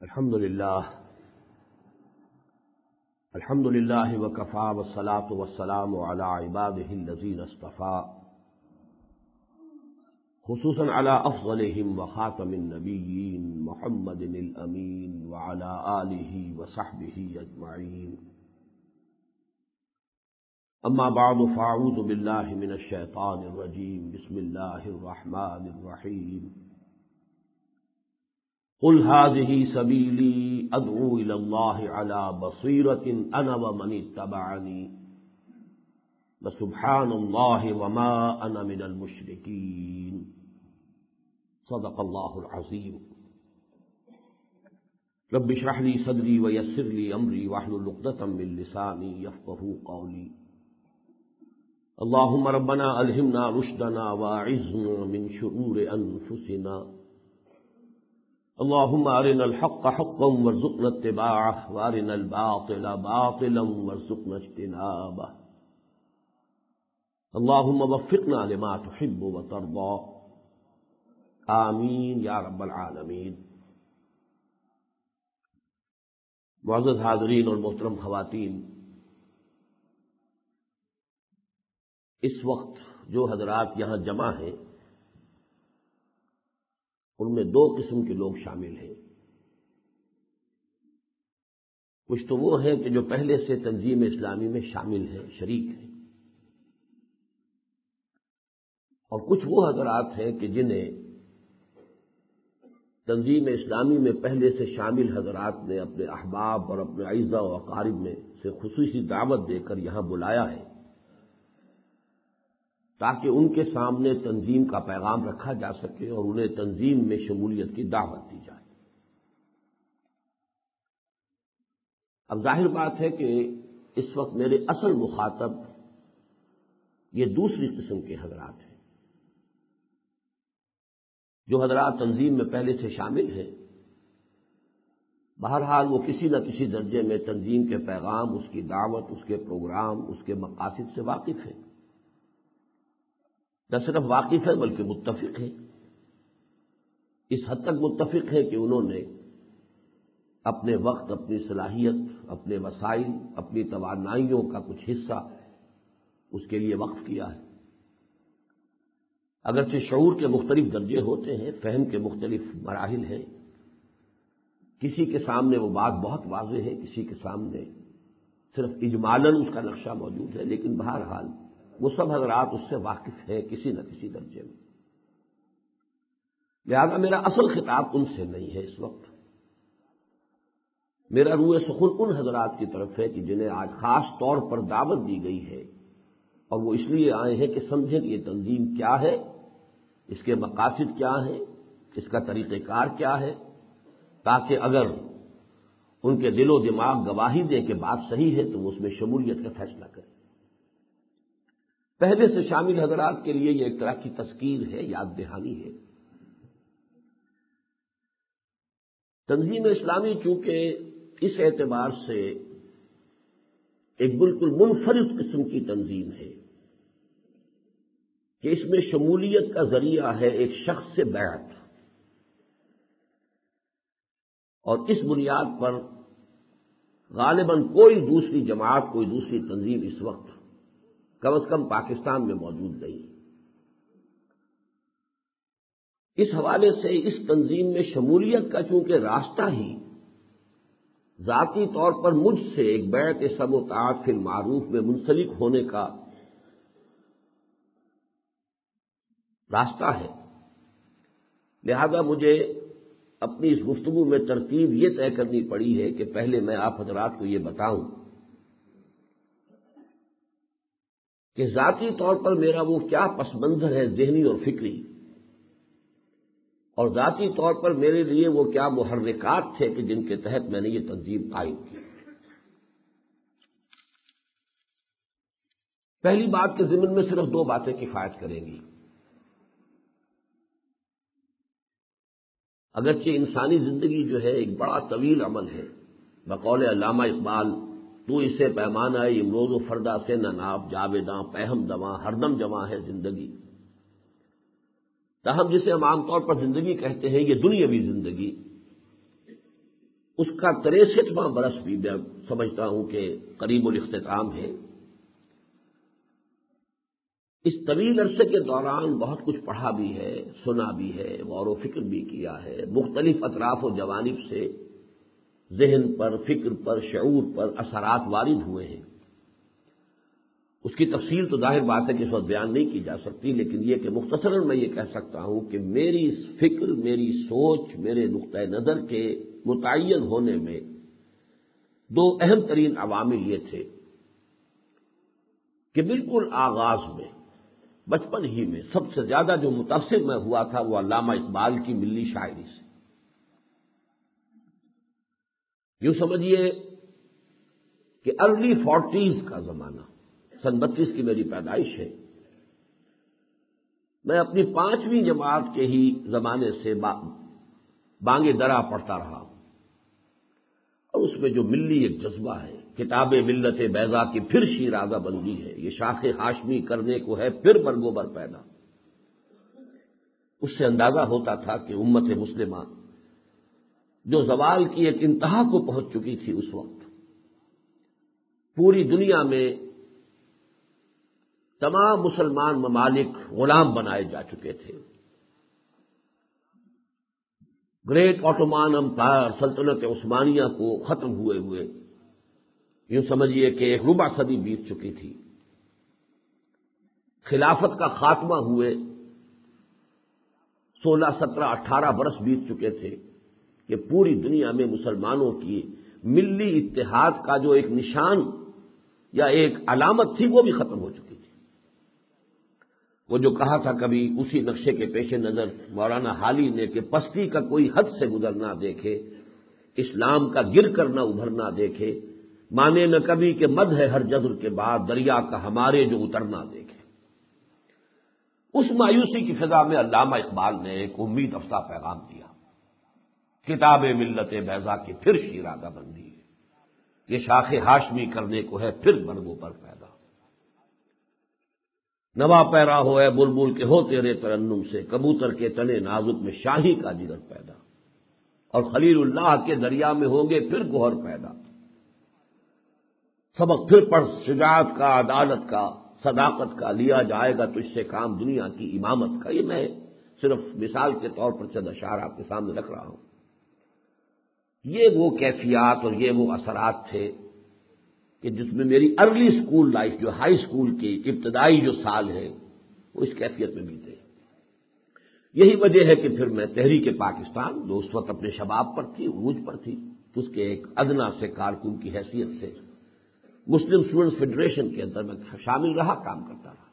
الحمد لله وكفى والصلاة والسلام على عباده الذين اصطفى خصوصا على أفضلهم وخاتم النبيين محمد الأمين وعلى آله وصحبه أجمعين. أما بعد فأعوذ بالله من الشيطان الرجيم. بسم الله الرحمن الرحيم. قل هذه سبيلي أدعو إلى الله على بصيرة أنا ومن اتبعني وسبحان الله وما أنا من المشركين. صدق الله العظيم. رب اشرح لي صدري ويسر لي أمري واحلل عقدة من لساني يفقهوا قولي. اللهم ربنا ألهمنا رشدنا وأعذنا من شرور أنفسنا. اللهم أرنا الحق حقا وارزقنا اتباعه وأرنا الباطل باطلا وارزقنا اجتنابه. اللهم وفقنا لما تحب وترضى. آمین یا رب العالمین. معزز حاضرین اور محترم خواتین، اس وقت جو حضرات یہاں جمع ہیں ان میں دو قسم کے لوگ شامل ہیں. کچھ تو وہ ہیں کہ جو پہلے سے تنظیم اسلامی میں شامل ہیں، شریک ہیں، اور کچھ وہ حضرات ہیں کہ جنہیں تنظیم اسلامی میں پہلے سے شامل حضرات نے اپنے احباب اور اپنے اعزاء و اقارب میں سے خصوصی دعوت دے کر یہاں بلایا ہے تاکہ ان کے سامنے تنظیم کا پیغام رکھا جا سکے اور انہیں تنظیم میں شمولیت کی دعوت دی جائے. اب ظاہر بات ہے کہ اس وقت میرے اصل مخاطب یہ دوسری قسم کے حضرات ہیں. جو حضرات تنظیم میں پہلے سے شامل ہیں، بہرحال وہ کسی نہ کسی درجے میں تنظیم کے پیغام، اس کی دعوت، اس کے پروگرام، اس کے مقاصد سے واقف ہیں. نہ صرف واقف ہے بلکہ متفق ہے. اس حد تک متفق ہے کہ انہوں نے اپنے وقت، اپنی صلاحیت، اپنے وسائل، اپنی توانائیوں کا کچھ حصہ اس کے لیے وقف کیا ہے. اگرچہ شعور کے مختلف درجے ہوتے ہیں، فہم کے مختلف مراحل ہیں، کسی کے سامنے وہ بات بہت واضح ہے، کسی کے سامنے صرف اجمالاً اس کا نقشہ موجود ہے، لیکن بہرحال وہ سب حضرات اس سے واقف ہیں کسی نہ کسی درجے میں. لہذا میرا اصل خطاب ان سے نہیں ہے. اس وقت میرا روح سخن ان حضرات کی طرف ہے کہ جنہیں آج خاص طور پر دعوت دی گئی ہے اور وہ اس لیے آئے ہیں کہ سمجھیں کہ یہ تنظیم کیا ہے، اس کے مقاصد کیا ہیں، اس کا طریقہ کار کیا ہے، تاکہ اگر ان کے دل و دماغ گواہی دیں کہ بات صحیح ہے تو وہ اس میں شمولیت کا فیصلہ کریں. پہلے سے شامل حضرات کے لیے یہ ایک طرح کی تذکیر ہے، یاد دہانی ہے. تنظیم اسلامی چونکہ اس اعتبار سے ایک بالکل منفرد قسم کی تنظیم ہے کہ اس میں شمولیت کا ذریعہ ہے ایک شخص سے بیعت، اور اس بنیاد پر غالباً کوئی دوسری جماعت، کوئی دوسری تنظیم اس وقت کم از کم پاکستان میں موجود نہیں. اس حوالے سے اس تنظیم میں شمولیت کا چونکہ راستہ ہی ذاتی طور پر مجھ سے ایک بیعت سمع و طاعت فی المعروف میں منسلک ہونے کا راستہ ہے، لہذا مجھے اپنی اس گفتگو میں ترتیب یہ طے کرنی پڑی ہے کہ پہلے میں آپ حضرات کو یہ بتاؤں کہ ذاتی طور پر میرا وہ کیا پس منظر ہے ذہنی اور فکری، اور ذاتی طور پر میرے لیے وہ کیا محرکات تھے کہ جن کے تحت میں نے یہ تنظیم قائم کی. پہلی بات کے ضمن میں صرف دو باتیں کفایت کریں گی. اگرچہ انسانی زندگی جو ہے ایک بڑا طویل عمل ہے، بقول علامہ اقبال، تو اسے پیمانہ امروز و فردا سے نہ ناپ، جاویداں پہم دواں ہر دم جواں ہے زندگی. تاہم جسے ہم عام طور پر زندگی کہتے ہیں، یہ دنیاوی زندگی اس کا 63واں برس بھی میں سمجھتا ہوں کہ قریب الاختتام ہے۔ اس طویل عرصے کے دوران بہت کچھ پڑھا بھی ہے، سنا بھی ہے، غور و فکر بھی کیا ہے، مختلف اطراف و جوانب سے ذہن پر، فکر پر، شعور پر اثرات وارد ہوئے ہیں۔ اس کی تفصیل تو ظاہر بات ہے کہ اس وقت بیان نہیں کی جا سکتی، لیکن یہ کہ مختصراً میں یہ کہہ سکتا ہوں کہ میری فکر، میری سوچ، میرے نقطۂ نظر کے متعین ہونے میں دو اہم ترین عوامل یہ تھے کہ بالکل آغاز میں، بچپن ہی میں سب سے زیادہ جو متاثر میں ہوا تھا وہ علامہ اقبال کی ملی شاعری سے۔ یوں سمجھیے کہ ارلی 40s کا زمانہ، سن 32 کی میری پیدائش ہے، میں اپنی 5ویں جماعت کے ہی زمانے سے بانگ درا پڑھتا رہا ہوں، اور اس میں جو ملی ایک جذبہ ہے، کتاب ملت بیضا کی پھر شیرازہ بندی ہے، یہ شاخ ہاشمی کرنے کو ہے پھر برگوبر پیدا۔ اس سے اندازہ ہوتا تھا کہ امت مسلمہ جو زوال کی ایک انتہا کو پہنچ چکی تھی اس وقت، پوری دنیا میں تمام مسلمان ممالک غلام بنائے جا چکے تھے۔ گریٹ آٹومان امپائر، سلطنت عثمانیہ کو ختم ہوئے یوں سمجھیے کہ ایک ربع صدی بیت چکی تھی۔ خلافت کا خاتمہ ہوئے 16، 17، 18 برس بیت چکے تھے کہ پوری دنیا میں مسلمانوں کی ملی اتحاد کا جو ایک نشان یا ایک علامت تھی وہ بھی ختم ہو چکی تھی۔ وہ جو کہا تھا کبھی اسی نقشے کے پیش نظر مولانا حالی نے کہ پستی کا کوئی حد سے گزر نہ دیکھے، اسلام کا گر کر نہ ابھر نہ دیکھے، مانے نہ کبھی کہ مد ہے ہر جذر کے بعد دریا کا ہمارے جو اترنا دیکھے۔ اس مایوسی کی فضا میں علامہ اقبال نے ایک امید افزا پیغام دیا، کتاب ملت بیضا کی پھر شیرازہ بندی ہے، یہ شاخ ہاشمی کرنے کو ہے پھر برگوں پر پیدا۔ نوا پیرا ہو اے بلبل کے ہو تیرے ترنم سے، کبوتر کے تنے نازک میں شاہی کا جگر پیدا، اور خلیل اللہ کے دریا میں ہوں گے پھر گوہر پیدا۔ سبق پھر پڑھ شجاعت کا، عدالت کا، صداقت کا، لیا جائے گا تجھ سے کام دنیا کی امامت کا۔ یہ میں صرف مثال کے طور پر چند اشعار آپ کے سامنے رکھ رہا ہوں۔ یہ وہ کیفیات اور یہ وہ اثرات تھے کہ جس میں میری ارلی اسکول لائف، جو ہائی اسکول کی ابتدائی جو سال ہے، وہ اس کیفیت میں بیتے۔ یہی وجہ ہے کہ پھر میں تحریک پاکستان، جو اس وقت اپنے شباب پر تھی، عروج پر تھی، اس کے ایک ادنا سے کارکن کی حیثیت سے مسلم اسٹوڈنٹس فیڈریشن کے اندر میں شامل رہا، کام کرتا رہا۔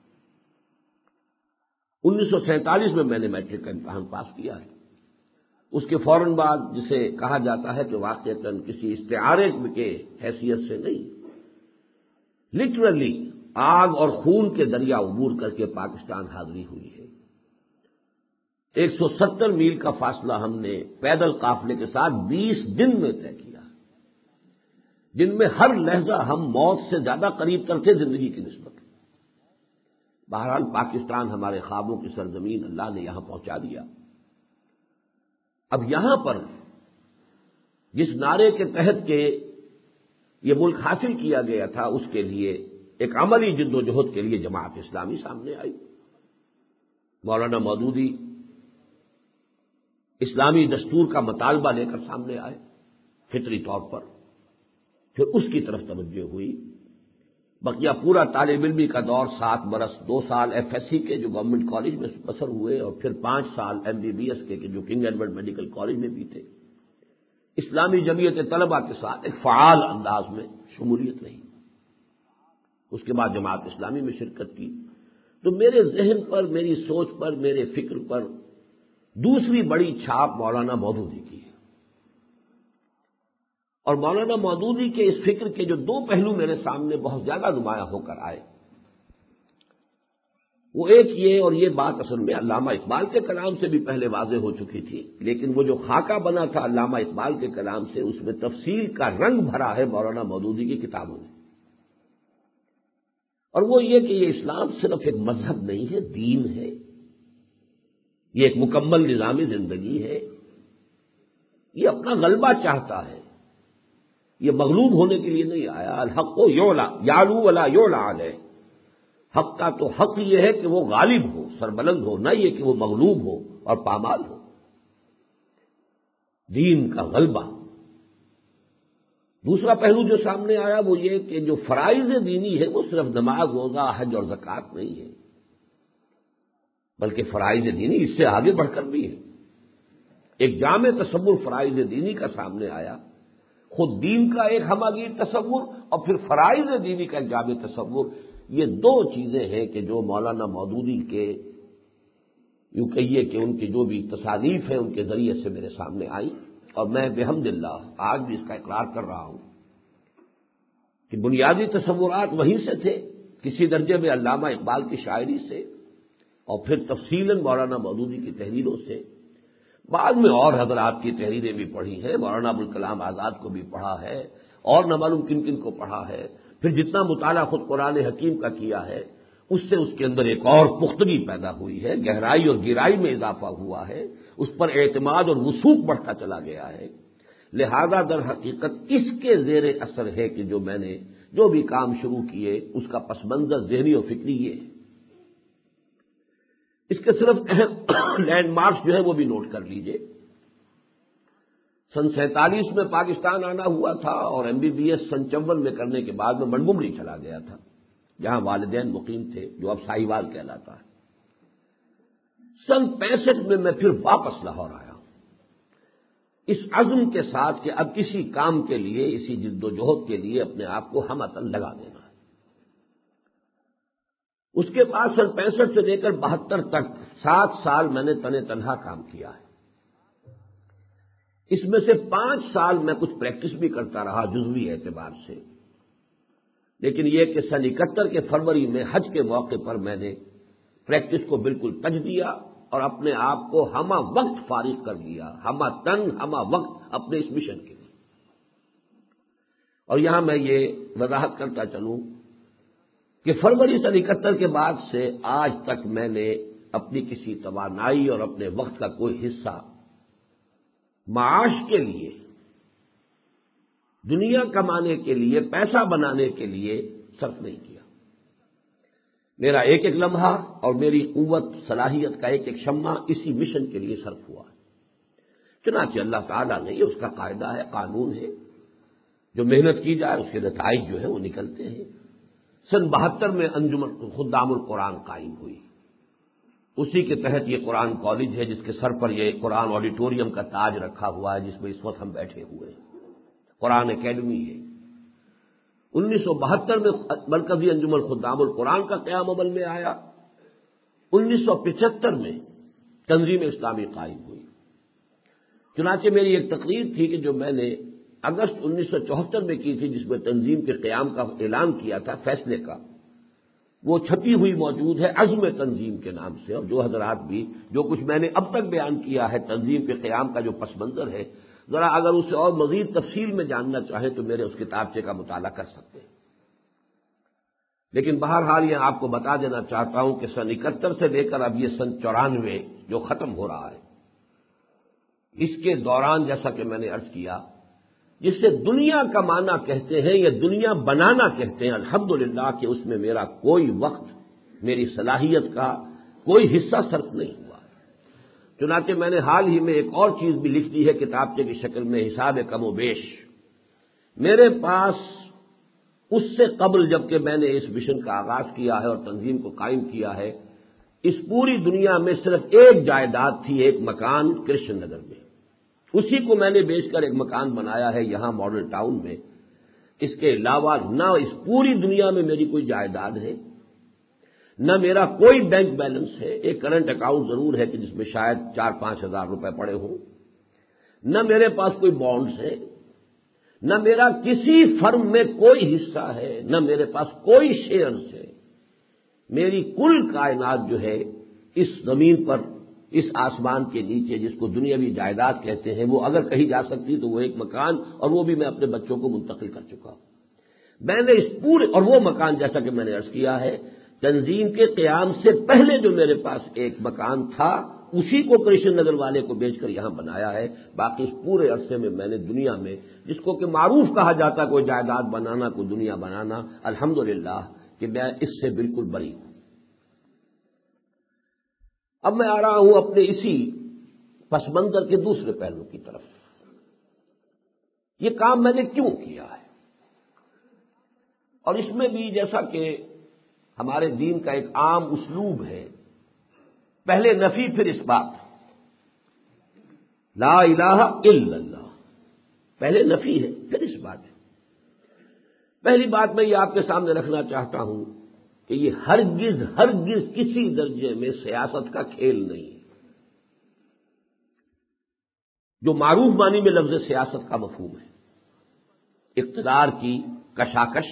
1947 میں نے میٹرک کا امتحان پاس کیا ہے۔ اس کے فوراً بعد جسے کہا جاتا ہے کہ واقعتاً کسی استعارے کے حیثیت سے نہیں، لٹرلی آگ اور خون کے دریا عبور کر کے پاکستان حاضری ہوئی ہے۔ 170 میل کا فاصلہ ہم نے پیدل قافلے کے ساتھ 20 دن میں طے کیا، جن میں ہر لہجہ ہم موت سے زیادہ قریب تر تھے زندگی کی نسبت۔ بہرحال پاکستان ہمارے خوابوں کی سرزمین، اللہ نے یہاں پہنچا دیا۔ اب یہاں پر جس نعرے کے تحت کہ یہ ملک حاصل کیا گیا تھا، اس کے لیے ایک عملی جد و جہد کے لیے جماعت اسلامی سامنے آئی۔ مولانا مودودی اسلامی دستور کا مطالبہ لے کر سامنے آئے فطری طور پر، پھر اس کی طرف توجہ ہوئی۔ بقیہ پورا طالب علمی کا دور 7 برس، 2 سال ایف ایس سی کے جو گورنمنٹ کالج میں بسر ہوئے، اور پھر 5 سال ایم بی بی ایس کے جو کنگ ایڈورڈ میڈیکل کالج میں بیتے، اسلامی جمعیت طلبہ کے ساتھ ایک فعال انداز میں شمولیت رہی۔ اس کے بعد جماعت اسلامی میں شرکت کی، تو میرے ذہن پر، میری سوچ پر، میرے فکر پر دوسری بڑی چھاپ مولانا مودودی کی ہے۔ اور مولانا مودودی کے اس فکر کے جو 2 پہلو میرے سامنے بہت زیادہ نمایاں ہو کر آئے، وہ ایک یہ، اور یہ بات اصل میں علامہ اقبال کے کلام سے بھی پہلے واضح ہو چکی تھی، لیکن وہ جو خاکہ بنا تھا علامہ اقبال کے کلام سے، اس میں تفصیل کا رنگ بھرا ہے مولانا مودودی کی کتابوں میں۔ اور وہ یہ کہ یہ اسلام صرف ایک مذہب نہیں ہے، دین ہے، یہ ایک مکمل نظام زندگی ہے، یہ اپنا غلبہ چاہتا ہے، یہ مغلوب ہونے کے لیے نہیں آیا. الحق کو یعلو ولا یعلی علیہ. حق کا تو حق یہ ہے کہ وہ غالب ہو، سربلند ہو، نہ یہ کہ وہ مغلوب ہو اور پامال ہو. دین کا غلبہ. دوسرا پہلو جو سامنے آیا وہ یہ کہ جو فرائض دینی ہے وہ صرف نماز، روزہ، حج اور زکوٰۃ نہیں ہے، بلکہ فرائض دینی اس سے آگے بڑھ کر بھی ہے. ایک جامع تصور فرائض دینی کا سامنے آیا، خود دین کا ایک ہماگیر تصور اور پھر فرائض دینی کا ایک جامع تصور. یہ دو چیزیں ہیں کہ جو مولانا مودودی کے یوں کہیے کہ ان کی جو بھی تصانیف ہیں ان کے ذریعے سے میرے سامنے آئی، اور میں بحمداللہ آج بھی اس کا اقرار کر رہا ہوں کہ بنیادی تصورات وہیں سے تھے، کسی درجے میں علامہ اقبال کی شاعری سے، اور پھر تفصیلاً مولانا مودودی کی تحریروں سے. بعد میں اور حضرات کی تحریریں بھی پڑھی ہیں، مولانا ابوالکلام آزاد کو بھی پڑھا ہے اور نہ معلوم کن کن کو پڑھا ہے. پھر جتنا مطالعہ خود قرآن حکیم کا کیا ہے اس سے اس کے اندر ایک اور پختگی پیدا ہوئی ہے، گہرائی اور گہرائی میں اضافہ ہوا ہے، اس پر اعتماد اور وثوق بڑھتا چلا گیا ہے. لہذا در حقیقت اس کے زیر اثر ہے کہ جو میں نے جو بھی کام شروع کیے اس کا پس منظر ذہنی اور فکری یہ ہے. اس کے صرف اہم لینڈ مارکس جو ہے وہ بھی نوٹ کر لیجئے. سن 47 میں پاکستان آنا ہوا تھا اور MBBS سن 54 میں کرنے کے بعد میں منڈمری چلا گیا تھا جہاں والدین مقیم تھے، جو اب ساہیوال کہلاتا ہے. سن 65 میں پھر واپس لاہور آیا اس عزم کے ساتھ کہ اب اسی کام کے لیے، اسی جد و جہد کے لیے اپنے آپ کو ہم عطن لگا دینا ہے. اس کے بعد سن 65 سے لے کر 72 تک 7 سال میں نے تنہا کام کیا ہے. اس میں سے 5 سال میں کچھ پریکٹس بھی کرتا رہا جزوی اعتبار سے، لیکن یہ کہ سن 71 کے فروری میں حج کے موقع پر میں نے پریکٹس کو بالکل تج دیا اور اپنے آپ کو ہمہ وقت فارغ کر دیا، ہمہ تن ہمہ وقت اپنے اس مشن کے لیے. اور یہاں میں یہ وضاحت کرتا چلوں کہ فروری سن 71 کے بعد سے آج تک میں نے اپنی کسی توانائی اور اپنے وقت کا کوئی حصہ معاش کے لیے، دنیا کمانے کے لیے، پیسہ بنانے کے لیے صرف نہیں کیا. میرا ایک ایک لمحہ اور میری قوت صلاحیت کا ایک ایک شمع اسی مشن کے لیے صرف ہوا ہے. چنانچہ اللہ تعالیٰ نے، یہ اس کا قاعدہ ہے، قانون ہے، جو محنت کی جائے اس کے نتائج جو ہیں وہ نکلتے ہیں. سن 72 میں انجمن خدام القرآن قائم ہوئی. اسی کے تحت یہ قرآن کالج ہے جس کے سر پر یہ قرآن آڈیٹوریم کا تاج رکھا ہوا ہے جس میں اس وقت ہم بیٹھے ہوئے ہیں. قرآن اکیڈمی ہے. 1972 میں مرکزی انجمن خدام القرآن کا قیام عمل میں آیا. 1975 میں تنظیم اسلامی قائم ہوئی. چنانچہ میری ایک تقریر تھی کہ جو میں نے اگست 1974 میں کی تھی، جس میں تنظیم کے قیام کا اعلان کیا تھا، فیصلے کا، وہ چھپی ہوئی موجود ہے عزم تنظیم کے نام سے. اور جو حضرات بھی جو کچھ میں نے اب تک بیان کیا ہے تنظیم کے قیام کا جو پس منظر ہے، ذرا اگر اسے اور مزید تفصیل میں جاننا چاہیں تو میرے اس کتابچے کا مطالعہ کر سکتے ہیں. لیکن بہرحال یہ آپ کو بتا دینا چاہتا ہوں کہ سن 71 سے لے کر اب یہ سن 94 جو ختم ہو رہا ہے، اس کے دوران جیسا کہ میں نے عرض کیا، جسے دنیا کمانا کہتے ہیں یا دنیا بنانا کہتے ہیں، الحمدللہ کہ اس میں میرا کوئی وقت، میری صلاحیت کا کوئی حصہ صرف نہیں ہوا. چنانچہ میں نے حال ہی میں ایک اور چیز بھی لکھ دی ہے کتابچے کی شکل میں، حساب کم و بیش. میرے پاس اس سے قبل جبکہ میں نے اس مشن کا آغاز کیا ہے اور تنظیم کو قائم کیا ہے، اس پوری دنیا میں صرف ایک جائیداد تھی، ایک مکان کرشن نگر میں. اسی کو میں نے بیچ کر ایک مکان بنایا ہے یہاں ماڈل ٹاؤن میں. اس کے علاوہ نہ اس پوری دنیا میں میری کوئی جائیداد ہے، نہ میرا کوئی بینک بیلنس ہے. ایک کرنٹ اکاؤنٹ ضرور ہے کہ جس میں شاید 4-5 ہزار روپے پڑے ہوں. نہ میرے پاس کوئی بانڈز ہے، نہ میرا کسی فرم میں کوئی حصہ ہے، نہ میرے پاس کوئی شیئرز ہے. میری کل کائنات جو ہے اس زمین پر، اس آسمان کے نیچے، جس کو دنیاوی جائیداد کہتے ہیں، وہ اگر کہی جا سکتی تو وہ ایک مکان، اور وہ بھی میں اپنے بچوں کو منتقل کر چکا ہوں. میں نے اس پورے، اور وہ مکان جیسا کہ میں نے عرض کیا ہے، تنظیم کے قیام سے پہلے جو میرے پاس ایک مکان تھا اسی کو کرشن نگر والے کو بیچ کر یہاں بنایا ہے. باقی اس پورے عرصے میں میں نے دنیا میں جس کو کہ معروف کہا جاتا کوئی جائیداد بنانا کوئی دنیا بنانا، الحمدللہ کہ میں اس سے بالکل بری ہوں. اب میں آ رہا ہوں اپنے اسی پس منظر کے دوسرے پہلو کی طرف. یہ کام میں نے کیوں کیا ہے؟ اور اس میں بھی جیسا کہ ہمارے دین کا ایک عام اسلوب ہے، پہلے نفی پھر اس بات. لا الہ الا اللہ، پہلے نفی ہے پھر اس بات ہے. پہلی بات میں یہ آپ کے سامنے رکھنا چاہتا ہوں کہ یہ ہرگز ہرگز کسی درجے میں سیاست کا کھیل نہیں ہے. جو معروف معنی میں لفظ سیاست کا مفہوم ہے، اقتدار کی کشاکش.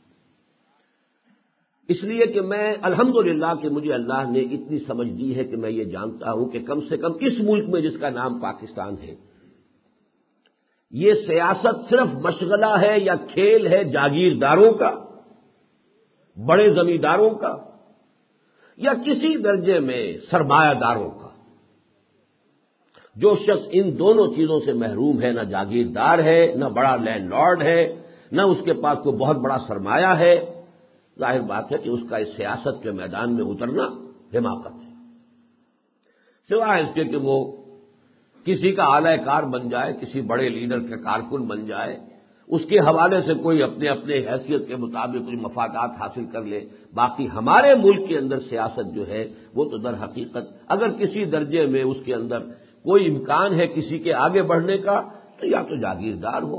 اس لیے کہ میں الحمدللہ کہ مجھے اللہ نے اتنی سمجھ دی ہے کہ میں یہ جانتا ہوں کہ کم سے کم اس ملک میں جس کا نام پاکستان ہے، یہ سیاست صرف مشغلہ ہے یا کھیل ہے جاگیرداروں کا، بڑے زمینداروں کا، یا کسی درجے میں سرمایہ داروں کا. جو شخص ان دونوں چیزوں سے محروم ہے، نہ جاگیردار ہے، نہ بڑا لینڈ لارڈ ہے، نہ اس کے پاس کوئی بہت بڑا سرمایہ ہے، ظاہر بات ہے کہ اس کا اس سیاست کے میدان میں اترنا حماقت ہے. سوائے اس کے کہ وہ کسی کا اعلی کار بن جائے، کسی بڑے لیڈر کے کارکن بن جائے، اس کے حوالے سے کوئی اپنے اپنے حیثیت کے مطابق کچھ مفادات حاصل کر لے. باقی ہمارے ملک کے اندر سیاست جو ہے وہ تو در حقیقت اگر کسی درجے میں اس کے اندر کوئی امکان ہے کسی کے آگے بڑھنے کا، تو یا تو جاگیردار ہو،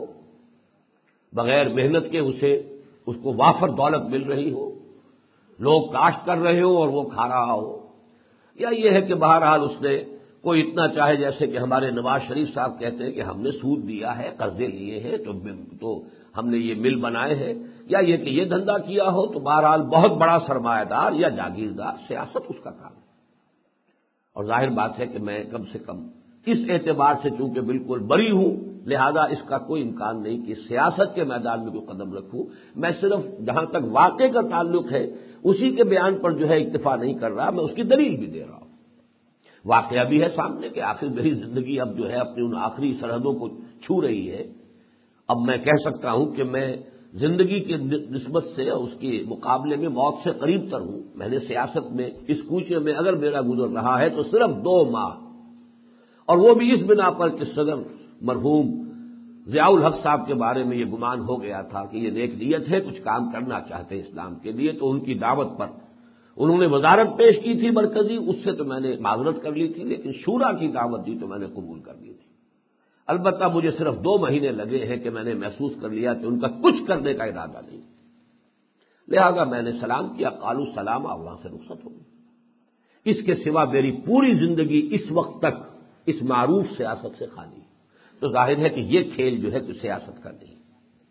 بغیر محنت کے اس کو وافر دولت مل رہی ہو، لوگ کاشت کر رہے ہو اور وہ کھا رہا ہو، یا یہ ہے کہ بہرحال اس نے کوئی اتنا چاہے، جیسے کہ ہمارے نواز شریف صاحب کہتے ہیں کہ ہم نے سود دیا ہے، قرضے لیے ہیں تو ہم نے یہ مل بنائے ہیں، یا یہ کہ یہ دھندا کیا ہو، تو بہرحال بہت بڑا سرمایہ دار یا جاگیردار، سیاست اس کا کام ہے. اور ظاہر بات ہے کہ میں کم سے کم اس اعتبار سے چونکہ بالکل بری ہوں، لہذا اس کا کوئی امکان نہیں کہ سیاست کے میدان میں کوئی قدم رکھوں. میں صرف جہاں تک واقع کا تعلق ہے اسی کے بیان پر جو ہے اکتفا نہیں کر رہا، میں اس کی دلیل بھی دے رہا ہوں. واقعہ بھی ہے سامنے کہ آخر میری زندگی اب جو ہے اپنی ان آخری سرحدوں کو چھو رہی ہے. اب میں کہہ سکتا ہوں کہ میں زندگی کی نسبت سے اس کے مقابلے میں موت سے قریب تر ہوں. میں نے سیاست میں اس کوچے میں اگر میرا گزر رہا ہے تو صرف 2 ماہ، اور وہ بھی اس بنا پر کہ صدر مرحوم ضیاء الحق صاحب کے بارے میں یہ گمان ہو گیا تھا کہ یہ نیک نیت ہے، کچھ کام کرنا چاہتے ہیں اسلام کے لیے، تو ان کی دعوت پر انہوں نے وزارت پیش کی تھی مرکزی، اس سے تو میں نے معذرت کر لی تھی، لیکن شورا کی دعوت دی تو میں نے قبول کر لی تھی. البتہ مجھے صرف 2 مہینے لگے ہیں کہ میں نے محسوس کر لیا کہ ان کا کچھ کرنے کا ارادہ نہیں، لہذا میں نے سلام کیا، قالوا سلاما، وہاں سے رخصت ہو گئی. اس کے سوا میری پوری زندگی اس وقت تک اس معروف سیاست سے خالی. تو ظاہر ہے کہ یہ کھیل جو ہے کچھ سیاست کا نہیں.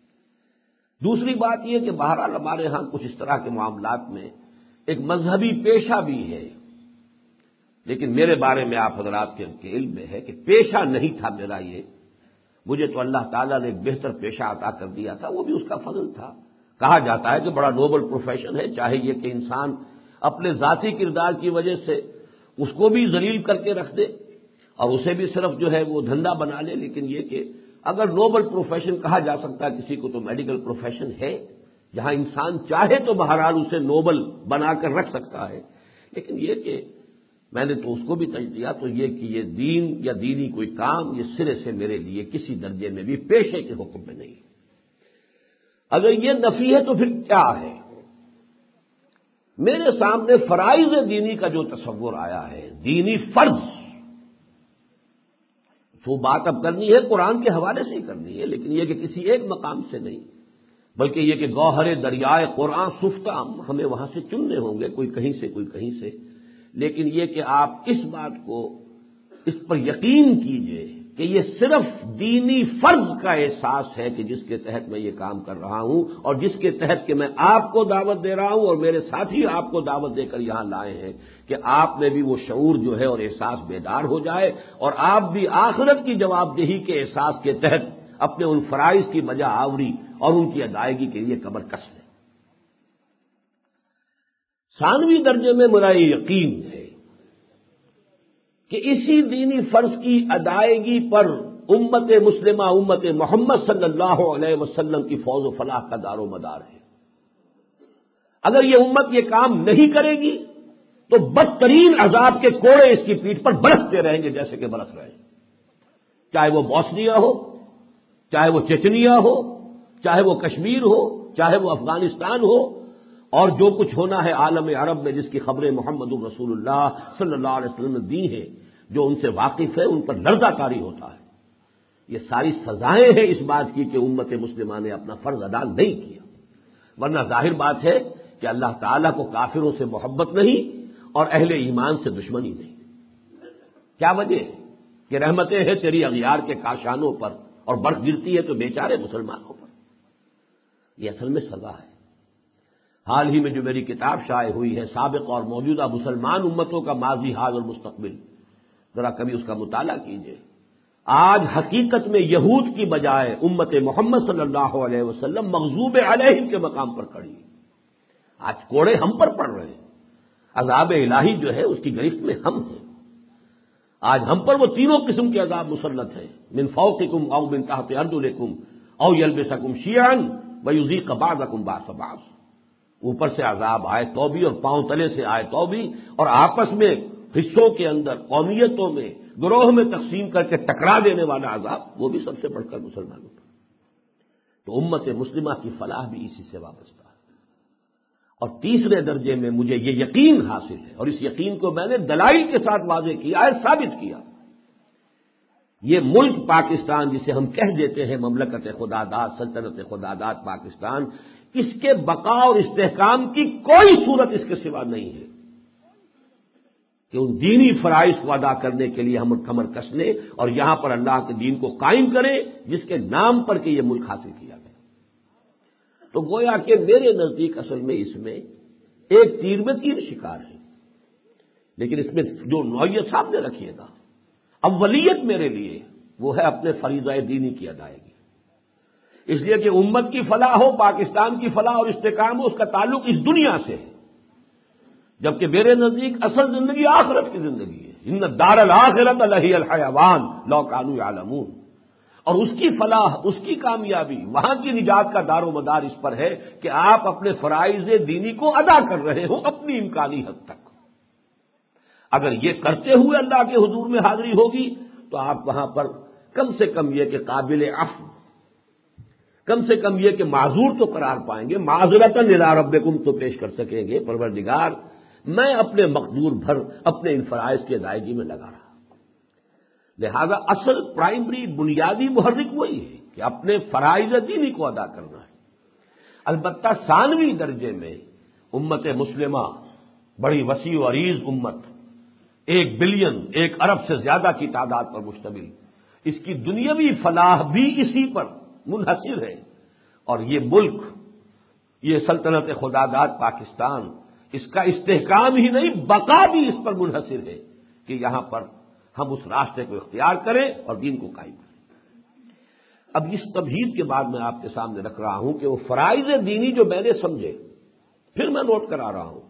دوسری بات یہ کہ بہرحال ہمارے ہاں کچھ اس طرح کے معاملات میں ایک مذہبی پیشہ بھی ہے، لیکن میرے بارے میں آپ حضرات کے علم میں ہے کہ پیشہ نہیں تھا میرا یہ. مجھے تو اللہ تعالیٰ نے ایک بہتر پیشہ عطا کر دیا تھا، وہ بھی اس کا فضل تھا. کہا جاتا ہے کہ بڑا نوبل پروفیشن ہے، چاہے یہ کہ انسان اپنے ذاتی کردار کی وجہ سے اس کو بھی ذلیل کر کے رکھ دے اور اسے بھی صرف جو ہے وہ دھندا بنا لے، لیکن یہ کہ اگر نوبل پروفیشن کہا جا سکتا ہے کسی کو تو میڈیکل پروفیشن ہے، جہاں انسان چاہے تو بہرحال اسے نوبل بنا کر رکھ سکتا ہے. لیکن یہ کہ میں نے تو اس کو بھی تج دیا، تو یہ کہ یہ دین یا دینی کوئی کام یہ سرے سے میرے لیے کسی درجے میں بھی پیشے کے حکم میں نہیں. اگر یہ نفی ہے تو پھر کیا ہے؟ میرے سامنے فرائض دینی کا جو تصور آیا ہے، دینی فرض، تو بات اب کرنی ہے قرآن کے حوالے سے ہی کرنی ہے، لیکن یہ کہ کسی ایک مقام سے نہیں، بلکہ یہ کہ گوہر دریائے قرآن سفتام ہمیں وہاں سے چننے ہوں گے، کوئی کہیں سے کوئی کہیں سے. لیکن یہ کہ آپ اس بات کو اس پر یقین کیجئے کہ یہ صرف دینی فرض کا احساس ہے کہ جس کے تحت میں یہ کام کر رہا ہوں، اور جس کے تحت کہ میں آپ کو دعوت دے رہا ہوں اور میرے ساتھی آپ کو دعوت دے کر یہاں لائے ہیں کہ آپ میں بھی وہ شعور جو ہے اور احساس بیدار ہو جائے، اور آپ بھی آخرت کی جواب دہی کے احساس کے تحت اپنے ان فرائض کی بجا آوری اور ان کی ادائیگی کے لیے کمر کس لیں. ثانوی درجے میں میرا یہ یقین ہے کہ اسی دینی فرض کی ادائیگی پر امت مسلمہ، امت محمد صلی اللہ علیہ وسلم کی فوز و فلاح کا دار و مدار ہے۔ اگر یہ امت یہ کام نہیں کرے گی تو بدترین عذاب کے کوڑے اس کی پیٹھ پر برستے رہیں گے جیسے کہ برس رہے ہیں، چاہے وہ بوسنیا ہو، چاہے وہ چچنیا ہو، چاہے وہ کشمیر ہو، چاہے وہ افغانستان ہو، اور جو کچھ ہونا ہے عالم عرب میں جس کی خبریں محمد الرسول اللہ صلی اللہ علیہ وسلم نے دی ہیں، جو ان سے واقف ہے ان پر لرزہ طاری ہوتا ہے۔ یہ ساری سزائیں ہیں اس بات کی کہ امت مسلمہ نے اپنا فرض ادا نہیں کیا، ورنہ ظاہر بات ہے کہ اللہ تعالیٰ کو کافروں سے محبت نہیں اور اہل ایمان سے دشمنی نہیں۔ کیا وجہ ہے کہ رحمتیں ہیں تیری اغیار کے کاشانوں پر اور برف گرتی ہے تو بیچارے مسلمانوں پر۔ یہ اصل میں سزا ہے۔ حال ہی میں جو میری کتاب شائع ہوئی ہے سابق اور موجودہ مسلمان امتوں کا ماضی، حال اور مستقبل، ذرا کبھی اس کا مطالعہ کیجئے۔ آج حقیقت میں یہود کی بجائے امت محمد صلی اللہ علیہ وسلم مغضوب علیہم کے مقام پر کھڑی ہے۔ آج کوڑے ہم پر پڑ رہے ہیں، عذاب الہی جو ہے اس کی گرفت میں ہم ہیں۔ آج ہم پر وہ تینوں قسم کے عذاب مسلط ہیں، من فوقکم او من تحت ارجلکم او یلبسکم شیعا ویذیق بعضکم بعض بعض۔ اوپر سے عذاب آئے تو بھی اور پاؤں تلے سے آئے تو بھی، اور آپس میں حصوں کے اندر، قومیتوں میں، گروہ میں تقسیم کر کے ٹکرا دینے والا عذاب، وہ بھی سب سے بڑھ کر مسلمانوں پر۔ تو امت مسلمہ کی فلاح بھی اسی سے وابستہ ہے۔ اور تیسرے درجے میں مجھے یہ یقین حاصل ہے، اور اس یقین کو میں نے دلائل کے ساتھ واضح کیا ہے، ثابت کیا، یہ ملک پاکستان جسے ہم کہہ دیتے ہیں مملکت خداداد، سلطنت خداداد پاکستان، اس کے بقا اور استحکام کی کوئی صورت اس کے سوا نہیں ہے کہ ان دینی فرائض کو ادا کرنے کے لیے ہم کمر کس لیں اور یہاں پر اللہ کے دین کو قائم کریں جس کے نام پر کہ یہ ملک حاصل کیا گیا۔ تو گویا کہ میرے نزدیک اصل میں اس میں ایک تیر میں تیر شکار ہے، لیکن اس میں جو نوعیت سامنے رکھیے گا، اولیت میرے لیے وہ ہے اپنے فریضہ دینی کی ادائیگی، اس لیے کہ امت کی فلاح ہو، پاکستان کی فلاح اور استحکام ہو، اس کا تعلق اس دنیا سے ہے، جبکہ میرے نزدیک اصل زندگی آخرت کی زندگی ہے۔ ان الدار الآخرۃ لہی الحیوان لو کانوا یعلمون، اور اس کی فلاح، اس کی کامیابی، وہاں کی نجات کا دار و مدار اس پر ہے کہ آپ اپنے فرائض دینی کو ادا کر رہے ہوں اپنی امکانی حد تک۔ اگر یہ کرتے ہوئے اللہ کے حضور میں حاضری ہوگی تو آپ وہاں پر کم سے کم یہ کہ قابل عفو، کم سے کم یہ کہ معذور تو قرار پائیں گے، معذرۃ الی ربکم تو پیش کر سکیں گے، پروردگار میں اپنے مقدور بھر اپنے ان فرائض کی ادائیگی میں لگا رہا۔ لہذا اصل پرائمری بنیادی محرک وہی ہے کہ اپنے فرائض دینی کو ادا کرنا ہے۔ البتہ ثانوی درجے میں امت مسلمہ بڑی وسیع و عریض امت، 1 بلین، 1 ارب سے زیادہ کی تعداد پر مشتمل، اس کی دنیاوی فلاح بھی اسی پر منحصر ہے، اور یہ ملک، یہ سلطنت خداداد پاکستان، اس کا استحکام ہی نہیں بقا بھی اس پر منحصر ہے کہ یہاں پر ہم اس راستے کو اختیار کریں اور دین کو قائم کریں۔ اب اس تمہید کے بعد میں آپ کے سامنے رکھ رہا ہوں کہ وہ فرائض دینی جو میں نے سمجھے، پھر میں نوٹ کرا رہا ہوں،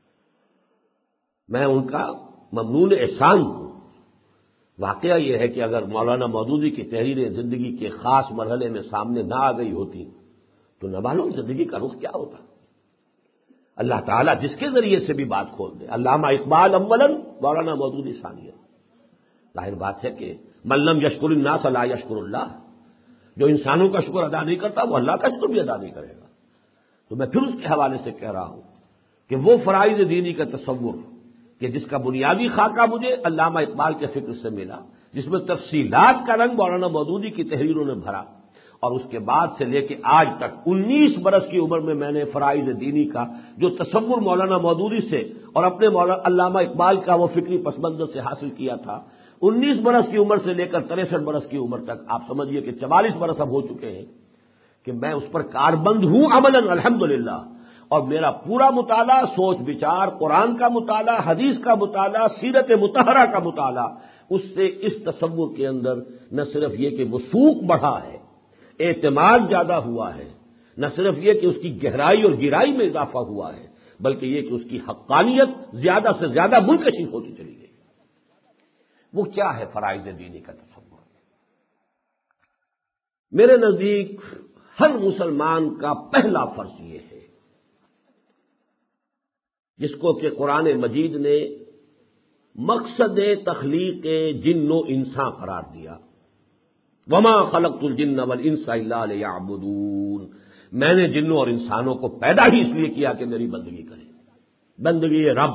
میں ان کا ممنون احسان ہوں۔ واقعہ یہ ہے کہ اگر مولانا مودودی کی تحریریں زندگی کے خاص مرحلے میں سامنے نہ آ گئی ہوتی تو نہ معلوم زندگی کا رخ کیا ہوتا۔ اللہ تعالیٰ جس کے ذریعے سے بھی بات کھول دے، علامہ اقبال اولاً، مولانا مودودی ثانیاً۔ ظاہر بات ہے کہ من لم یشکر الناس لا یشکر اللہ، جو انسانوں کا شکر ادا نہیں کرتا وہ اللہ کا شکر بھی ادا نہیں کرے گا۔ تو میں پھر اس کے حوالے سے کہہ رہا ہوں کہ وہ فرائض دینی کا تصور کہ جس کا بنیادی خاکہ مجھے علامہ اقبال کے فکر سے ملا، جس میں تفصیلات کا رنگ مولانا مودودی کی تحریروں نے بھرا، اور اس کے بعد سے لے کے آج تک 19 برس کی عمر میں نے فرائض دینی کا جو تصور مولانا مودودی سے اور اپنے علامہ اقبال کا وہ فکری پس منظر سے حاصل کیا تھا، 19 برس کی عمر سے لے کر 63 برس کی عمر تک، آپ سمجھیے کہ 44 برس اب ہو چکے ہیں کہ میں اس پر کاربند ہوں عملاً الحمدللہ، اور میرا پورا مطالعہ، سوچ بچار، قرآن کا مطالعہ، حدیث کا مطالعہ، سیرت مطہرہ کا مطالعہ، اس سے اس تصور کے اندر نہ صرف یہ کہ وثوق بڑھا ہے، اعتماد زیادہ ہوا ہے، نہ صرف یہ کہ اس کی گہرائی اور گہرائی میں اضافہ ہوا ہے، بلکہ یہ کہ اس کی حقانیت زیادہ سے زیادہ منکشف ہوتی چلی گئی۔ وہ کیا ہے فرائض دینی کا تصور؟ میرے نزدیک ہر مسلمان کا پہلا فرض یہ ہے، جس کو کہ قرآن مجید نے مقصد تخلیق جن و انسان قرار دیا، وما خلقت الجن والانس الا لیعبدون، میں نے جنوں اور انسانوں کو پیدا ہی اس لیے کیا کہ میری بندگی کریں، بندگی رب۔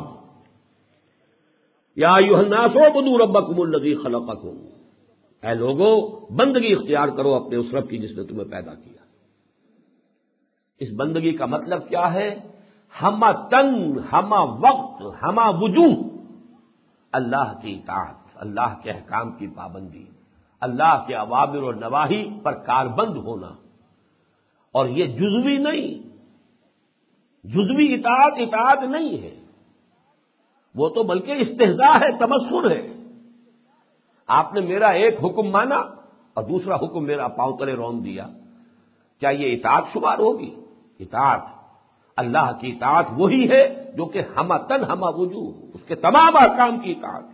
یا ایھا الناس اعبدوا ربکم الذی خلقکم، اے لوگو بندگی اختیار کرو اپنے اس رب کی جس نے تمہیں پیدا کیا۔ اس بندگی کا مطلب کیا ہے؟ ہمہ تن، ہمہ وقت، ہمہ وجوہ اللہ کی اطاعت، اللہ کے احکام کی پابندی، اللہ کے اوامر اور نواہی پر کاربند ہونا، اور یہ جزوی نہیں، جزوی اطاعت نہیں ہے، وہ تو بلکہ استہزاء ہے، تمسخر ہے۔ آپ نے میرا ایک حکم مانا اور دوسرا حکم میرا پاؤں تلے رون دیا، کیا یہ اطاعت شمار ہوگی؟ اطاعت، اللہ کی اطاعت وہی ہے جو کہ ہمہ تن ہمہ وجوہ، اس کے تمام احکام کی اطاعت۔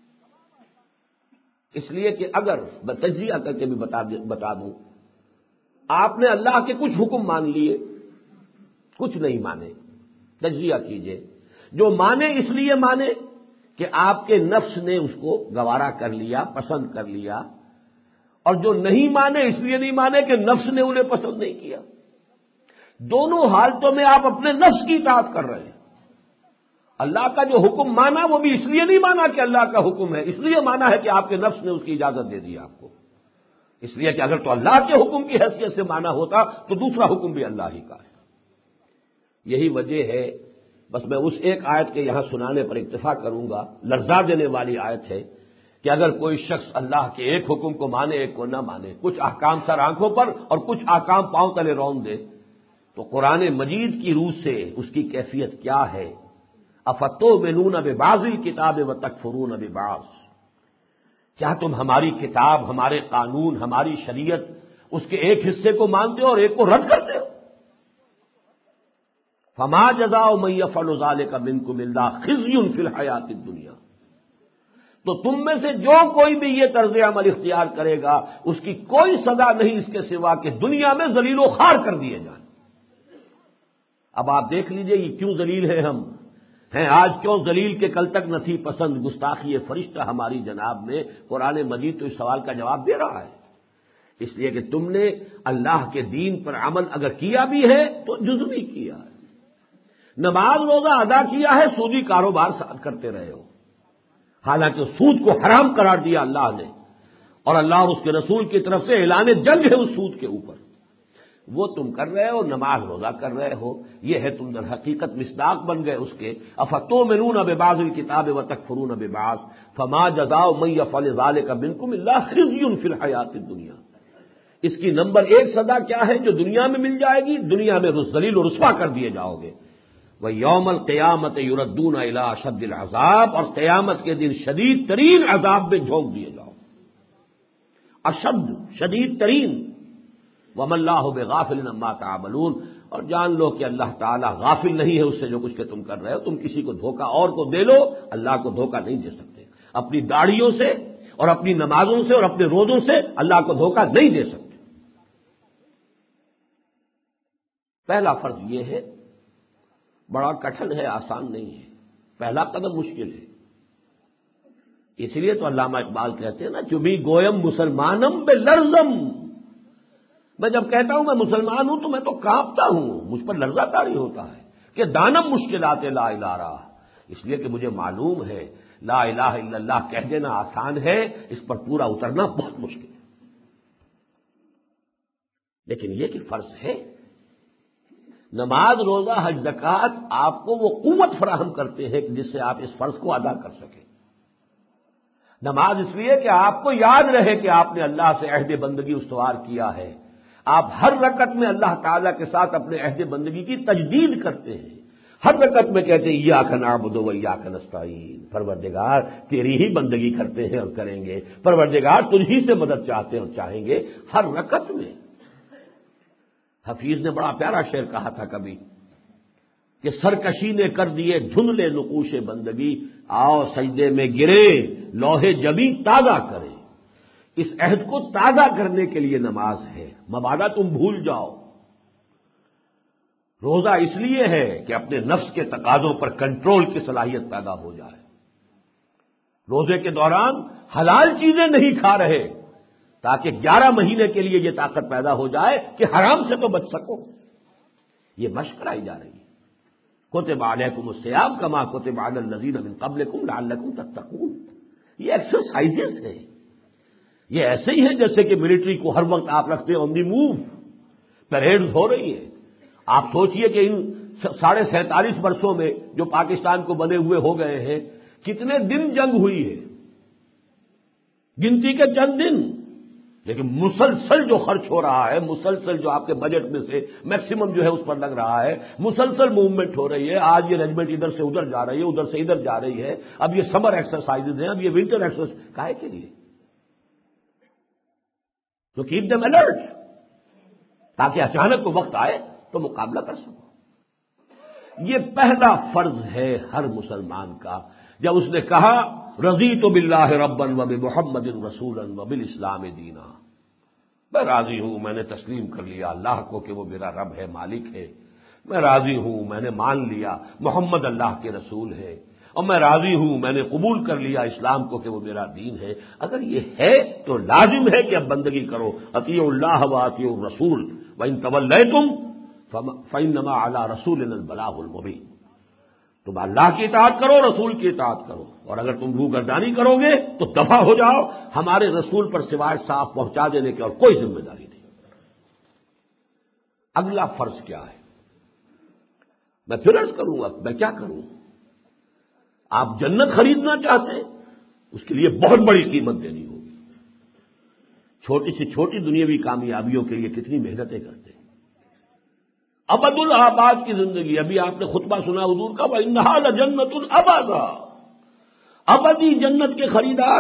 اس لیے کہ اگر میں تجزیہ کر کے بھی بتا دوں، آپ نے اللہ کے کچھ حکم مان لیے، کچھ نہیں مانے، تجزیہ کیجئے۔ جو مانے اس لیے مانے کہ آپ کے نفس نے اس کو گوارا کر لیا، پسند کر لیا، اور جو نہیں مانے اس لیے نہیں مانے کہ نفس نے انہیں پسند نہیں کیا۔ دونوں حالتوں میں آپ اپنے نفس کی اطاعت کر رہے ہیں۔ اللہ کا جو حکم مانا وہ بھی اس لیے نہیں مانا کہ اللہ کا حکم ہے، اس لیے مانا ہے کہ آپ کے نفس نے اس کی اجازت دے دی آپ کو، اس لیے کہ اگر تو اللہ کے حکم کی حیثیت سے مانا ہوتا تو دوسرا حکم بھی اللہ ہی کا ہے۔ یہی وجہ ہے، بس میں اس ایک آیت کے یہاں سنانے پر اکتفا کروں گا، لرزا دینے والی آیت ہے کہ اگر کوئی شخص اللہ کے ایک حکم کو مانے ایک کو نہ مانے، کچھ احکام سر آنکھوں پر اور کچھ احکام پاؤں تلے رون دے، تو قرآن مجید کی روح سے اس کی کیفیت کیا ہے؟ افتؤمنون ببعض الکتاب وتکفرون ببعض، کیا تم ہماری کتاب، ہمارے قانون، ہماری شریعت، اس کے ایک حصے کو مانتے ہو اور ایک کو رد کرتے ہو؟ فما جزاء من یفعل ذلک منکم الا خزی فی الحیاۃ الدنیا، تو تم میں سے جو کوئی بھی یہ طرز عمل اختیار کرے گا اس کی کوئی سزا نہیں اس کے سوا کہ دنیا میں ذلیل و خوار کر دیے جائیں۔ اب آپ دیکھ لیجئے یہ کیوں ذلیل ہیں آج، کیوں ذلیل کے کل تک نہ تھی پسند گستاخی فرشتہ ہماری جناب میں؟ قرآن مجید تو اس سوال کا جواب دے رہا ہے، اس لیے کہ تم نے اللہ کے دین پر عمل اگر کیا بھی ہے تو جزوی کیا ہے، نماز روزہ ادا کیا ہے، سودی کاروبار ساتھ کرتے رہے ہو، حالانکہ سود کو حرام قرار دیا اللہ نے، اور اللہ اور اس کے رسول کی طرف سے اعلان جنگ ہے اس سود کے اوپر، وہ تم کر رہے ہو، نماز روزہ کر رہے ہو، یہ ہے تم در حقیقت مصداق بن گئے اس کے۔ افتؤمنون ببعض الکتاب وتکفرون ببعض فما جزاء من یفعل ذلک منکم الا خزی فی الحیاۃ الدنیا، اس کی نمبر ایک سزا کیا ہے جو دنیا میں مل جائے گی؟ دنیا میں ذلیل و رسوا کر دیے جاؤ گے۔ وَيَوْمَ الْقِيَامَةِ يُرَدُّونَ إِلَىٰ أَشَدِّ الْعَذَابِ، اور قیامت کے دن شدید ترین عذاب میں جھونک دیے جاؤ، اشد، شدید ترین۔ وَمَا اللَّهُ بِغَافِلٍ عَمَّا تَعْمَلُونَ، اور جان لو کہ اللہ تعالیٰ غافل نہیں ہے اس سے جو کچھ کہ تم کر رہے ہو۔ تم کسی کو دھوکہ اور کو دے لو، اللہ کو دھوکہ نہیں دے سکتے، اپنی داڑھیوں سے اور اپنی نمازوں سے اور اپنے روزوں سے اللہ کو دھوکہ نہیں دے سکتے۔ پہلا فرض یہ ہے، بڑا کٹھن ہے، آسان نہیں ہے، پہلا قدم مشکل ہے، اس لیے تو علامہ اقبال کہتے ہیں نا، چبھی گویم مسلمانم بے لرزم، میں جب کہتا ہوں میں مسلمان ہوں تو میں تو کانپتا ہوں، مجھ پر لرزہ طاری ہوتا ہے کہ دانم مشکلات لا الہ، اس لیے کہ مجھے معلوم ہے لا الہ الا اللہ کہہ دینا آسان ہے، اس پر پورا اترنا بہت مشکل ہے۔ لیکن یہ کہ فرض ہے، نماز روزہ حج زکوٰۃ آپ کو وہ قوت فراہم کرتے ہیں جس سے آپ اس فرض کو ادا کر سکیں۔ نماز اس لیے کہ آپ کو یاد رہے کہ آپ نے اللہ سے عہد بندگی استوار کیا ہے، آپ ہر رکعت میں اللہ تعالیٰ کے ساتھ اپنے عہد بندگی کی تجدید کرتے ہیں، ہر رکعت میں کہتے ہیں ایاک نعبد و ایاک نستعین، پروردگار تیری ہی بندگی کرتے ہیں اور کریں گے، پروردگار تجھ ہی سے مدد چاہتے ہیں اور چاہیں گے، ہر رکعت میں۔ حفیظ نے بڑا پیارا شعر کہا تھا کبھی کہ سرکشی نے کر دیے دھندلے نقوش بندگی، آؤ سجدے میں گرے لوح جبیں تازہ کرے. اس عہد کو تازہ کرنے کے لیے نماز ہے، مبادا تم بھول جاؤ. روزہ اس لیے ہے کہ اپنے نفس کے تقاضوں پر کنٹرول کی صلاحیت پیدا ہو جائے. روزے کے دوران حلال چیزیں نہیں کھا رہے تاکہ 11 مہینے کے لیے یہ طاقت پیدا ہو جائے کہ حرام سے تو بچ سکو. یہ مشق کرائی جا رہی ہے. کتب علیکم الصیام کما کتب علی الذین من قبلکم لعلکم تتقون. یہ ایکسرسائزز ہیں. یہ ایسے ہی ہے جیسے کہ ملٹری کو ہر وقت آپ رکھتے ہیں آن دی موو، پریڈز ہو رہی ہے. آپ سوچئے کہ ان 47.5 برسوں میں جو پاکستان کو بنے ہوئے ہو گئے ہیں کتنے دن جنگ ہوئی ہے، گنتی کے چند دن، لیکن مسلسل جو خرچ ہو رہا ہے، مسلسل جو آپ کے بجٹ میں سے میکسیمم جو ہے اس پر لگ رہا ہے، مسلسل موومنٹ ہو رہی ہے. آج یہ ریجمنٹ ادھر سے ادھر جا رہی ہے، ادھر سے ادھر جا رہی ہے. اب یہ سمر ایکسرسائزز ہیں، اب یہ ونٹر ایکسرسائز کاہے کے لیے؟ تو کیپ دم الرٹ تاکہ اچانک کو وقت آئے تو مقابلہ کر سکو. یہ پہلا فرض ہے ہر مسلمان کا. جب اس نے کہا رضیت باللہ ربا وبمحمد رسولا وبالاسلام دینا، میں راضی ہوں، میں نے تسلیم کر لیا اللہ کو کہ وہ میرا رب ہے، مالک ہے. میں راضی ہوں، میں نے مان لیا محمد اللہ کے رسول ہے. اور میں راضی ہوں، میں نے قبول کر لیا اسلام کو کہ وہ میرا دین ہے. اگر یہ ہے تو لازم ہے کہ اب بندگی کرو. اطیعوا اللہ واطیعوا الرسول وان تولیتم فانما علی رسولنا البلاغ المبین. تم اللہ کی اطاعت کرو، رسول کی اطاعت کرو، اور اگر تم روگردانی کرو گے تو دفع ہو جاؤ. ہمارے رسول پر سوائے صاف پہنچا دینے کی اور کوئی ذمہ داری نہیں. اگلا فرض کیا ہے؟ میں پھر عرض کروں گا میں کیا کروں؟ آپ جنت خریدنا چاہتے ہیں، اس کے لیے بہت بڑی قیمت دینی ہوگی. چھوٹی سے چھوٹی دنیاوی کامیابیوں کے لیے کتنی محنتیں کرتے ہیں. ابد الآباد کی زندگی، ابھی آپ نے خطبہ سنا حضور کا، وَإِنَّهَا لَجَنَّةٌ أَبَدًا، ابدی جنت کے خریدار.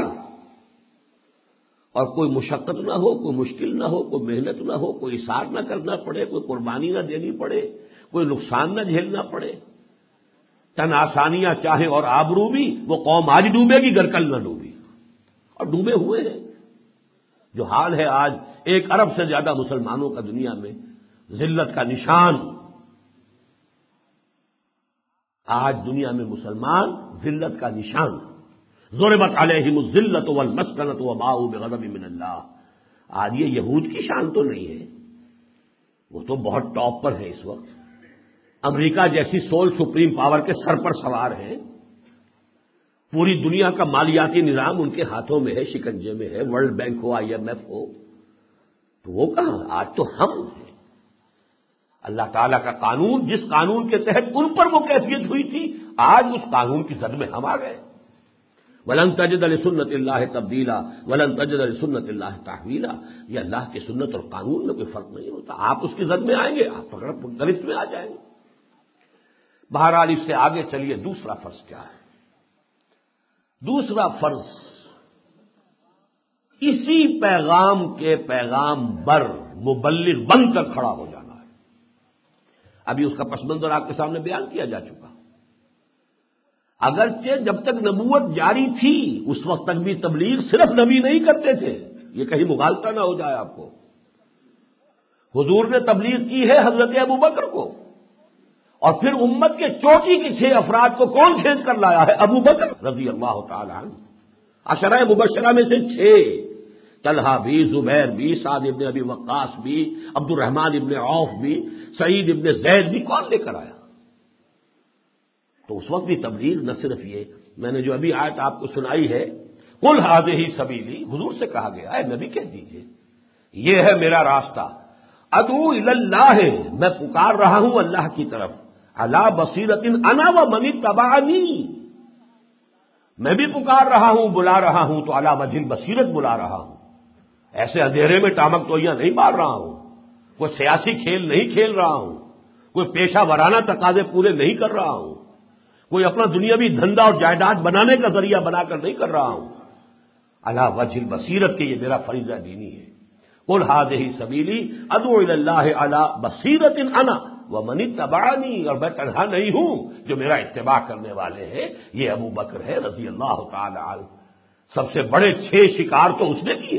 اور کوئی مشقت نہ ہو، کوئی مشکل نہ ہو، کوئی محنت نہ ہو، کوئی اثار نہ کرنا پڑے، کوئی قربانی نہ دینی پڑے، کوئی نقصان نہ جھیلنا پڑے. تن آسانیاں چاہیں اور آبرو بھی، وہ قوم آج ڈوبے گی گر کل نہ ڈوبی، اور ڈوبے ہوئے ہیں. جو حال ہے آج 1 ارب سے زیادہ مسلمانوں کا دنیا میں ذلت کا نشان. آج دنیا میں مسلمان ذلت کا نشان. ضربت علیہم الذلۃ والمسکنۃ وباؤوا بغضب من اللہ. آج یہ یہود کی شان تو نہیں ہے، وہ تو بہت ٹاپ پر ہے اس وقت. امریکہ جیسی سول سپریم پاور کے سر پر سوار ہے. پوری دنیا کا مالیاتی نظام ان کے ہاتھوں میں ہے، شکنجے میں ہے. ورلڈ بینک ہو، IMF ہو، تو وہ کہاں؟ آج تو ہم ہیں. اللہ تعالیٰ کا قانون، جس قانون کے تحت ان پر وہ کیفیت ہوئی تھی، آج اس قانون کی زد میں ہم آ گئے. وَلَن تَجِدَ لِسُنَّتِ اللَّهِ تَبْدِيلًا وَلَن تَجِدَ لِسُنَّتِ اللَّهِ تَحْوِيلًا. یہ اللہ کی سنت اور قانون میں کوئی فرق نہیں ہوتا. آپ اس کی زد میں آئیں گے، آپ گرفت میں آ جائیں گے. بہرحال اس سے آگے چلیے دوسرا فرض کیا ہے؟ دوسرا فرض اسی پیغام کے پیغام بر مبلغ بن کر کھڑا ہو جانا ہے. ابھی اس کا پس منظر آپ کے سامنے بیان کیا جا چکا. اگرچہ جب تک نبوت جاری تھی اس وقت تک بھی تبلیغ صرف نبی نہیں کرتے تھے. یہ کہیں مغالطہ نہ ہو جائے آپ کو. حضور نے تبلیغ کی ہے حضرت ابوبکر کو، اور پھر امت کے چوٹی کے 6 افراد کو کون کھینچ کر لایا ہے؟ ابو بکر رضی اللہ تعالی عنہ. عشرہ مبشرہ میں سے 6، طلحہ بھی، زبیر بھی، سعد ابن ابی وقاص بھی، عبد الرحمن ابن عوف بھی، سعید ابن زید بھی. کون لے کر آیا؟ تو اس وقت بھی تبلیغ نہ صرف یہ، میں نے جو ابھی آیت آپ کو سنائی ہے، قل ھذہ سبیلی، حضور سے کہا گیا اے نبی کہہ دیجئے یہ ہے میرا راستہ. ادعو الی اللہ، میں پکار رہا ہوں اللہ کی طرف. علی بصیرۃ انا ومن اتبعنی، میں بھی پکار رہا ہوں، بلا رہا ہوں تو علی وجہ البصیرت بلا رہا ہوں. ایسے اندھیرے میں ٹامک تویاں نہیں مار رہا ہوں، کوئی سیاسی کھیل نہیں کھیل رہا ہوں، کوئی پیشہ ورانہ تقاضے پورے نہیں کر رہا ہوں، کوئی اپنا دنیاوی دھندا اور جائیداد بنانے کا ذریعہ بنا کر نہیں کر رہا ہوں. علی وجہ البصیرت کے یہ میرا فریضہ دینی ہے. قل ھذہ سبیلی ادعو الی اللہ علی بصیرۃ انا ومن اتبعنی، اور میں تنہا نہیں ہوں، جو میرا اتباع کرنے والے ہیں یہ ابو بکر ہے رضی اللہ تعالی عنہ۔ سب سے بڑے 6 شکار تو اس نے کیے،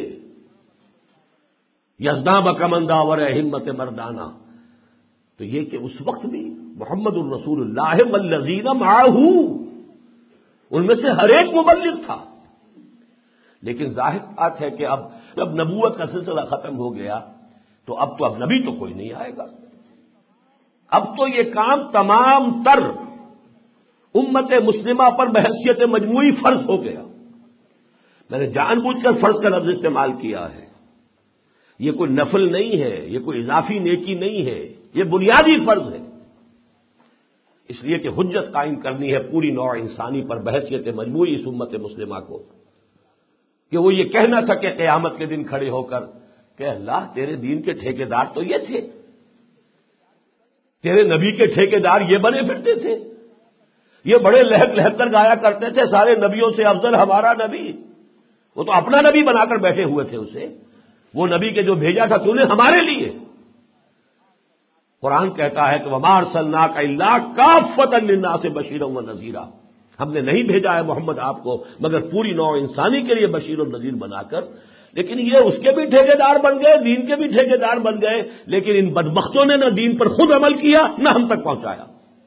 یزداں بکمندہ ور ہمت مردانہ۔ تو یہ کہ اس وقت بھی محمد الرسول اللہ والذین معہ، ان میں سے ہر ایک مبلغ تھا۔ لیکن ظاہر بات ہے کہ اب جب نبوت کا سلسلہ ختم ہو گیا تو اب نبی تو کوئی نہیں آئے گا۔ اب تو یہ کام تمام تر امت مسلمہ پر بحیثیت مجموعی فرض ہو گیا۔ میں نے جان بوجھ کر فرض کا لفظ استعمال کیا ہے، یہ کوئی نفل نہیں ہے، یہ کوئی اضافی نیکی نہیں ہے، یہ بنیادی فرض ہے۔ اس لیے کہ حجت قائم کرنی ہے پوری نوع انسانی پر بحیثیت مجموعی اس امت مسلمہ کو، کہ وہ یہ کہہ نہ سکے قیامت کے دن کھڑے ہو کر کہ اللہ تیرے دین کے ٹھیکیدار تو یہ تھے، تیرے نبی کے ٹھیکیدار یہ بنے پھرتے تھے، یہ بڑے لہک لہک کر گایا کرتے تھے سارے نبیوں سے افضل ہمارا نبی۔ وہ تو اپنا نبی بنا کر بیٹھے ہوئے تھے اسے، وہ نبی کے جو بھیجا تھا تو نے ہمارے لیے۔ قرآن کہتا ہے کہ وَمَا أَرْسَلْنَاكَ إِلَّا كَافَّةً لِلنَّاسِ بَشِيرًا وَنَذِيرًا، ہم نے نہیں بھیجا ہے محمد آپ کو مگر پوری نوع انسانی کے لیے بشیر و نذیر بنا کر۔ لیکن یہ اس کے بھی ٹھیکیدار بن گئے، دین کے بھی ٹھیکیدار بن گئے، لیکن ان بدبختوں نے نہ دین پر خود عمل کیا نہ ہم تک پہنچایا،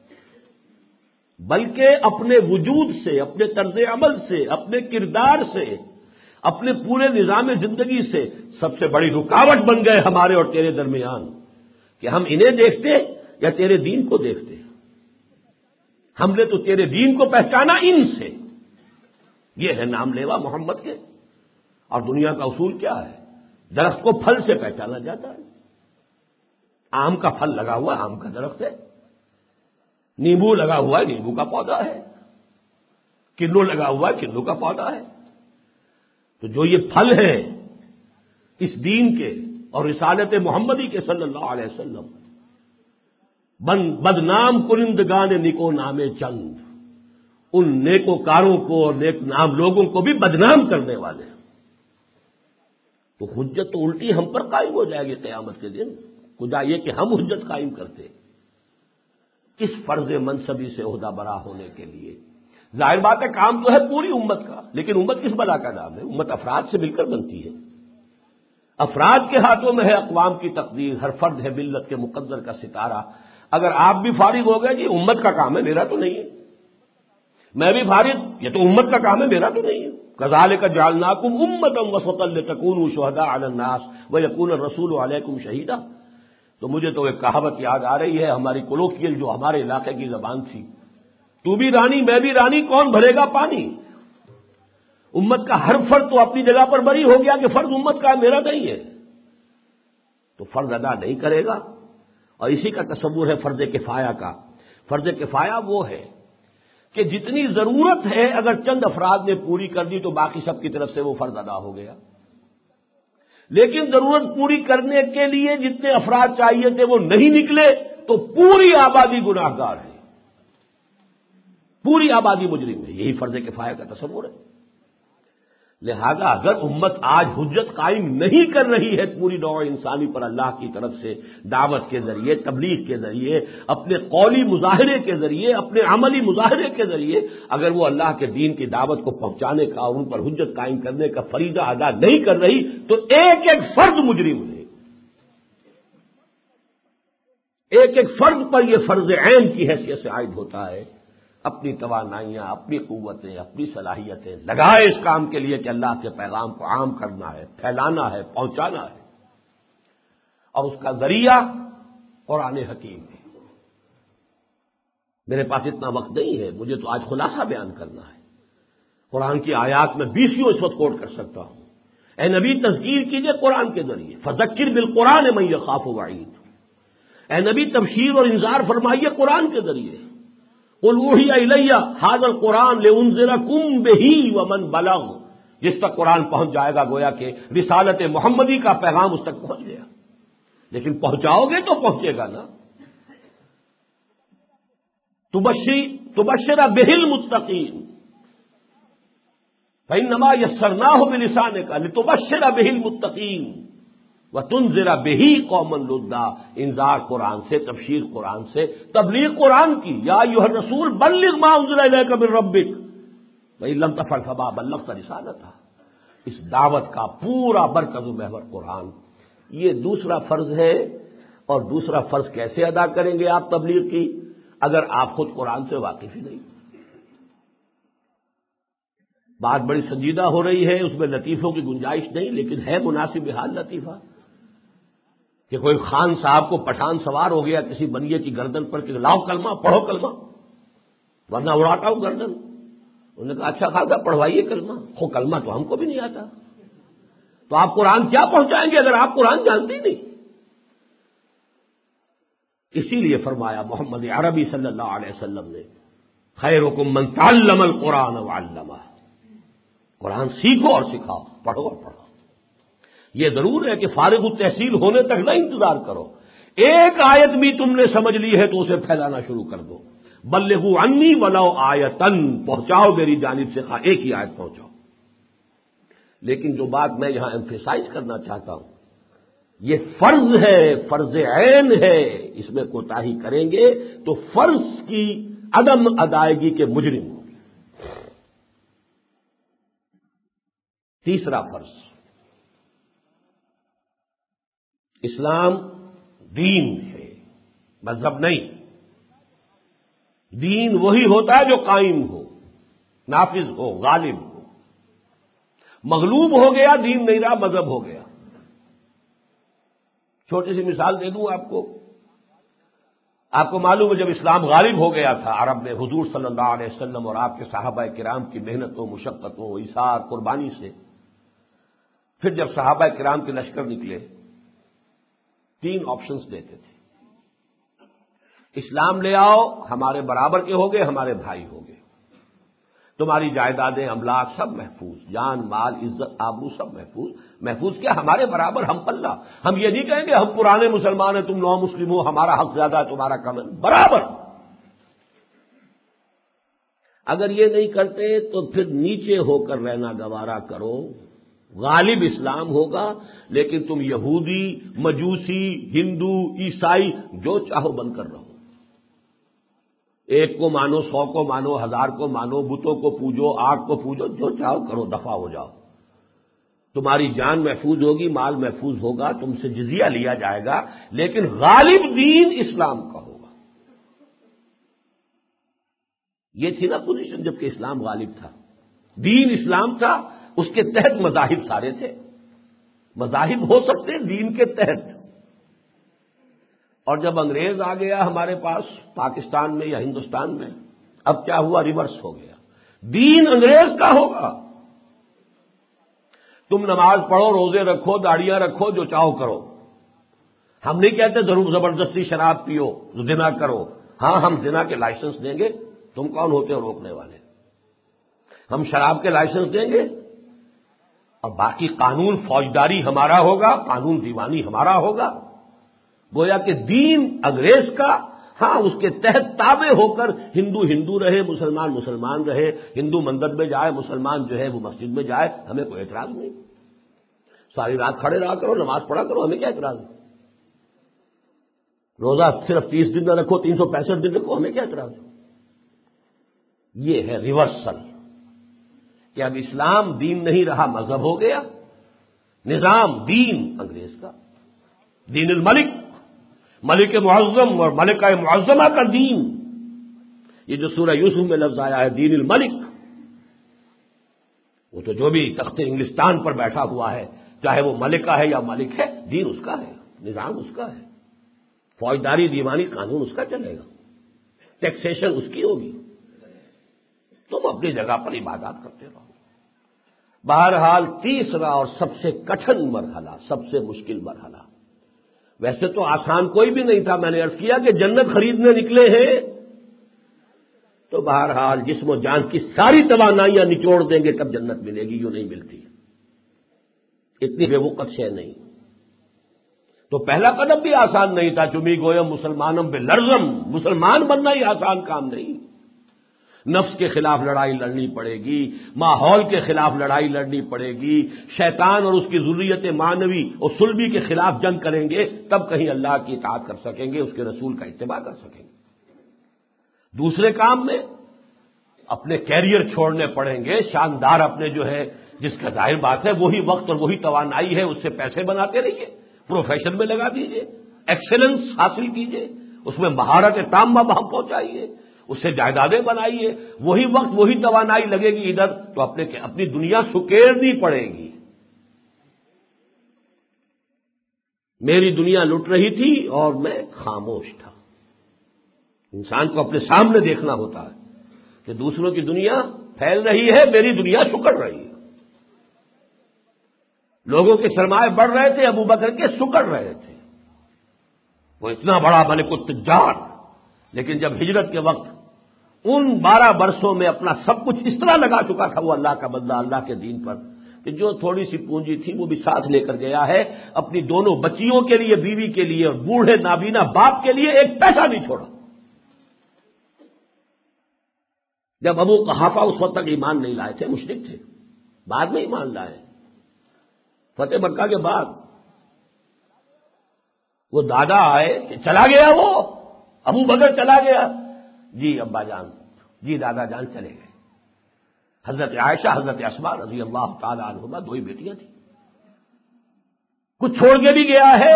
بلکہ اپنے وجود سے، اپنے طرز عمل سے، اپنے کردار سے، اپنے پورے نظام زندگی سے سب سے بڑی رکاوٹ بن گئے ہمارے اور تیرے درمیان، کہ ہم انہیں دیکھتے یا تیرے دین کو دیکھتے۔ ہم نے تو تیرے دین کو پہچانا ان سے، یہ ہے نام لیوا محمد کے۔ اور دنیا کا اصول کیا ہے؟ درخت کو پھل سے پہچانا جاتا ہے۔ آم کا پھل لگا ہوا آم کا درخت ہے، نیمبو لگا ہوا ہے نیمبو کا پودا ہے، کنو لگا ہوا ہے کنو کا پودا ہے۔ تو جو یہ پھل ہیں اس دین کے اور رسالت محمدی کے صلی اللہ علیہ وسلم، بدنام کنندگان نیکو نامے چند، ان نیکوکاروں کو اور نیک نام لوگوں کو بھی بدنام کرنے والے ہیں۔ تو حجت تو الٹی ہم پر قائم ہو جائے گی قیامت کے دن۔ خدا یہ کہ ہم حجت قائم کرتے کس فرض منصبی سے عہدہ برا ہونے کے لیے۔ ظاہر بات ہے کام تو ہے پوری امت کا، لیکن امت کس بلا کا نام ہے؟ امت افراد سے مل کر بنتی ہے، افراد کے ہاتھوں میں ہے اقوام کی تقدیر، ہر فرد ہے ملت کے مقدر کا ستارہ۔ اگر آپ بھی فارغ ہو گئے جی امت کا کام ہے میرا تو نہیں ہے، میں بھی فارغ یہ تو امت کا کام ہے میرا تو نہیں ہے۔ کذالک جعلناکم امۃ وسطا لتکونوا شہداء علی الناس ویکون الرسول علیکم شہیدا۔ تو مجھے تو ایک کہاوت یاد آ رہی ہے ہماری کولوکیل جو ہمارے علاقے کی زبان تھی، تو بھی رانی میں بھی رانی کون بھرے گا پانی۔ امت کا ہر فرد تو اپنی جگہ پر بری ہو گیا کہ فرض امت کا ہے میرا نہیں ہے، تو فرض ادا نہیں کرے گا۔ اور اسی کا تصور ہے فرض کفایہ کا۔ فرض کفایہ وہ ہے کہ جتنی ضرورت ہے اگر چند افراد نے پوری کر دی تو باقی سب کی طرف سے وہ فرض ادا ہو گیا، لیکن ضرورت پوری کرنے کے لیے جتنے افراد چاہیے تھے وہ نہیں نکلے تو پوری آبادی گناہ گار ہے، پوری آبادی مجرم ہے۔ یہی فرض کفایہ کا تصور ہے۔ لہذا اگر امت آج حجت قائم نہیں کر رہی ہے پوری نوع انسانی پر اللہ کی طرف سے دعوت کے ذریعے، تبلیغ کے ذریعے، اپنے قولی مظاہرے کے ذریعے، اپنے عملی مظاہرے کے ذریعے، اگر وہ اللہ کے دین کی دعوت کو پہنچانے کا اور ان پر حجت قائم کرنے کا فریضہ ادا نہیں کر رہی تو ایک ایک فرد مجرم ہے، ایک ایک فرد پر یہ فرض عین کی حیثیت سے عائد ہوتا ہے۔ اپنی توانائیاں، اپنی قوتیں، اپنی صلاحیتیں لگائے اس کام کے لیے کہ اللہ کے پیغام کو عام کرنا ہے، پھیلانا ہے، پہنچانا ہے، اور اس کا ذریعہ قرآن حکیم ہے۔ میرے پاس اتنا وقت نہیں ہے، مجھے تو آج خلاصہ بیان کرنا ہے۔ قرآن کی آیات میں 20 اس وقت کوٹ کر سکتا ہوں۔ اے نبی تذکیر کیجئے قرآن کے ذریعے، فذکر بالقرآن من یخاف وعید۔ اے نبی تبشیر اور انذار فرمائیے قرآن کے ذریعے۔ قل اوحی الی ھذا القرآن لانذرکم بہ ومن بلغ، جس تک قرآن پہنچ جائے گا گویا کہ رسالت محمدی کا پیغام اس تک پہنچ گیا، لیکن پہنچاؤ گے تو پہنچے گا نا۔ تبشر بہ المتقین فانما یسرناہ بلسانک لتبشر بہ المتقین، وَتُنذِرَ بِهِ قَوْمًا لُدًّا، انذار قرآن سے، تبشیر قرآن سے، تبلیغ قرآن کی. یا ایھا الرسول بلغ ما انزل الیک من ربک وَإِن لَّم تَفْعَلْ فَمَا بَلَّغْتَ رِسَالَتَهُ. اس دعوت کا پورا مرکز و محور قرآن. یہ دوسرا فرض ہے. اور دوسرا فرض کیسے ادا کریں گے آپ تبلیغ کی اگر آپ خود قرآن سے واقف ہی نہیں؟ بات بڑی سنجیدہ ہو رہی ہے، اس میں لطیفوں کی گنجائش نہیں، لیکن ہے مناسب حال لطیفہ کہ کوئی خان صاحب کو پٹھان سوار ہو گیا کسی بنیے کی گردن پر کہ لاؤ کلمہ پڑھو کلمہ ورنہ اڑاتا ہوں گردن. انہوں نے کہا اچھا خاصا پڑھوائیے کلمہ. خو کلمہ تو ہم کو بھی نہیں آتا، تو آپ قرآن کیا پہنچائیں گے اگر آپ قرآن جانتے ہی نہیں؟ اسی لیے فرمایا محمد عربی صلی اللہ علیہ وسلم نے خیرکم من تعلم القرآن وعلمہ. قرآن سیکھو اور سکھاؤ، پڑھو اور پڑھو. یہ ضرور ہے کہ فارغ التحصیل ہونے تک نہ انتظار کرو. ایک آیت بھی تم نے سمجھ لی ہے تو اسے پھیلانا شروع کر دو. بلغوا عنی ولو آیتن، پہنچاؤ میری جانب سے خواہ ایک ہی آیت پہنچاؤ. لیکن جو بات میں یہاں ایمفیسائز کرنا چاہتا ہوں، یہ فرض ہے، فرض عین ہے. اس میں کوتاہی کریں گے تو فرض کی عدم ادائیگی کے مجرم ہوں گے. تیسرا فرض، اسلام دین ہے، مذہب نہیں. دین وہی ہوتا ہے جو قائم ہو، نافذ ہو، غالب ہو. مغلوب ہو گیا دین نہیں رہا، مذہب ہو گیا. چھوٹی سی مثال دے دوں آپ کو معلوم ہے جب اسلام غالب ہو گیا تھا عرب میں حضور صلی اللہ علیہ وسلم اور آپ کے صحابہ کرام کی محنتوں، مشقتوں، ایثار، قربانی سے، پھر جب صحابہ کرام کے لشکر نکلے 3 آپشنز دیتے تھے. اسلام لے آؤ، ہمارے برابر کے ہوگے، ہمارے بھائی ہوگے، تمہاری جائیدادیں، املاک سب محفوظ، جان مال عزت آبرو سب محفوظ. محفوظ کیا؟ ہمارے برابر، ہم پلہ. ہم یہ نہیں کہیں گے ہم پرانے مسلمان ہیں تم نو مسلم ہو، ہمارا حق زیادہ ہے تمہارا کم ہے، برابر. اگر یہ نہیں کرتے تو پھر نیچے ہو کر رہنا گوارا کرو. غالب اسلام ہوگا، لیکن تم یہودی، مجوسی، ہندو، عیسائی جو چاہو بن کر رہو. 1 کو مانو، 100 کو مانو، 1000 کو مانو، بتوں کو پوجو، آگ کو پوجو، جو چاہو کرو، دفع ہو جاؤ. تمہاری جان محفوظ ہوگی، مال محفوظ ہوگا، تم سے جزیہ لیا جائے گا، لیکن غالب دین اسلام کا ہوگا. یہ تھی نا پوزیشن جبکہ اسلام غالب تھا. دین اسلام تھا، اس کے تحت مذاہب سارے تھے. مذاہب ہو سکتے دین کے تحت. اور جب انگریز آ گیا ہمارے پاس پاکستان میں یا ہندوستان میں، اب کیا ہوا؟ ریورس ہو گیا. دین انگریز کا ہوگا. تم نماز پڑھو، روزے رکھو، داڑیاں رکھو، جو چاہو کرو. ہم نہیں کہتے ضرور زبردستی شراب پیو، زنا کرو. ہاں ہم زنا کے لائسنس دیں گے، تم کون ہوتے ہو روکنے والے؟ ہم شراب کے لائسنس دیں گے، اور باقی قانون فوجداری ہمارا ہوگا، قانون دیوانی ہمارا ہوگا. گویا کہ دین انگریز کا، ہاں اس کے تحت تابع ہو کر ہندو ہندو رہے، مسلمان مسلمان رہے. ہندو مندر میں جائے، مسلمان جو ہے وہ مسجد میں جائے، ہمیں کوئی اعتراض نہیں. ساری رات کھڑے رہا کرو، نماز پڑھا کرو، ہمیں کیا اعتراض ہے؟ روزہ صرف 30 دن نہ رکھو، 365 دن رکھو، ہمیں کیا اعتراض ہے؟ یہ ہے ریورسل کہ اب اسلام دین نہیں رہا، مذہب ہو گیا. نظام دین انگریز کا، دین الملک، ملک معظم اور ملکہ معظمہ کا دین. یہ جو سورہ یوسف میں لفظ آیا ہے دین الملک، وہ تو جو بھی تخت انگلستان پر بیٹھا ہوا ہے، چاہے وہ ملکہ ہے یا ملک ہے، دین اس کا ہے، نظام اس کا ہے. فوجداری دیوانی قانون اس کا چلے گا، ٹیکسیشن اس کی ہوگی. تم اپنی جگہ پر عبادات کرتے رہو. بہرحال تیسرا اور سب سے کٹھن مرحلہ، سب سے مشکل مرحلہ، ویسے تو آسان کوئی بھی نہیں تھا. میں نے عرض کیا کہ جنت خریدنے نکلے ہیں تو بہرحال جسم و جان کی ساری توانائیاں نچوڑ دیں گے تب جنت ملے گی، یوں نہیں ملتی. اتنی بے وقت شے نہیں. تو پہلا قدم بھی آسان نہیں تھا. چمی گویم مسلمانم بے لرزم، مسلمان بننا ہی آسان کام نہیں. نفس کے خلاف لڑائی لڑنی پڑے گی، ماحول کے خلاف لڑائی لڑنی پڑے گی، شیطان اور اس کی ذریت معنوی اور سلبی کے خلاف جنگ کریں گے، تب کہیں اللہ کی اطاعت کر سکیں گے، اس کے رسول کا اتباع کر سکیں گے۔ دوسرے کام میں اپنے کیریئر چھوڑنے پڑیں گے، شاندار اپنے جو ہے جس کا ظاہر بات ہے وہی وقت اور وہی توانائی ہے، اس سے پیسے بناتے رہیے، پروفیشن میں لگا دیجیے، ایکسیلنس حاصل کیجیے، اس میں مہارت تامہ بہم پہنچائیے، اس سے جائیدادیں بنائیے، وہی وقت وہی توانائی لگے گی ادھر تو اپنی دنیا سکیڑنی پڑے گی۔ میری دنیا لٹ رہی تھی اور میں خاموش تھا۔ انسان کو اپنے سامنے دیکھنا ہوتا ہے کہ دوسروں کی دنیا پھیل رہی ہے، میری دنیا سکڑ رہی ہے۔ لوگوں کے سرمائے بڑھ رہے تھے، ابو بکر کے سکڑ رہے تھے۔ وہ اتنا بڑا ملک التجار، لیکن جب ہجرت کے وقت ان 12 برسوں میں اپنا سب کچھ اس طرح لگا چکا تھا وہ اللہ کا بندہ اللہ کے دین پر کہ جو تھوڑی سی پونجی تھی وہ بھی ساتھ لے کر گیا ہے، اپنی دونوں بچیوں کے لیے، بیوی کے لیے اور بوڑھے نابینا باپ کے لیے ایک پیسہ نہیں چھوڑا۔ جب ابو قحافہ اس وقت تک ایمان نہیں لائے تھے، مشرک تھے، بعد میں ایمان لائے فتح مکہ کے بعد، وہ دادا آئے کہ چلا گیا، وہ ابو بکر چلا گیا، جی ابا جان، جی دادا جان چلے گئے۔ حضرت عائشہ، حضرت اسماء رضی اللہ تعالی عنہما، دو ہی بیٹیاں تھیں، کچھ چھوڑ کے بھی گیا ہے۔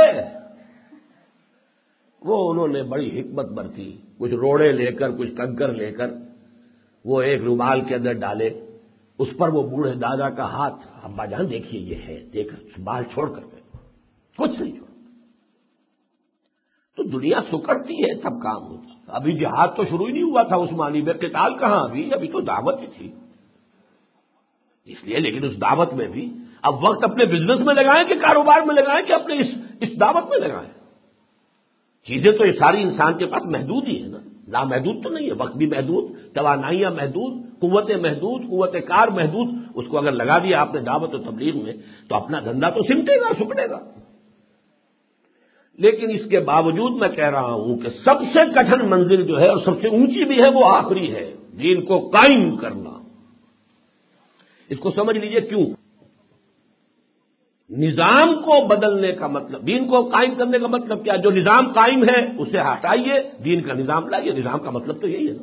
وہ انہوں نے بڑی حکمت برتی، کچھ روڑے لے کر، کچھ کنکر لے کر وہ ایک رومال کے اندر ڈالے، اس پر وہ بوڑھے دادا کا ہاتھ، ابا جان دیکھیے یہ ہے، دیکھ بال چھوڑ کر گئے، کچھ نہیں چھوڑ۔ تو دنیا سکڑتی ہے تب کام ہوتا۔ ابھی جہاد تو شروع ہی نہیں ہوا تھا عثمانی میں، قتال کہاں، ابھی تو دعوت ہی تھی، اس لیے لیکن اس دعوت میں بھی اب وقت اپنے بزنس میں لگائیں کہ کاروبار میں لگائیں کہ اپنے اس دعوت میں لگائیں۔ چیزیں تو یہ ساری انسان کے پاس محدود ہی ہے نا، لامحدود تو نہیں ہے، وقت بھی محدود، توانائیاں محدود، قوتیں محدود، قوت کار محدود، اس کو اگر لگا دیا آپ نے دعوت و تبلیغ میں تو اپنا دھندا تو سمٹے گا، سکڑے گا۔ لیکن اس کے باوجود میں کہہ رہا ہوں کہ سب سے کٹھن منزل جو ہے اور سب سے اونچی بھی ہے وہ آخری ہے، دین کو قائم کرنا۔ اس کو سمجھ لیجئے کیوں؟ نظام کو بدلنے کا مطلب، دین کو قائم کرنے کا مطلب کیا؟ جو نظام قائم ہے اسے ہٹائیے، دین کا نظام لائیے، نظام کا مطلب تو یہی ہے نا۔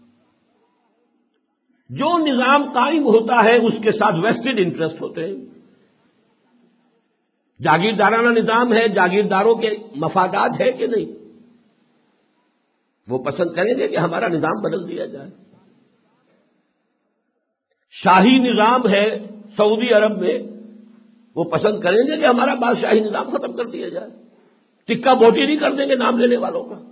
جو نظام قائم ہوتا ہے اس کے ساتھ ویسٹڈ انٹرسٹ ہوتے ہیں، جاگیردارانہ نظام ہے، جاگیرداروں کے مفادات ہے کہ نہیں؟ وہ پسند کریں گے کہ ہمارا نظام بدل دیا جائے۔ شاہی نظام ہے سعودی عرب میں، وہ پسند کریں گے کہ ہمارا بادشاہی نظام ختم کر دیا جائے، ٹکا بوٹی نہیں کر دیں گے نام لینے والوں کا۔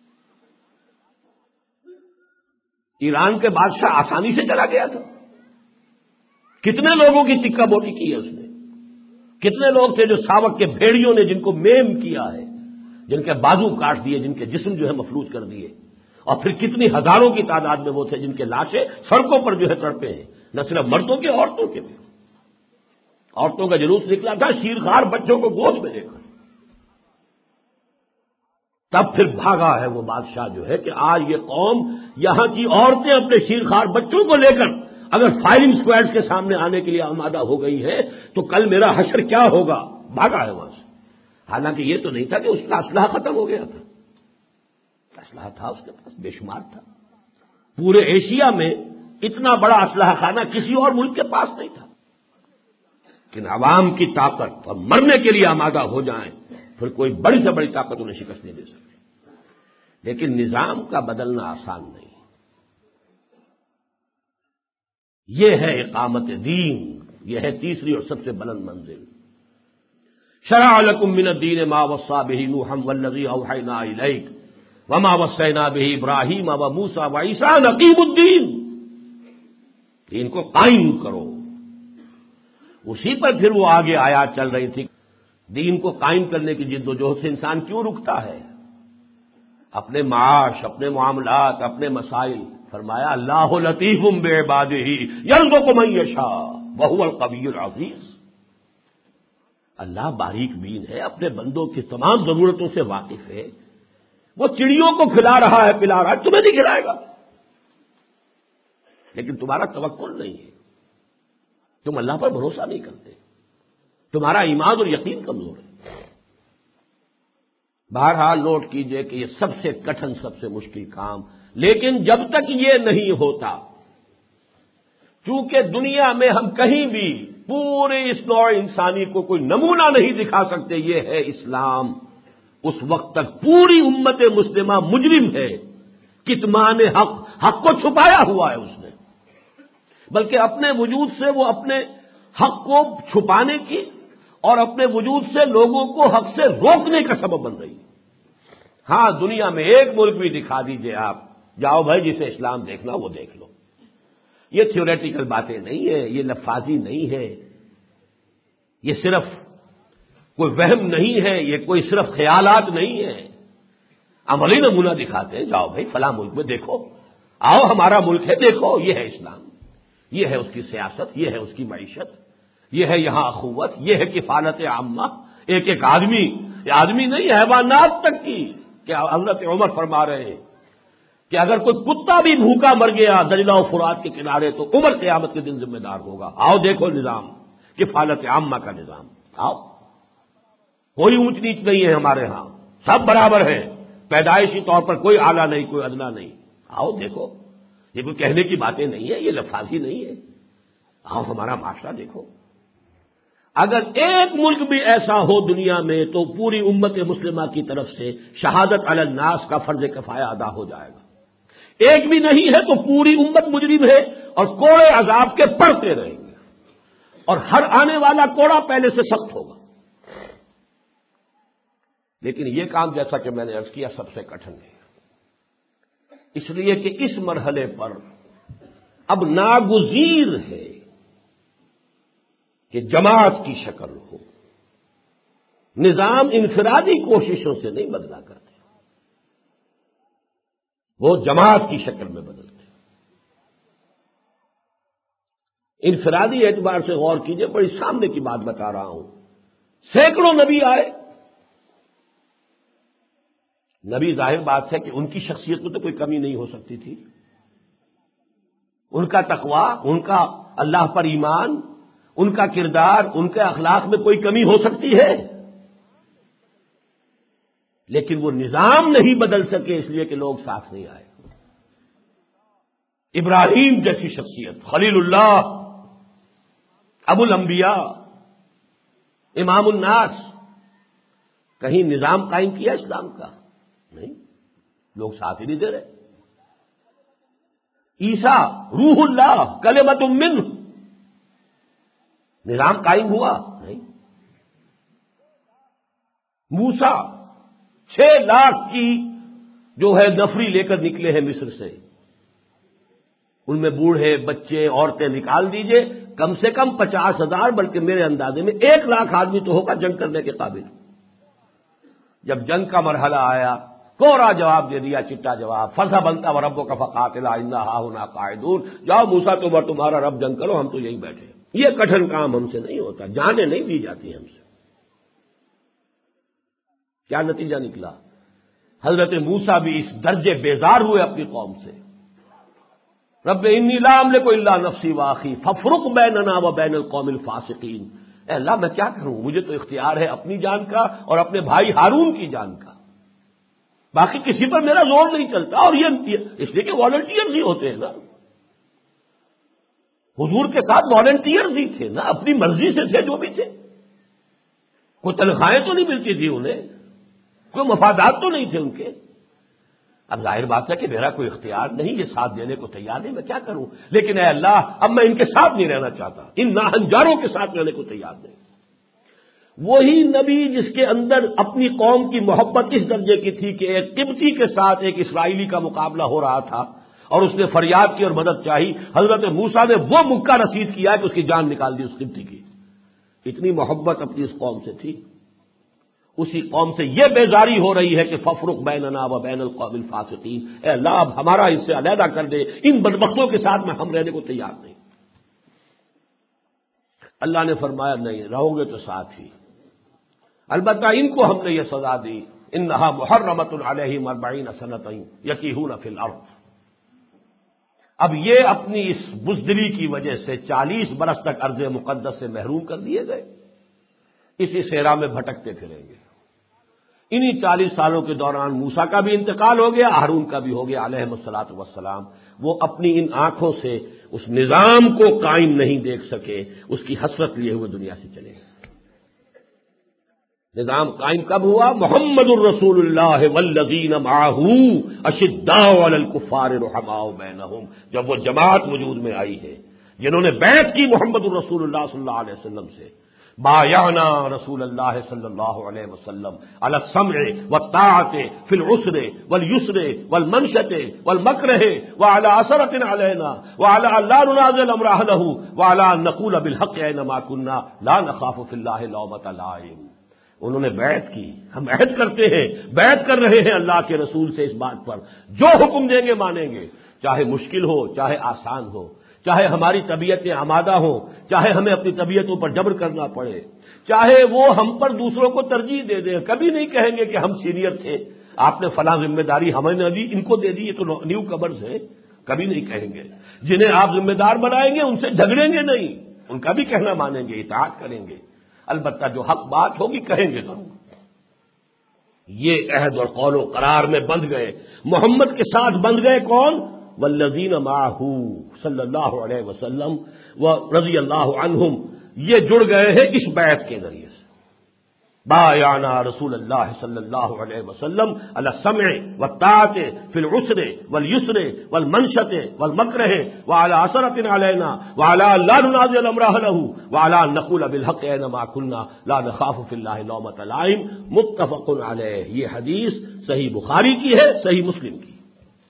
ایران کے بادشاہ آسانی سے چلا گیا تھا، کتنے لوگوں کی ٹکا بوٹی کی ہے اس نے، کتنے لوگ تھے جو ساوک کے بھیڑیوں نے جن کو میم کیا ہے، جن کے بازو کاٹ دیے، جن کے جسم جو ہے مفلوج کر دیے، اور پھر کتنی ہزاروں کی تعداد میں وہ تھے جن کے لاشیں سڑکوں پر جو ہے تڑپے ہیں، نہ صرف مردوں کے، عورتوں کے بھی۔ عورتوں کا جلوس نکلا تھا شیرخوار بچوں کو گود میں لے کر، تب پھر بھاگا ہے وہ بادشاہ جو ہے کہ آج یہ قوم، یہاں کی عورتیں اپنے شیرخوار بچوں کو لے کر اگر فائرنگ اسکواڈ کے سامنے آنے کے لیے آمادہ ہو گئی ہے تو کل میرا حشر کیا ہوگا، بھاگا ہے وہاں سے۔ حالانکہ یہ تو نہیں تھا کہ اس کا اسلحہ ختم ہو گیا تھا، اسلحہ تھا اس کے پاس بے شمار تھا، پورے ایشیا میں اتنا بڑا اسلحہ خانہ کسی اور ملک کے پاس نہیں تھا۔ لیکن عوام کی طاقت اور مرنے کے لیے آمادہ ہو جائیں پھر کوئی بڑی سے بڑی طاقت انہیں شکست نہیں دے سکتی۔ لیکن نظام کا بدلنا آسان نہیں، یہ ہے اقامت دین، یہ ہے تیسری اور سب سے بلند منزل۔ شرع لکم من الدین ما وصى به نوحا والذی اوحینا الیک وما وصینا به ابراہیم وموسیٰ وعیسیٰ ان اقیموا الدین، دین کو قائم کرو۔ اسی پر پھر وہ آگے آیات چل رہی تھی، دین کو قائم کرنے کی جد و جہد سے انسان کیوں رکتا ہے؟ اپنے معاش، اپنے معاملات، اپنے مسائل، فرمایا اللہ لطیف بعبادہ یرزق من یشاء وہو القوی العزیز۔ اللہ باریک بین ہے، اپنے بندوں کی تمام ضرورتوں سے واقف ہے۔ وہ چڑیوں کو کھلا رہا ہے، پلا رہا ہے، تمہیں نہیں کھلائے گا؟ لیکن تمہارا توکل نہیں ہے، تم اللہ پر بھروسہ نہیں کرتے، تمہارا ایمان اور یقین کمزور ہے۔ بہرحال نوٹ کیجئے کہ یہ سب سے کٹھن، سب سے مشکل کام، لیکن جب تک یہ نہیں ہوتا، چونکہ دنیا میں ہم کہیں بھی پورے اس نوع انسانی کو کوئی نمونہ نہیں دکھا سکتے یہ ہے اسلام، اس وقت تک پوری امت مسلمہ مجرم ہے، کتمان حق کو چھپایا ہوا ہے اس نے، بلکہ اپنے وجود سے وہ اپنے حق کو چھپانے کی اور اپنے وجود سے لوگوں کو حق سے روکنے کا سبب بن رہی ہے۔ ہاں، دنیا میں ایک ملک بھی دکھا دیجئے آپ، جاؤ بھائی جسے اسلام دیکھنا وہ دیکھ لو۔ یہ تھیوریٹیکل باتیں نہیں ہے، یہ لفاظی نہیں ہے، یہ صرف کوئی وہم نہیں ہے، یہ کوئی صرف خیالات نہیں ہے، عملی نمونہ دکھاتے ہیں، جاؤ بھائی فلاں ملک میں دیکھو، آؤ ہمارا ملک ہے دیکھو، یہ ہے اسلام، یہ ہے اس کی سیاست، یہ ہے اس کی معیشت، یہ ہے یہاں اخوت، یہ ہے کفالت عامہ، ایک ایک آدمی، یہ آدمی نہیں حیوانات تک کی، کہ حضرت عمر فرما رہے ہیں کہ اگر کوئی کتا بھی بھوکا مر گیا دجلہ و فرات کے کنارے تو عمر قیامت کے دن ذمہ دار ہوگا۔ آؤ دیکھو نظام، کفالت عامہ کا نظام، آؤ، کوئی اونچ نیچ نہیں ہے ہمارے ہاں، سب برابر ہیں، پیدائشی طور پر کوئی اعلیٰ نہیں، کوئی ادنا نہیں، آؤ دیکھو، یہ کوئی کہنے کی باتیں نہیں ہے، یہ لفاظی نہیں ہے، آؤ ہمارا معاشرہ دیکھو۔ اگر ایک ملک بھی ایسا ہو دنیا میں تو پوری امت مسلمہ کی طرف سے شہادت علی الناس کا فرض کفایہ ادا ہو جائے گا۔ ایک بھی نہیں ہے تو پوری امت مجرم ہے اور کوڑے عذاب کے پڑتے رہیں گے، اور ہر آنے والا کوڑا پہلے سے سخت ہوگا۔ لیکن یہ کام جیسا کہ میں نے عرض کیا سب سے کٹھن ہے، اس لیے کہ اس مرحلے پر اب ناگزیر ہے کہ جماعت کی شکل ہو، نظام انفرادی کوششوں سے نہیں بدلا کرتے، وہ جماعت کی شکل میں بدلتے۔ انفرادی اعتبار سے غور کیجئے، بڑی سامنے کی بات بتا رہا ہوں، سینکڑوں نبی آئے، نبی ظاہر بات ہے کہ ان کی شخصیت میں تو کوئی کمی نہیں ہو سکتی تھی، ان کا تقوی، ان کا اللہ پر ایمان، ان کا کردار، ان کے اخلاق میں کوئی کمی ہو سکتی ہے، لیکن وہ نظام نہیں بدل سکے اس لیے کہ لوگ ساتھ نہیں آئے۔ ابراہیم جیسی شخصیت، خلیل اللہ، ابو الانبیاء، امام الناس، کہیں نظام قائم کیا اسلام کا؟ نہیں، لوگ ساتھ ہی نہیں دے رہے۔ عیسیٰ روح اللہ، کلمۃ منہ، نظام قائم ہوا؟ نہیں۔ موسیٰ 6 لاکھ کی جو ہے نفری لے کر نکلے ہیں مصر سے، ان میں بوڑھے بچے عورتیں نکال دیجئے، کم سے کم 50,000، بلکہ میرے اندازے میں 1 لاکھ آدمی تو ہوگا جنگ کرنے کے قابل۔ جب جنگ کا مرحلہ آیا، کوڑا جواب دے دیا، چٹا جواب، فَذْهَبْ أَنْتَ وَرَبُّكَ فَقَاتِلَا إِنَّا هَاهُنَا قَاعِدُونَ، جاؤ موسیٰ تمہارا رب جنگ کرو، ہم تو یہیں بیٹھے ہیں۔ یہ کٹھن کام ہم سے نہیں ہوتا، جانیں نہیں دی جاتی ہم سے۔ کیا نتیجہ نکلا؟ حضرت موسیٰ بھی اس درجے بیزار ہوئے اپنی قوم سے، رب انی لا املک الا نفسی واخی فافرق بیننا وبین القوم الفاسقین۔ اے اللہ میں کیا کروں، مجھے تو اختیار ہے اپنی جان کا اور اپنے بھائی ہارون کی جان کا، باقی کسی پر میرا زور نہیں چلتا۔ اور یہ اس لیے کہ والنٹیئرز ہی ہوتے ہیں نا، حضور کے ساتھ والنٹیئرز ہی تھے نا، اپنی مرضی سے تھے جو بھی تھے، کوئی تنخواہیں تو نہیں ملتی تھی انہیں، کوئی مفادات تو نہیں تھے ان کے۔ اب ظاہر بات ہے کہ میرا کوئی اختیار نہیں، یہ ساتھ دینے کو تیار نہیں، میں کیا کروں؟ لیکن اے اللہ اب میں ان کے ساتھ نہیں رہنا چاہتا، ان ناہنجاروں کے ساتھ رہنے کو تیار نہیں۔ وہی نبی جس کے اندر اپنی قوم کی محبت اس درجے کی تھی کہ ایک قبطی کے ساتھ ایک اسرائیلی کا مقابلہ ہو رہا تھا اور اس نے فریاد کی اور مدد چاہی، حضرت موسیٰ نے وہ مکہ رسید کیا کہ اس کی جان نکال دی اس قبطی کی، اتنی محبت اپنی اس قوم سے تھی۔ اسی قوم سے یہ بیزاری ہو رہی ہے کہ ففرق بیننا و بین القوم الفاسقین، اے اللہ اب ہمارا ان سے علیحدہ کر دے، ان بدبختوں کے ساتھ میں ہم رہنے کو تیار نہیں۔ اللہ نے فرمایا نہیں، رہو گے تو ساتھ ہی، البتہ ان کو ہم نے یہ سزا دی، انہا محرمۃ علیہم 40 سنۃ یکیہون فی الارض، اب یہ اپنی اس بزدلی کی وجہ سے 40 برس تک ارض مقدس سے محروم کر دیے گئے، اسی صحرا میں بھٹکتے پھریں گے۔ انہی 40 سالوں کے دوران موسیٰ کا بھی انتقال ہو گیا، ہارون کا بھی ہو گیا علیہ الصلاۃ والسلام۔ وہ اپنی ان آنکھوں سے اس نظام کو قائم نہیں دیکھ سکے، اس کی حسرت لیے ہوئے دنیا سے چلے گئے۔ نظام قائم کب ہوا؟ محمد الرسول اللہ والذین معہ اشداء علی الکفار رحماء بینہم، جب وہ جماعت وجود میں آئی ہے جنہوں نے بیعت کی محمد الرسول اللہ صلی اللہ علیہ وسلم سے، بایعنا رسول اللہ صلی اللہ علیہ وسلم علی السمع والطاعۃ فی العسر والیسر والمنشۃ والمکرہ وعلی اثرۃ علینا وعلی ان لا ننازع امر اہلہ وعلی ان نقول بالحق اینما کنا لا نخاف فی اللہ لومۃ لائم۔ انہوں نے بیعت کی، ہم عہد کرتے ہیں، بیعت کر رہے ہیں اللہ کے رسول سے اس بات پر جو حکم دیں گے مانیں گے، چاہے مشکل ہو چاہے آسان ہو، چاہے ہماری طبیعتیں آمادہ ہوں، چاہے ہمیں اپنی طبیعتوں پر جبر کرنا پڑے، چاہے وہ ہم پر دوسروں کو ترجیح دے دیں۔ کبھی نہیں کہیں گے کہ ہم سینئر تھے، آپ نے فلاں ذمہ داری ہمیں نہ دی، ان کو دے دی، یہ تو نیو کمرز ہیں، کبھی نہیں کہیں گے۔ جنہیں آپ ذمہ دار بنائیں گے ان سے جھگڑیں گے نہیں، ان کا بھی کہنا مانیں گے، اطاعت کریں گے، البتہ جو حق بات ہوگی کہیں گے ضرور۔ یہ عہد اور قول و قرار میں بندھ گئے، محمد کے ساتھ بندھ گئے کون؟ والذین معہ صلی اللہ علیہ وسلم و رضی اللہ عنہم، یہ جڑ گئے ہیں اس بیعت کے ذریعے سے۔ بایعنا رسول اللہ صلی اللہ علیہ وسلم علی السمع والطاعۃ فی العسر والیسر والمنشۃ والمکرہ وعلی اثرۃ علینا وعلی ان لا ننازع الامر اہلہ وعلی ان نقول بالحق اینما کنا لا نخاف فی اللہ لومۃ لائم۔ متفق علیہ، یہ حدیث صحیح بخاری کی ہے، صحیح مسلم کی۔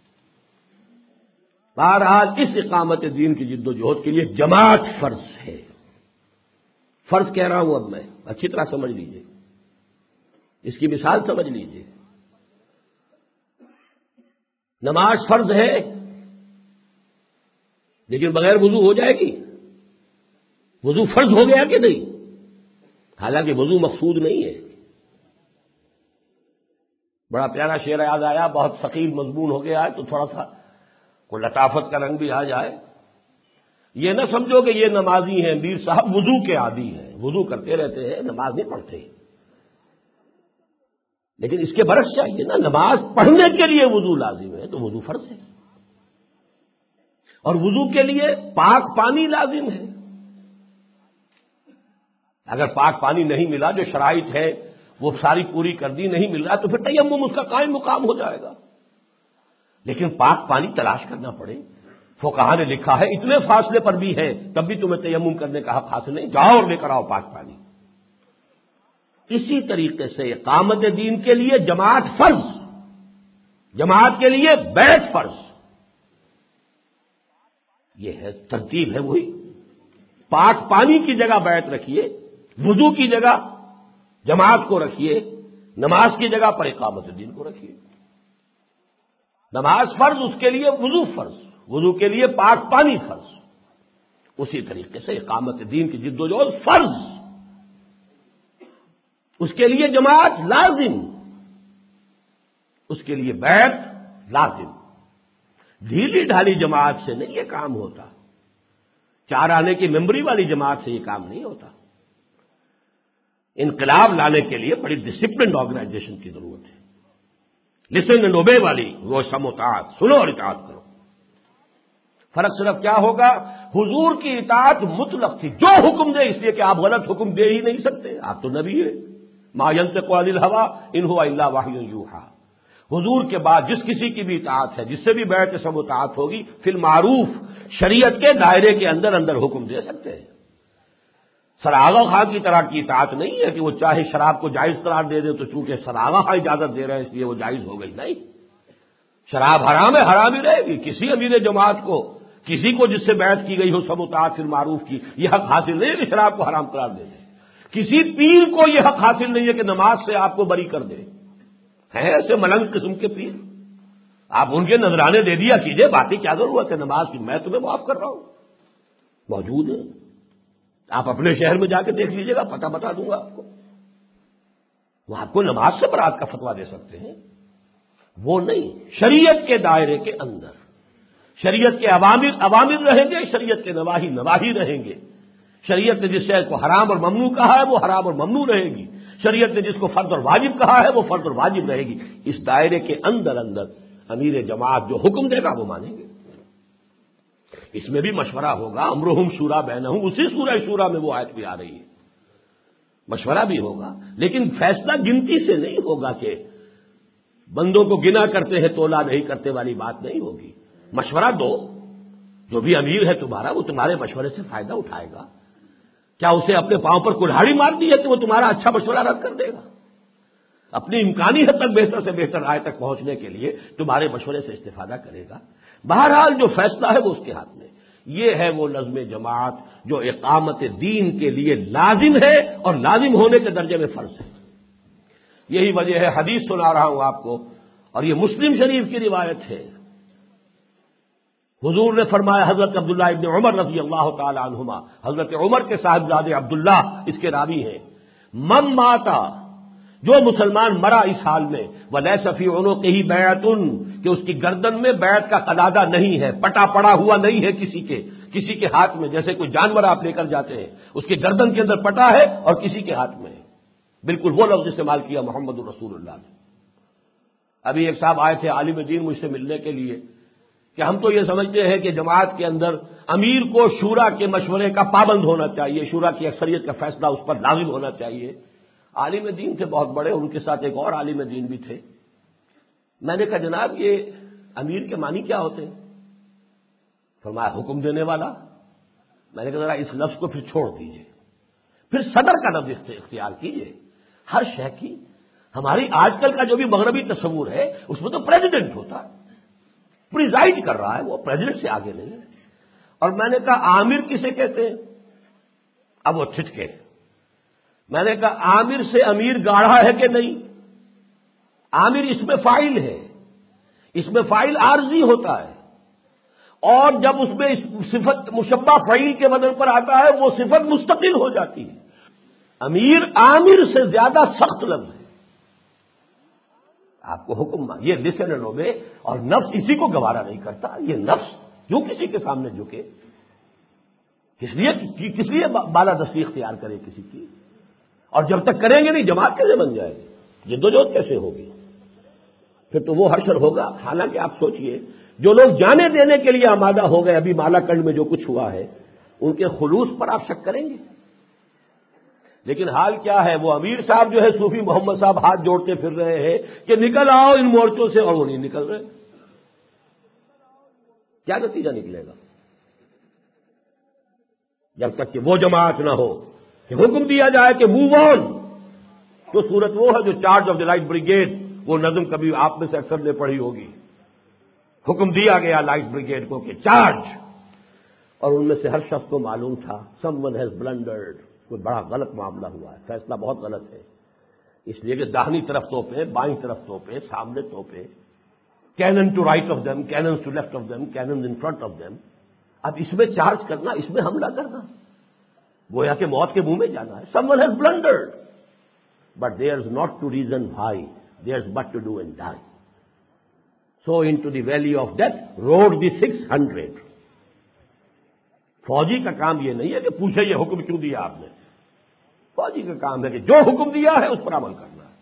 بہرحال اس اقامت دین کی جد و جہد کے لیے جماعت فرض ہے۔ فرض کہہ رہا ہوں اب میں، اچھی طرح سمجھ لیجئے، اس کی مثال سمجھ لیجئے۔ نماز فرض ہے لیکن بغیر وضو ہو جائے گی؟ وضو فرض ہو گیا کہ نہیں؟ حالانکہ وضو مقصود نہیں ہے۔ بڑا پیارا شعر یاد آیا، بہت ثقیل مضمون ہو گیا ہے تو تھوڑا سا کوئی لطافت کا رنگ بھی آ جائے۔ یہ نہ سمجھو کہ یہ نمازی ہیں میر صاحب وضو کے عادی ہیں، وضو کرتے رہتے ہیں، نماز نہیں پڑھتے، لیکن اس کے برعکس چاہیے نا، نماز پڑھنے کے لیے وضو لازم ہے تو وضو فرض ہے، اور وضو کے لیے پاک پانی لازم ہے۔ اگر پاک پانی نہیں ملا، جو شرائط ہے وہ ساری پوری کر دی، نہیں مل رہا تو پھر تیمم اس کا قائم مقام ہو جائے گا، لیکن پاک پانی تلاش کرنا پڑے۔ فقہا نے لکھا ہے اتنے فاصلے پر بھی ہے تب بھی تمہیں تیمم کرنے کا حق حاصل نہیں، جاؤ اور لے کر آؤ پاک پانی۔ اسی طریقے سے اقامت دین کے لیے جماعت فرض، جماعت کے لیے بیعت فرض، یہ ہے ترتیب ہے وہی۔ پاک پانی کی جگہ بیعت رکھیے، وضو کی جگہ جماعت کو رکھیے، نماز کی جگہ پر اقامت دین کو رکھیے۔ نماز فرض، اس کے لیے وضو فرض، وضو کے لیے پاک پانی فرض، اسی طریقے سے اقامت دین کی جد و جہد فرض، اس کے لیے جماعت لازم، اس کے لیے بیعت لازم۔ ڈھیلی ڈھالی جماعت سے نہیں یہ کام ہوتا، چار آنے کی ممبری والی جماعت سے یہ کام نہیں ہوتا۔ انقلاب لانے کے لیے بڑی ڈسپلنڈ آرگنائزیشن کی ضرورت ہے، لسن اینڈ اوبے والی، وہ سم و اطاعت، سنو اور اطاعت کرو۔ فرق صرف کیا ہوگا؟ حضور کی اطاعت مطلق تھی، جو حکم دے، اس لیے کہ آپ غلط حکم دے ہی نہیں سکتے، آپ تو نبی ہیں، ما ينطق عن الهوى ان هو الا وحی یوحى۔ حضور کے بعد جس کسی کی بھی اطاعت ہے، جس سے بھی بیعت سم و اطاعت ہوگی، فی المعروف شریعت کے دائرے کے اندر اندر حکم دے سکتے ہیں۔ سرآغا خان کی طرح کی اطاعت نہیں ہے کہ وہ چاہے شراب کو جائز قرار دے دے تو چونکہ سرآغا خان اجازت دے رہے ہیں اس لیے وہ جائز ہو گئی، نہیں، شراب حرام ہے، حرام ہی رہے گی۔ کسی امیر جماعت کو، کسی کو جس سے بیعت کی گئی ہو سم و اطاعت فی المعروف کی، یہ حق حاصل نہیں ہے کہ شراب کو حرام قرار دے دے۔ کسی پیر کو یہ حق حاصل نہیں ہے کہ نماز سے آپ کو بری کر دے۔ ہیں ایسے ملنگ قسم کے پیر، آپ ان کے نذرانے دے دیا کیجئے، باقی کیا ضرورت ہے نماز کی، میں تمہیں معاف کر رہا ہوں، موجود ہے، آپ اپنے شہر میں جا کے دیکھ لیجئے گا، پتہ بتا دوں گا آپ کو، وہ آپ کو نماز سے برات کا فتویٰ دے سکتے ہیں، وہ نہیں، شریعت کے دائرے کے اندر، شریعت کے عوامر رہیں گے، شریعت کے نواہی رہیں گے۔ شریعت نے جس شے کو حرام اور ممنوع کہا ہے وہ حرام اور ممنوع رہے گی، شریعت نے جس کو فرض اور واجب کہا ہے وہ فرض اور واجب رہے گی۔ اس دائرے کے اندر امیر جماعت جو حکم دے گا وہ مانیں گے۔ اس میں بھی مشورہ ہوگا، امرہم شورا بینہم، اسی سورہ شورا میں وہ آیت بھی آ رہی ہے، مشورہ بھی ہوگا، لیکن فیصلہ گنتی سے نہیں ہوگا کہ بندوں کو گنا کرتے ہیں تولا نہیں کرتے والی بات نہیں ہوگی۔ مشورہ دو، جو بھی امیر ہے تمہارا وہ تمہارے مشورے سے فائدہ اٹھائے گا۔ کیا اسے اپنے پاؤں پر کلہاڑی مار دی ہے کہ وہ تمہارا اچھا مشورہ رد کر دے گا؟ اپنی امکانی حد تک بہتر سے بہتر رائے تک پہنچنے کے لیے تمہارے مشورے سے استفادہ کرے گا۔ بہرحال جو فیصلہ ہے وہ اس کے ہاتھ میں۔ یہ ہے وہ نظم جماعت جو اقامت دین کے لیے لازم ہے اور لازم ہونے کے درجے میں فرض ہے۔ یہی وجہ ہے، حدیث سنا رہا ہوں آپ کو، اور یہ مسلم شریف کی روایت ہے۔ حضور نے فرمایا، حضرت عبداللہ ابن عمر رضی اللہ تعالی عنہما، حضرت عمر کے صاحبزادے عبداللہ اس کے راوی ہیں، من ماتا، جو مسلمان مرا اس حال میں، ولیس فی عنقہ بیعۃ، کہ اس کی گردن میں بیعت کا قلادہ نہیں ہے، پٹا پڑا ہوا نہیں ہے کسی کے ہاتھ میں، جیسے کوئی جانور آپ لے کر جاتے ہیں اس کی گردن کے اندر پٹا ہے اور کسی کے ہاتھ میں ہے۔ بالکل وہ لفظ استعمال کیا محمد رسول اللہ نے۔ ابھی ایک صاحب آئے تھے عالم دین مجھ سے ملنے کے لیے کہ ہم تو یہ سمجھتے ہیں کہ جماعت کے اندر امیر کو شورا کے مشورے کا پابند ہونا چاہیے، شورا کی اکثریت کا فیصلہ اس پر لازم ہونا چاہیے۔ عالم دین تھے بہت بڑے، ان کے ساتھ ایک اور عالم دین بھی تھے۔ میں نے کہا جناب یہ امیر کے معنی کیا ہوتے ہیں؟ فرمایا حکم دینے والا۔ میں نے کہا ذرا اس لفظ کو پھر چھوڑ دیجئے، پھر صدر کا لفظ اختیار کیجئے۔ ہر شے کی ہماری آج کل کا جو بھی مغربی تصور ہے اس میں تو پریزیڈنٹ ہوتا ہے، پریزائڈ کر رہا ہے، وہ پریزیڈنٹ سے آگے نہیں ہے۔ اور میں نے کہا عامر کسے کہتے ہیں؟ اب وہ ٹھٹکے۔ میں نے کہا عامر سے امیر گاڑھا ہے کہ نہیں؟ عامر اس میں فاعل ہے، اس میں فاعل عارضی ہوتا ہے، اور جب اس میں صفت مشبہ فعیل کے بدل پر آتا ہے وہ صفت مستقل ہو جاتی ہے۔ امیر عامر سے زیادہ سخت لفظ ہے۔ آپ کو حکم یہ لسن اینڈ اوبے، اور نفس اسی کو گوارا نہیں کرتا۔ یہ نفس جو کسی کے سامنے جھکے، کس لیے بالادستی اختیار کرے کسی کی؟ اور جب تک کریں گے نہیں جماعت کیسے بن جائے گی؟ جدوجہد کیسے ہوگی؟ پھر تو وہ حشر ہوگا۔ حالانکہ آپ سوچئے جو لوگ جانے دینے کے لیے آمادہ ہو گئے ابھی مالا کنڈ میں جو کچھ ہوا ہے، ان کے خلوص پر آپ شک کریں گے؟ لیکن حال کیا ہے، وہ امیر صاحب جو ہے صوفی محمد صاحب ہاتھ جوڑتے پھر رہے ہیں کہ نکل آؤ ان مورچوں سے، اور وہ نہیں نکل رہے۔ کیا نتیجہ نکلے گا؟ جب تک کہ وہ جماعت نہ ہو کہ حکم دیا جائے کہ موو آن، تو صورت وہ ہے جو charge of the light brigade, وہ نظم کبھی آپ میں سے اکثر نے پڑھی ہوگی۔ حکم دیا گیا لائٹ بریگیڈ کو کہ چارج، اور ان میں سے ہر شخص کو معلوم تھا سم ون ہیز بلنڈرڈ، کوئی بڑا غلط معاملہ ہوا ہے، فیصلہ بہت غلط ہے، اس لیے کہ داہنی طرف توپے، بائیں طرف توپے، سامنے توپے، cannon to right of them, cannon to left of them, cannon in front of them. اب اس میں چارج کرنا، اس میں حملہ کرنا، گویا کہ موت کے منہ میں جانا ہے۔ Someone has blundered but there is not to reason why, there is but to do and die. So into the valley of death rode the 600۔ فوجی کا کام یہ نہیں ہے کہ پوچھے یہ حکم کیوں دیا آپ نے، فوجی کا کام ہے کہ جو حکم دیا ہے اس پر عمل کرنا ہے،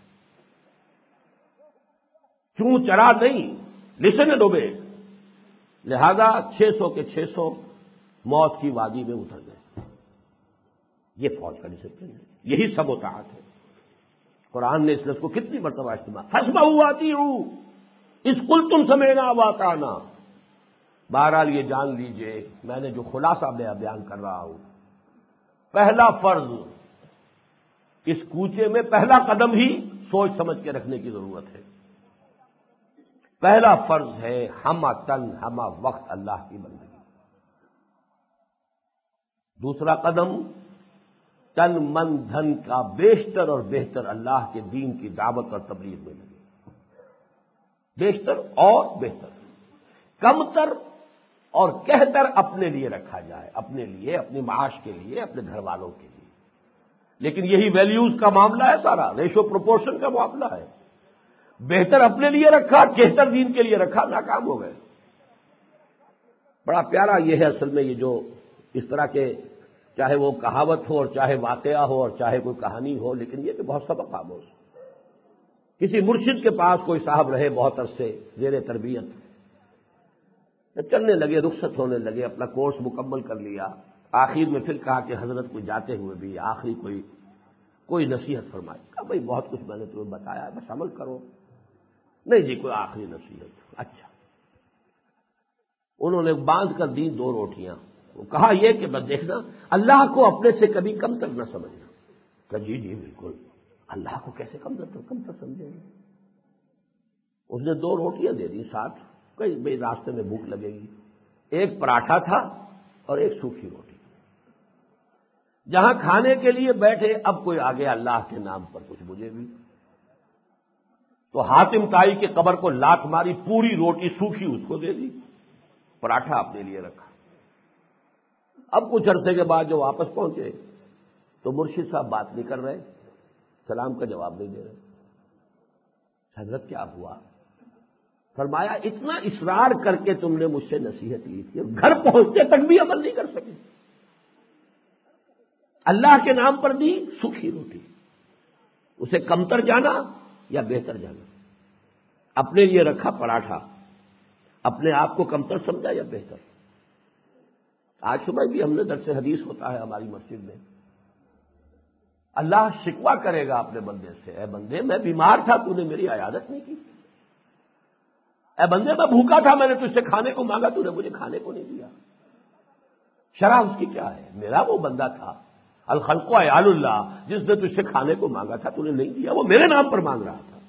کیوں چرا نہیں، لسن اینڈ اوبے۔ لہذا 600 کے 600 موت کی وادی میں اتر گئے۔ یہ فوج کا ڈسپلن ہے، یہی سب اطاعت ہے۔ قرآن نے اس لفظ کو کتنی مرتبہ استعمال، فاسمعوا واطیعوا اذ قلتم سمعنا واطعنا۔ بہرحال یہ جان لیجئے، میں نے جو خلاصہ بیان کر رہا ہوں، پہلا فرض اس کوچے میں، پہلا قدم ہی سوچ سمجھ کے رکھنے کی ضرورت ہے۔ پہلا فرض ہے ہمہ تن ہمہ وقت اللہ کی بندگی۔ دوسرا قدم تن من دھن کا بیشتر اور بہتر اللہ کے دین کی دعوت اور تبلیغ میں لگے، بیشتر اور بہتر، کم تر اور کہتر اپنے لیے رکھا جائے، اپنے لیے، اپنی معاش کے لیے، اپنے گھر والوں کے لیے۔ لیکن یہی ویلیوز کا معاملہ ہے، سارا ریشو پروپورشن کا معاملہ ہے۔ بہتر اپنے لیے رکھا، کہتر دین کے لیے رکھا، ناکام ہو گئے۔ بڑا پیارا یہ ہے اصل میں یہ جو اس طرح کے چاہے وہ کہاوت ہو اور چاہے واقعہ ہو اور چاہے کوئی کہانی ہو، لیکن یہ کہ بہت سبق آموز کسی مرشد کے پاس کوئی صاحب رہے بہت عرصے زیر تربیت، چلنے لگے، رخصت ہونے لگے، اپنا کورس مکمل کر لیا، آخر میں پھر کہا کہ حضرت کوئی جاتے ہوئے بھی آخری کوئی نصیحت فرمائے۔ کہا بھئی بہت کچھ میں نے تمہیں بتایا، بس عمل کرو۔ نہیں جی کوئی آخری نصیحت۔ اچھا، انہوں نے باندھ کر دی 2 روٹیاں، وہ کہا یہ کہ بس دیکھنا اللہ کو اپنے سے کبھی کم تر نہ سمجھنا۔ کہ جی جی بالکل، اللہ کو کیسے کم تر سمجھیں گے؟ اس نے 2 روٹیاں دے دی ساتھ، کہیں بھئی راستے میں بھوک لگے گی۔ ایک پراٹھا تھا اور ایک سوکھی روٹی۔ جہاں کھانے کے لیے بیٹھے اب کوئی آ گیا اللہ کے نام پر کچھ مجھے بھی، تو حاتم طائی کی قبر کو لات ماری، پوری روٹی سوکھی اس کو دے دی، پراٹھا اپنے لیے رکھا۔ اب کچھ عرصے کے بعد جو واپس پہنچے تو مرشد صاحب بات نہیں کر رہے، سلام کا جواب نہیں دے رہے۔ حضرت کیا ہوا؟ فرمایا اتنا اصرار کر کے تم نے مجھ سے نصیحت لی تھی، گھر پہنچتے تک بھی عمل نہیں کر سکے۔ اللہ کے نام پر دی سوکھی روٹی، اسے کمتر جانا یا بہتر جانا؟ اپنے لیے رکھا پراٹھا، اپنے آپ کو کمتر سمجھا یا بہتر؟ آج صبح بھی ہم نے درس حدیث ہوتا ہے ہماری مسجد میں، اللہ شکوہ کرے گا اپنے بندے سے، اے بندے میں بیمار تھا تو نے میری عیادت نہیں کی، اے بندے میں بھوکا تھا میں نے تجھ سے کھانے کو مانگا تو نے مجھے کھانے کو نہیں دیا۔ شرح اس کی کیا ہے؟ میرا وہ بندہ تھا الخلق و عیال اللہ، جس نے تجھ سے کھانے کو مانگا تھا تو نے نہیں دیا، وہ میرے نام پر مانگ رہا تھا۔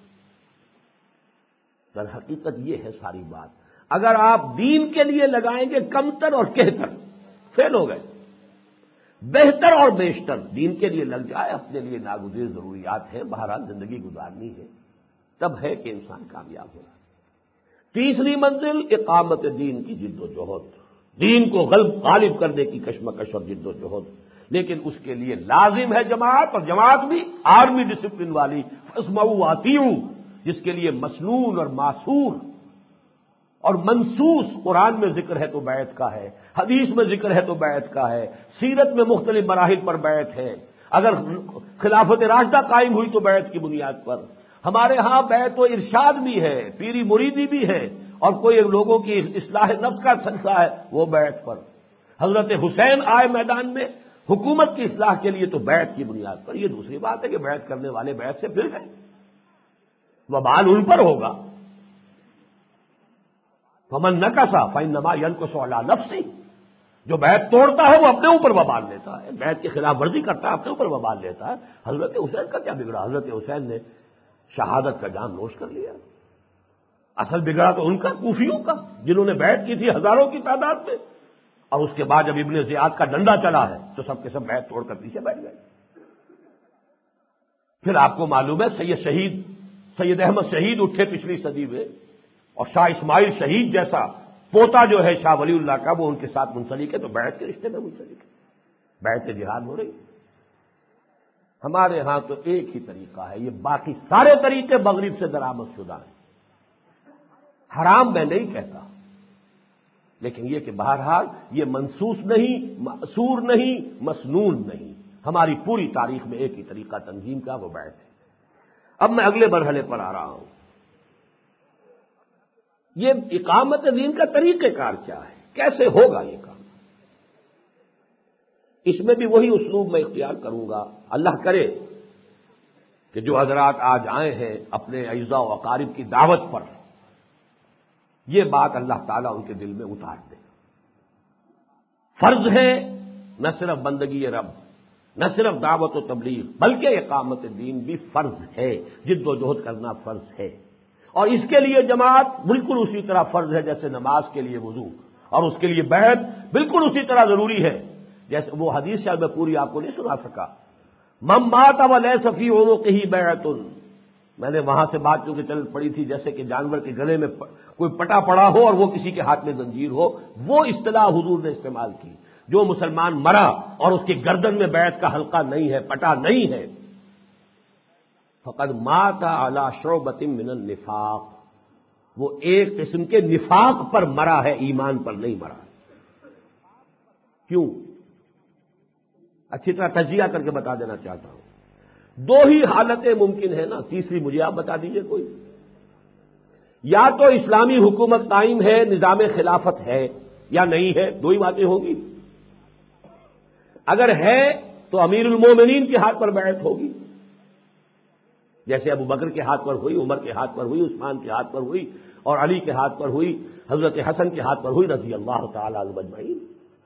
در حقیقت یہ ہے ساری بات، اگر آپ دین کے لیے لگائیں گے کمتر اور کہتر، فیل ہو گئے۔ بہتر اور بیشتر دین کے لیے لگ جائے، اپنے لیے ناگزیر ضروریات ہیں، بہرحال زندگی گزارنی ہے، تب ہے کہ انسان کامیاب ہوگا۔ تیسری منزل اقامت دین کی جد و جہد، دین کو غالب کرنے کی کشمکش اور جد و جہد، لیکن اس کے لیے لازم ہے جماعت، اور جماعت بھی آرمی ڈسپلن والی، فاسمعوا واطیعوا، جس کے لیے مسنون اور معصور اور منصوص قرآن میں ذکر ہے تو بیعت کا ہے، حدیث میں ذکر ہے تو بیعت کا ہے، سیرت میں مختلف مراحل پر بیعت ہے، اگر خلافت راشدہ قائم ہوئی تو بیعت کی بنیاد پر۔ ہمارے ہاں بیعت و ارشاد بھی ہے، پیری مریدی بھی ہے، اور کوئی لوگوں کی اصلاح نفس کا سلسلہ ہے وہ بیعت پر۔ حضرت حسین آئے میدان میں حکومت کی اصلاح کے لیے تو بیعت کی بنیاد پر۔ یہ دوسری بات ہے کہ بیعت کرنے والے بیعت سے پھر گئے، وبال ان پر ہوگا۔ فمن نکث فانما ينكث على نفسه، جو بیعت توڑتا ہے وہ اپنے اوپر وبال لیتا ہے، بیعت کی خلاف ورزی کرتا ہے اپنے اوپر وبال لیتا ہے۔ حضرت حسین کا کیا بگڑا؟ حضرت حسین نے شہادت کا جام نوش کر لیا۔ اصل بگڑا تو ان کا، کوفیوں کا، جنہوں نے بیعت کی تھی ہزاروں کی تعداد میں، اور اس کے بعد جب ابن زیاد کا ڈنڈا چلا ہے تو سب کے سب بیعت توڑ کر پیچھے بیٹھ گئے۔ پھر آپ کو معلوم ہے سید احمد شہید اٹھے پچھلی صدی میں، اور شاہ اسماعیل شہید جیسا پوتا جو ہے شاہ ولی اللہ کا وہ ان کے ساتھ منسلک ہے، تو بیعت کے رشتے میں منسلک ہے، بیعت جہاد ہو رہی۔ ہمارے ہاں تو ایک ہی طریقہ ہے، یہ باقی سارے طریقے مغرب سے درآمد شدہ ہیں۔ حرام میں نہیں کہتا، لیکن یہ کہ بہرحال یہ منسوس نہیں، معصور نہیں، مسنون نہیں، ہماری پوری تاریخ میں ایک ہی طریقہ تنظیم کا، وہ بیعت ہے۔ اب میں اگلے مرحلے پر آ رہا ہوں، یہ اقامت دین کا طریقہ کار کیا ہے، کیسے ہوگا یہ کام؟ اس میں بھی وہی اسلوب میں اختیار کروں گا۔ اللہ کرے کہ جو حضرات آج آئے ہیں اپنے اعزاء و اقارب کی دعوت پر، یہ بات اللہ تعالیٰ ان کے دل میں اتار دے۔ فرض ہے نہ صرف بندگی رب، نہ صرف دعوت و تبلیغ، بلکہ اقامت دین بھی فرض ہے، جد و جہد کرنا فرض ہے، اور اس کے لیے جماعت بالکل اسی طرح فرض ہے جیسے نماز کے لیے وضو، اور اس کے لیے بیعت بالکل اسی طرح ضروری ہے جیسے وہ حدیث شاید میں پوری آپ کو نہیں سنا سکا، من مات ولیس فی عنقہ بیعۃ، میں نے وہاں سے بات کیونکہ چل پڑی تھی جیسے کہ جانور کے گلے میں کوئی پٹا پڑا ہو اور وہ کسی کے ہاتھ میں زنجیر ہو، وہ اصطلاح حضور نے استعمال کی، جو مسلمان مرا اور اس کی گردن میں بیعت کا حلقہ نہیں ہے، پٹا نہیں ہے، فقد مات علی شعبۃ من النفاق، وہ ایک قسم کے نفاق پر مرا ہے، ایمان پر نہیں مرا۔ کیوں؟ اچھی طرح تجزیہ کر کے بتا دینا چاہتا ہوں. دو ہی حالتیں ممکن ہیں نا، تیسری مجھے آپ بتا دیجئے کوئی. یا تو اسلامی حکومت قائم ہے، نظام خلافت ہے، یا نہیں ہے، دو ہی باتیں ہوں گی. اگر ہے تو امیر المومنین کے ہاتھ پر بیعت ہوگی، جیسے ابو بکر کے ہاتھ پر ہوئی، عمر کے ہاتھ پر ہوئی، عثمان کے ہاتھ پر ہوئی، اور علی کے ہاتھ پر ہوئی، حضرت حسن کے ہاتھ پر ہوئی رضی اللہ تعالی عنہم اجمعین.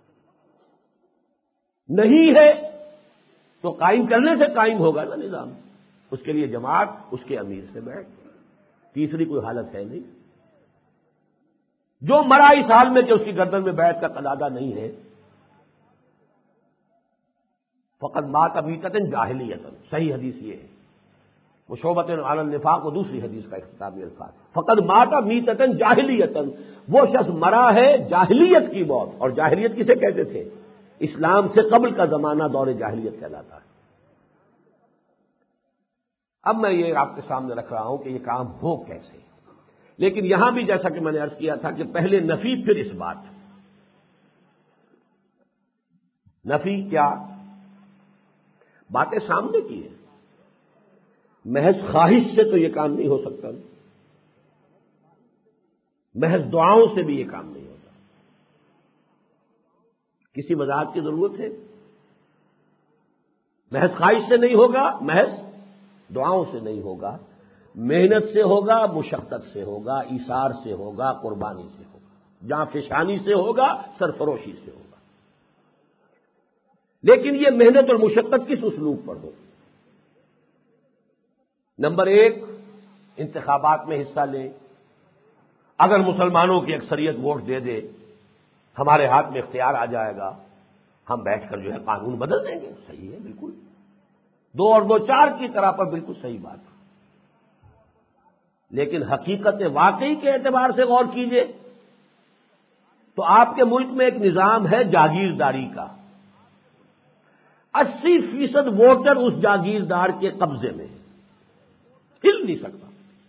نہیں ہے تو قائم کرنے سے قائم ہوگا نا نظام، اس کے لیے جماعت، اس کے امیر سے بیعت. تیسری کوئی حالت ہے نہیں. جو مرا اس حال میں کہ اس کی گردن میں بیعت کا قلادہ نہیں ہے، فقط مات میتۃ جاہلیۃ. صحیح حدیث یہ ہے، وہ شعبۃ علی النفاق و دوسری حدیث کا اختتامی الفاظ. فقط مات میتۃ جاہلیۃ، وہ شخص مرا ہے جاہلیت کی موت. اور جاہلیت کسے کہتے تھے؟ اسلام سے قبل کا زمانہ دور جاہلیت کہلاتا ہے. اب میں یہ آپ کے سامنے رکھ رہا ہوں کہ یہ کام ہو کیسے. لیکن یہاں بھی جیسا کہ میں نے عرض کیا تھا کہ پہلے نفی پھر اس بات. نفی کیا؟ باتیں سامنے کی ہیں. محض خواہش سے تو یہ کام نہیں ہو سکتا، محض دعاؤں سے بھی یہ کام نہیں ہوتا. کسی وضاحت کی ضرورت ہے؟ محض خواہش سے نہیں ہوگا، محض دعاؤں سے نہیں ہوگا، محنت سے ہوگا، مشقت سے ہوگا، ایثار سے ہوگا، قربانی سے ہوگا، جاں فشانی سے ہوگا، سرفروشی سے ہوگا. لیکن یہ محنت اور مشقت کس اسلوب پر ہو؟ نمبر ایک، انتخابات میں حصہ لیں. اگر مسلمانوں کی اکثریت ووٹ دے دے، ہمارے ہاتھ میں اختیار آ جائے گا، ہم بیٹھ کر جو ہے قانون بدل دیں گے. صحیح ہے، بالکل 2 اور 2 4 کی طرح پر بالکل صحیح بات ہے. لیکن حقیقت واقعی کے اعتبار سے غور کیجئے تو آپ کے ملک میں ایک نظام ہے جاگیرداری کا. 80% ووٹر اس جاگیردار کے قبضے میں ہے، ہل نہیں سکتا.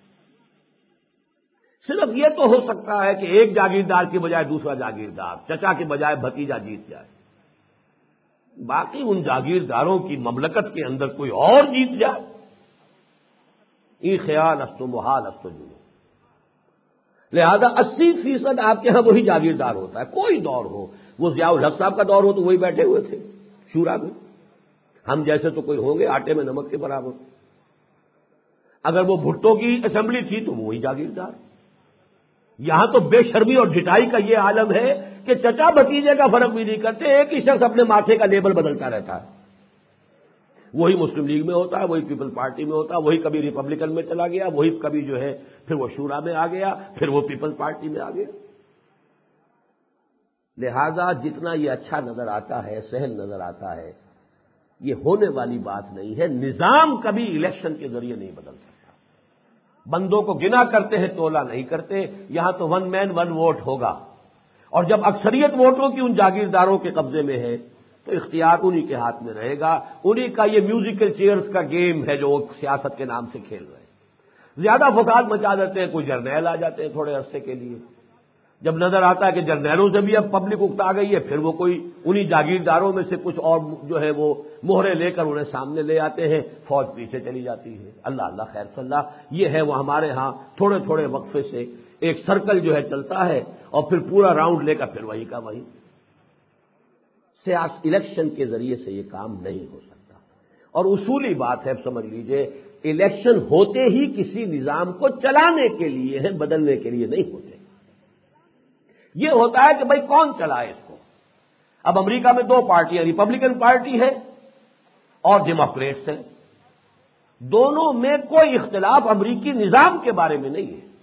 صرف یہ تو ہو سکتا ہے کہ ایک جاگیردار کی بجائے دوسرا جاگیردار، چچا کی بجائے بھتیجا جیت جائے. باقی ان جاگیرداروں کی مملکت کے اندر کوئی اور جیت جائے، یہ خیال است و محال است و جنو. لہذا 80% آپ کے ہاں وہی جاگیردار ہوتا ہے. کوئی دور ہو، وہ ضیاء الحق صاحب کا دور ہو تو وہی بیٹھے ہوئے تھے شورا میں. ہم جیسے تو کوئی ہوں گے آٹے میں نمک کے برابر. اگر وہ بھٹو کی اسمبلی تھی تو وہی جاگیردار. یہاں تو بے شرمی اور ڈھٹائی کا یہ عالم ہے کہ چچا بھتیجے کا فرق بھی نہیں کرتے، ایک ہی شخص اپنے ماتھے کا لیبل بدلتا رہتا ہے. وہی مسلم لیگ میں ہوتا ہے، وہی پیپل پارٹی میں ہوتا ہے، وہی کبھی ریپبلکن میں چلا گیا، وہی کبھی جو ہے پھر وہ شورا میں آ گیا، پھر وہ پیپل پارٹی میں آ گیا. لہذا جتنا یہ اچھا نظر آتا ہے، سہل نظر آتا ہے، یہ ہونے والی بات نہیں ہے. نظام کبھی الیکشن کے ذریعے نہیں بدل سکتا. بندوں کو گنا کرتے ہیں، تولا نہیں کرتے. یہاں تو 1 مین 1 ووٹ ہوگا، اور جب اکثریت ووٹوں کی ان جاگیرداروں کے قبضے میں ہے تو اختیار انہی کے ہاتھ میں رہے گا. انہی کا یہ میوزیکل چیئرز کا گیم ہے جو وہ سیاست کے نام سے کھیل رہے ہیں. زیادہ فساد مچا دیتے ہیں، کوئی جرنیل آ جاتے ہیں تھوڑے عرصے کے لیے. جب نظر آتا ہے کہ جرنیلوں سے بھی اب پبلک اکتا گئی ہے، پھر وہ کوئی انہی جاگیرداروں میں سے کچھ اور جو ہے وہ مہرے لے کر انہیں سامنے لے آتے ہیں، فوج پیچھے چلی جاتی ہے. اللہ اللہ خیر صلی اللہ. یہ ہے وہ ہمارے ہاں تھوڑے تھوڑے وقفے سے ایک سرکل جو ہے چلتا ہے، اور پھر پورا راؤنڈ لے کر پھر وہی کا وہی. سیاست الیکشن کے ذریعے سے یہ کام نہیں ہو سکتا. اور اصولی بات ہے، سمجھ لیجئے، الیکشن ہوتے ہی کسی نظام کو چلانے کے لیے ہیں، بدلنے کے لیے نہیں ہوتے. یہ ہوتا ہے کہ بھئی کون چلائے اس کو. اب امریکہ میں 2 پارٹیاں، ریپبلکن پارٹی ہے اور ڈیموکریٹس ہیں. دونوں میں کوئی اختلاف امریکی نظام کے بارے میں نہیں ہے،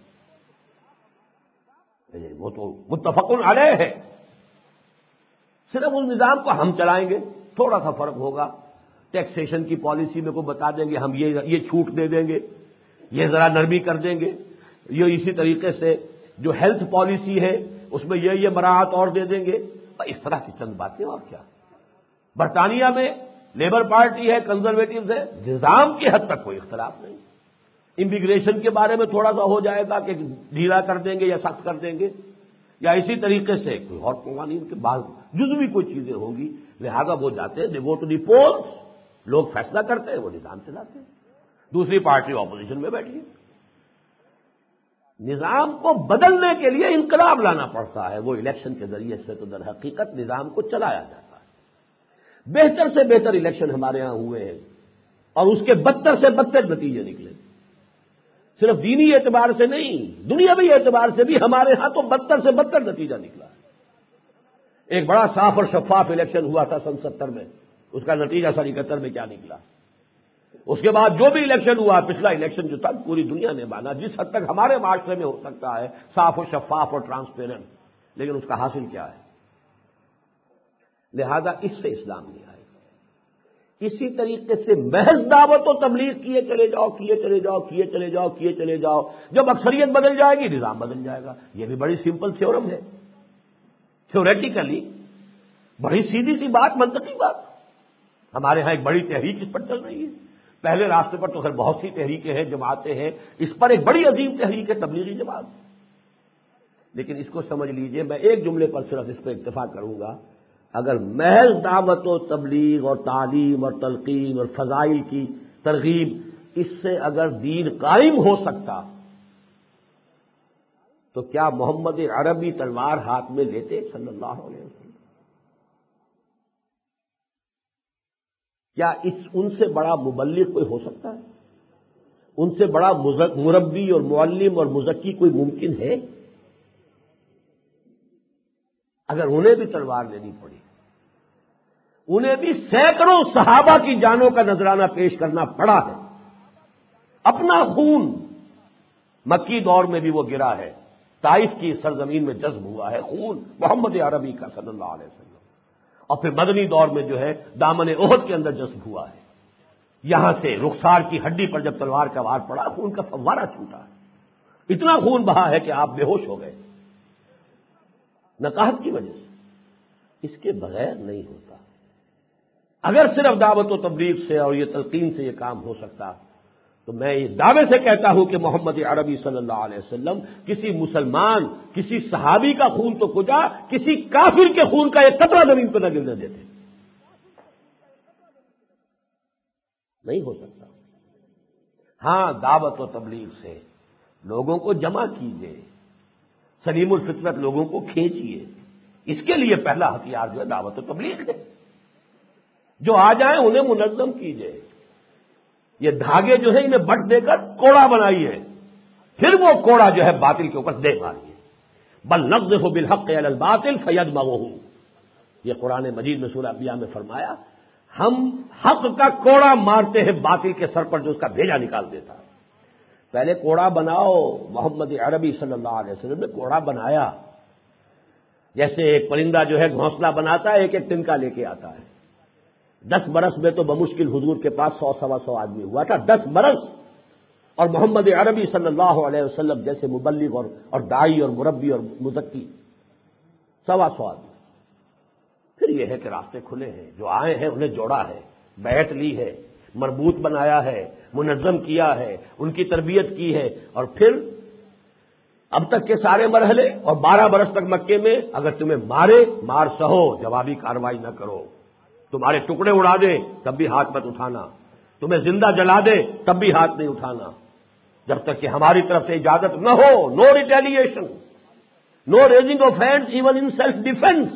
وہ تو متفق علیہ ہے. صرف اس نظام کو ہم چلائیں گے، تھوڑا سا فرق ہوگا. ٹیکسیشن کی پالیسی میں کو بتا دیں گے ہم یہ چھوٹ دے دیں گے، یہ ذرا نرمی کر دیں گے. یہ اسی طریقے سے جو ہیلتھ پالیسی ہے اس میں یہ مراعات اور دے دیں گے. اس طرح کی چند باتیں. اور کیا. برطانیہ میں لیبر پارٹی ہے، کنزرویٹوز ہے، نظام کی حد تک کوئی اختلاف نہیں. امیگریشن کے بارے میں تھوڑا سا ہو جائے گا کہ ڈھیلا کر دیں گے یا سخت کر دیں گے، یا اسی طریقے سے کوئی اور قوانین کے بعض جزوی کوئی چیزیں ہوں گی، لہذا وہ جاتے ہیں، دے گو ٹو دی پولس، لوگ فیصلہ کرتے ہیں، وہ نظام چلاتے ہیں، دوسری پارٹی اپوزیشن میں بیٹھی ہے۔ نظام کو بدلنے کے لیے انقلاب لانا پڑتا ہے، وہ الیکشن کے ذریعے سے تو در حقیقت نظام کو چلایا جاتا ہے۔ بہتر سے بہتر الیکشن ہمارے ہاں ہوئے ہیں اور اس کے بدتر سے بدتر نتیجے نکلے، صرف دینی اعتبار سے نہیں، دنیاوی اعتبار سے بھی ہمارے ہاں تو بدتر سے بدتر نتیجہ نکلا ہے۔ ایک بڑا صاف اور شفاف الیکشن ہوا تھا سن 70 میں، اس کا نتیجہ سن 71 میں کیا نکلا؟ اس کے بعد جو بھی الیکشن ہوا، پچھلا الیکشن جو تھا پوری دنیا نے مانا، جس حد تک ہمارے معاشرے میں ہو سکتا ہے صاف و شفاف اور ٹرانسپیرنٹ، لیکن اس کا حاصل کیا ہے؟ لہذا اس سے اسلام نہیں آئے گا۔ اسی طریقے سے محض دعوت و تبلیغ کیے چلے جاؤ، کیے چلے جاؤ، کیے چلے جاؤ، کیے چلے جاؤ، جب اکثریت بدل جائے گی نظام بدل جائے گا۔ یہ بھی بڑی سمپل تھیورم ہے، تھیوریٹیکلی بڑی سیدھی سی بات، منطقی بات۔ ہمارے ہاں ایک بڑی تحریک اس پر چل رہی ہے، پہلے راستے پر تو خیر بہت سی تحریکیں ہیں، جماعتیں ہیں، اس پر ایک بڑی عظیم تحریک ہے تبلیغی جماعت۔ لیکن اس کو سمجھ لیجئے، میں ایک جملے پر صرف اس پہ اکتفا کروں گا، اگر محض دعوت و تبلیغ اور تعلیم اور تلقین اور فضائل کی ترغیب، اس سے اگر دین قائم ہو سکتا تو کیا محمد عربی تلوار ہاتھ میں لیتے صلی اللہ علیہ وسلم؟ کیا ان سے بڑا مبلغ کوئی ہو سکتا ہے؟ ان سے بڑا مربی اور معلم اور مزکی کوئی ممکن ہے؟ اگر انہیں بھی تلوار لینی پڑی، انہیں بھی سینکڑوں صحابہ کی جانوں کا نذرانہ پیش کرنا پڑا ہے، اپنا خون مکی دور میں بھی وہ گرا ہے، طائف کی سرزمین میں جذب ہوا ہے خون محمد عربی کا صلی اللہ علیہ وسلم، اور پھر مدنی دور میں جو ہے دامن احد کے اندر جذب ہوا ہے، یہاں سے رخسار کی ہڈی پر جب تلوار کا وار پڑا خون کا فوارہ چھوٹا ہے، اتنا خون بہا ہے کہ آپ بے ہوش ہو گئے نقاہت کی وجہ سے۔ اس کے بغیر نہیں ہوتا۔ اگر صرف دعوت و تبلیغ سے اور یہ تلقین سے یہ کام ہو سکتا تو میں یہ دعوے سے کہتا ہوں کہ محمد عربی صلی اللہ علیہ وسلم کسی مسلمان، کسی صحابی کا خون تو کجا، کسی کافر کے خون کا ایک قطرہ زمین پہ نہ گرنے دیتے۔ نہیں ہو سکتا۔ ہاں، دعوت و تبلیغ سے لوگوں کو جمع کیجیے، سلیم الفطرت لوگوں کو کھینچیے، اس کے لیے پہلا ہتھیار جو ہے دعوت و تبلیغ ہے۔ جو آ جائیں انہیں منظم کیجیے، یہ دھاگے جو ہے انہیں بٹ دے کر کوڑا بنائیے، پھر وہ کوڑا جو ہے باطل کے اوپر دے ماریے۔ بل نقذف بالحق علی الباطل فیدمغہ، یہ قرآن مجید میں سورہ انبیاء میں فرمایا، ہم حق کا کوڑا مارتے ہیں باطل کے سر پر جو اس کا بھیجا نکال دیتا ہے۔ پہلے کوڑا بناؤ، محمد عربی صلی اللہ علیہ وسلم نے کوڑا بنایا، جیسے ایک پرندہ جو ہے گھونسلہ بناتا ہے، ایک ایک تنکا لے کے آتا ہے۔ 10 برس میں تو بمشکل حضور کے پاس 100-125 آدمی ہوا تھا، 10 برس، اور محمد عربی صلی اللہ علیہ وسلم جیسے مبلغ اور داعی اور مربی اور مزکی 125 آدمی۔ پھر یہ ہے کہ راستے کھلے ہیں، جو آئے ہیں انہیں جوڑا ہے، بیعت لی ہے، مربوط بنایا ہے، منظم کیا ہے، ان کی تربیت کی ہے، اور پھر اب تک کے سارے مرحلے اور 12 برس تک مکے میں اگر تمہیں مارے مار سہو، جوابی کارروائی نہ کرو، تمہارے ٹکڑے اڑا دے تب بھی ہاتھ مت اٹھانا، تمہیں زندہ جلا دے تب بھی ہاتھ نہیں اٹھانا، جب تک کہ ہماری طرف سے اجازت نہ ہو۔ No retaliation, no raising of hands even in self defence.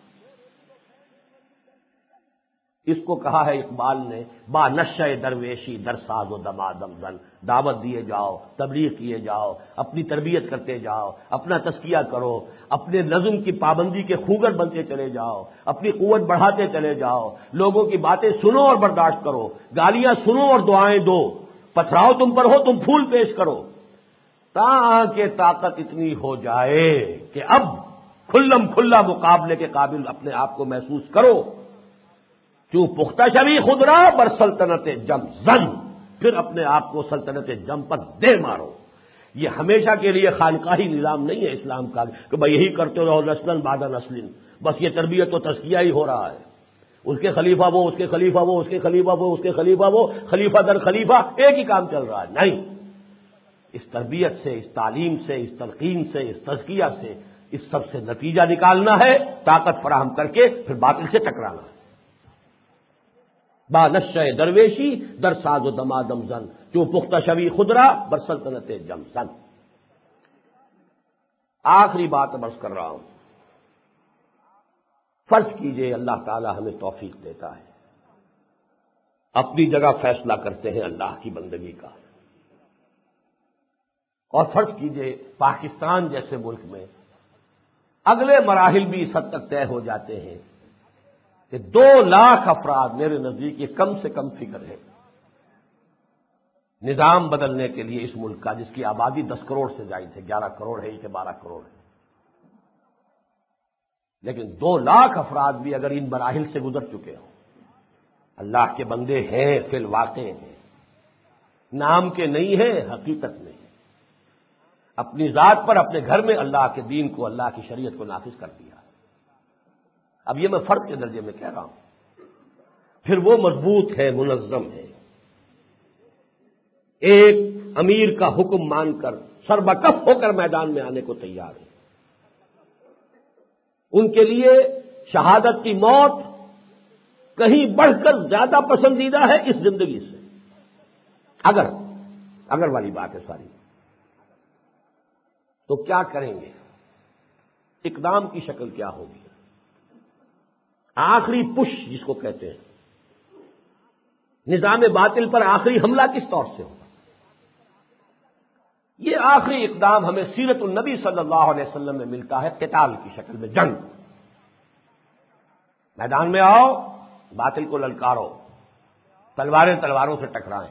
اس کو کہا ہے اقبال نے، با نشہ درویشی در ساز و دمادم زن، دعوت دیے جاؤ، تبلیغ کیے جاؤ، اپنی تربیت کرتے جاؤ، اپنا تزکیہ کرو، اپنے نظم کی پابندی کے خوگر بنتے چلے جاؤ، اپنی قوت بڑھاتے چلے جاؤ، لوگوں کی باتیں سنو اور برداشت کرو، گالیاں سنو اور دعائیں دو، پتھراؤ تم پر ہو تم پھول پیش کرو، تاکہ طاقت اتنی ہو جائے کہ اب کھلم کھلا مقابلے کے قابل اپنے آپ کو محسوس کرو۔ کیوں پختہ شوی خود را بر سلطنت جم زن، پھر اپنے آپ کو سلطنت جم پر دے مارو۔ یہ ہمیشہ کے لیے خانقاہی نظام نہیں ہے اسلام کا کہ بھائی یہی کرتے رہو نسلاً بعد نسل، بس یہ تربیت و تزکیہ ہی ہو رہا ہے، اس کے خلیفہ وہ، اس کے خلیفہ وہ، اس کے خلیفہ وہ، اس کے خلیفہ وہ، خلیفہ در خلیفہ ایک ہی کام چل رہا ہے۔ نہیں، اس تربیت سے، اس تعلیم سے، اس تلقین سے، اس تزکیہ سے، اس سب سے نتیجہ نکالنا ہے، طاقت فراہم کر کے پھر باطل سے ٹکرانا ہے۔ با نشہ درویشی در ساز و دمادم زن، جو پختہ شوی خدرا بر سلطنت جم زن۔ آخری بات عرض کر رہا ہوں، فرض کیجئے اللہ تعالی ہمیں توفیق دیتا ہے، اپنی جگہ فیصلہ کرتے ہیں اللہ کی بندگی کا، اور فرض کیجئے پاکستان جیسے ملک میں اگلے مراحل بھی اس حد تک طے ہو جاتے ہیں کہ 2 لاکھ افراد میرے نزدیک یہ کم سے کم فکر ہے نظام بدلنے کے لیے اس ملک کا، جس کی آبادی 10 کروڑ سے زائد ہے، 11 کروڑ ہے کہ 12 کروڑ ہے، لیکن 2 لاکھ افراد بھی اگر ان مراحل سے گزر چکے ہوں، اللہ کے بندے ہیں، فی الواقع ہیں، نام کے نہیں ہیں، حقیقت میں اپنی ذات پر اپنے گھر میں اللہ کے دین کو، اللہ کی شریعت کو نافذ کر دیا۔ اب یہ میں فرد کے درجے میں کہہ رہا ہوں، پھر وہ مضبوط ہے، منظم ہے، ایک امیر کا حکم مان کر سربکف ہو کر میدان میں آنے کو تیار ہے، ان کے لیے شہادت کی موت کہیں بڑھ کر زیادہ پسندیدہ ہے اس زندگی سے، اگر والی بات ہے ساری، تو کیا کریں گے؟ اقدام کی شکل کیا ہوگی؟ آخری پش جس کو کہتے ہیں، نظام باطل پر آخری حملہ کس طور سے ہوگا؟ یہ آخری اقدام ہمیں سیرت النبی صلی اللہ علیہ وسلم میں ملتا ہے، قتال کی شکل میں، جنگ، میدان میں آؤ، باطل کو للکارو، تلواروں سے ٹکرائیں،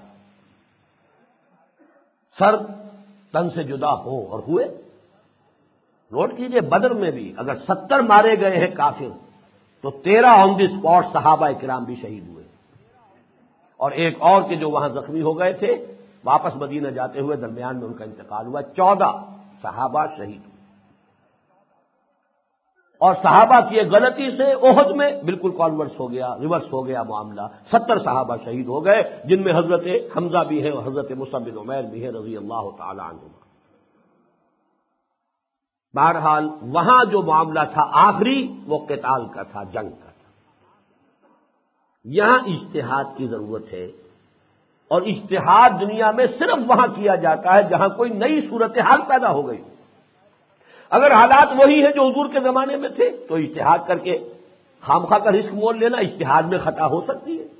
سر تن سے جدا ہو، اور ہوئے۔ نوٹ کیجئے بدر میں بھی اگر 70 مارے گئے ہیں کافر تو 13 آن دی اسپاٹ صحابہ کرام بھی شہید ہوئے، اور ایک اور کے جو وہاں زخمی ہو گئے تھے واپس مدینہ جاتے ہوئے درمیان میں ان کا انتقال ہوا، 14 صحابہ شہید ہوئے۔ اور صحابہ کی ایک غلطی سے احد میں بالکل ریورس ہو گیا معاملہ، 70 صحابہ شہید ہو گئے، جن میں حضرت حمزہ بھی ہیں اور حضرت مصعب بن عمیر بھی ہیں رضی اللہ تعالی عنہما۔ بہرحال وہاں جو معاملہ تھا آخری، وہ قتال کا تھا، جنگ کا تھا۔ یہاں اجتہاد کی ضرورت ہے، اور اجتہاد دنیا میں صرف وہاں کیا جاتا ہے جہاں کوئی نئی صورتحال پیدا ہو گئی۔ اگر حالات وہی ہیں جو حضور کے زمانے میں تھے تو اجتہاد کر کے خامخواہ کا رسک مول لینا، اجتہاد میں خطا ہو سکتی ہے۔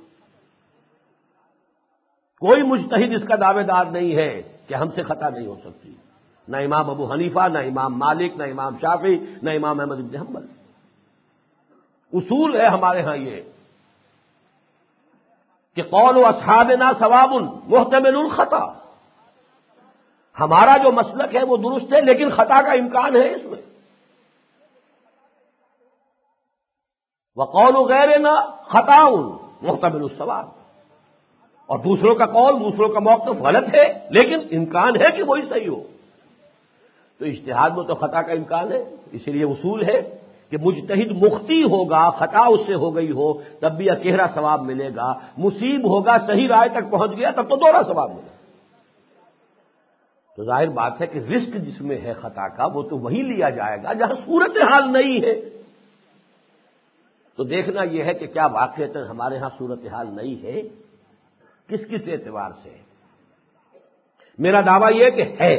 کوئی مجتہد اس کا دعوے دار نہیں ہے کہ ہم سے خطا نہیں ہو سکتی، نہ امام ابو حنیفہ، نہ امام مالک، نہ امام شافعی، نہ امام احمد بن حنبل۔ اصول ہے ہمارے ہاں یہ کہ قول اصحابنا ثواب محتمل الخطا، ہمارا جو مسلک ہے وہ درست ہے لیکن خطا کا امکان ہے اس میں۔ وقول غیرنا خطا محتمل الصواب، اور دوسروں کا قول، دوسروں کا موقف غلط ہے لیکن امکان ہے کہ وہی صحیح ہو۔ تو اجتہاد میں تو خطا کا امکان ہے، اسی لیے اصول ہے کہ مجتہد مخطی ہوگا، خطا اس سے ہو گئی ہو تب بھی اکیرا ثواب ملے گا، مصیب ہوگا، صحیح رائے تک پہنچ گیا تب تو دوہرا ثواب ملے گا۔ تو ظاہر بات ہے کہ رزق جس میں ہے خطا کا وہ تو وہی لیا جائے گا جہاں صورتحال نہیں ہے۔ تو دیکھنا یہ ہے کہ کیا واقعتاً ہمارے ہاں صورتحال نہیں ہے، کس کس اعتبار سے ہے؟ میرا دعویٰ یہ کہ ہے،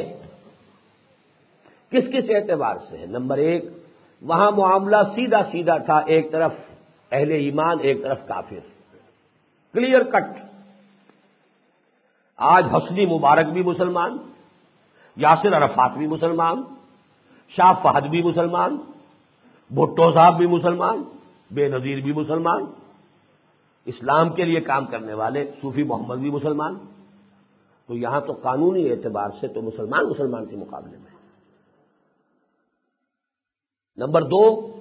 کس کس اعتبار سے ہے؟ نمبر 1، وہاں معاملہ سیدھا سیدھا تھا، ایک طرف اہل ایمان، ایک طرف کافر، کلیئر کٹ۔ آج حسنی مبارک بھی مسلمان، یاسر عرفات بھی مسلمان، شاہ فہد بھی مسلمان، بھٹو صاحب بھی مسلمان، بے نظیر بھی مسلمان، اسلام کے لیے کام کرنے والے صوفی محمد بھی مسلمان۔ تو یہاں تو قانونی اعتبار سے تو مسلمان کے مقابلے میں۔ نمبر 2،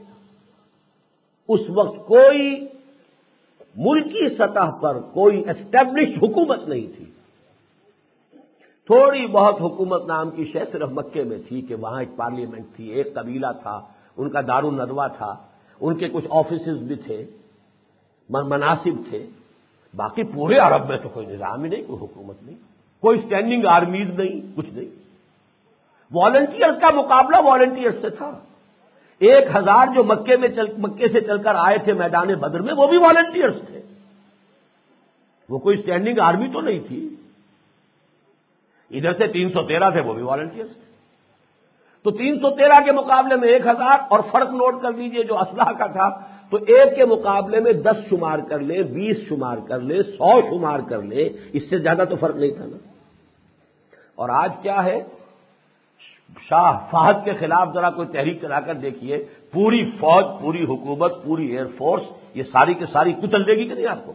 اس وقت کوئی ملکی سطح پر کوئی اسٹیبلش حکومت نہیں تھی، تھوڑی بہت حکومت نام کی شے صرف مکے میں تھی کہ وہاں ایک پارلیمنٹ تھی، ایک قبیلہ تھا، ان کا دار الندوہ تھا، ان کے کچھ آفیسز بھی تھے، مناصب تھے، باقی پورے عرب میں تو کوئی نظام ہی نہیں، کوئی حکومت نہیں، کوئی اسٹینڈنگ آرمیز نہیں، کچھ نہیں۔ والنٹیئرز کا مقابلہ والنٹیئرز سے تھا، 1000 جو مکے سے چل کر آئے تھے میدان بدر میں، وہ بھی والنٹیئرز تھے، وہ کوئی اسٹینڈنگ آرمی تو نہیں تھی. ادھر سے 313 تھے، وہ بھی والنٹیئرز تھے. تو 313 کے مقابلے میں 1000، اور فرق نوٹ کر لیجئے جو اسلحہ کا تھا، تو ایک کے مقابلے میں 10 شمار کر لیں، 20 شمار کر لیں، 100 شمار کر لیں، اس سے زیادہ تو فرق نہیں تھا نا. اور آج کیا ہے، شاہ فہد کے خلاف ذرا کوئی تحریک چلا کر دیکھیے، پوری فوج، پوری حکومت، پوری ایئر فورس یہ ساری کی ساری کچل دے گی کہ نہیں آپ کو؟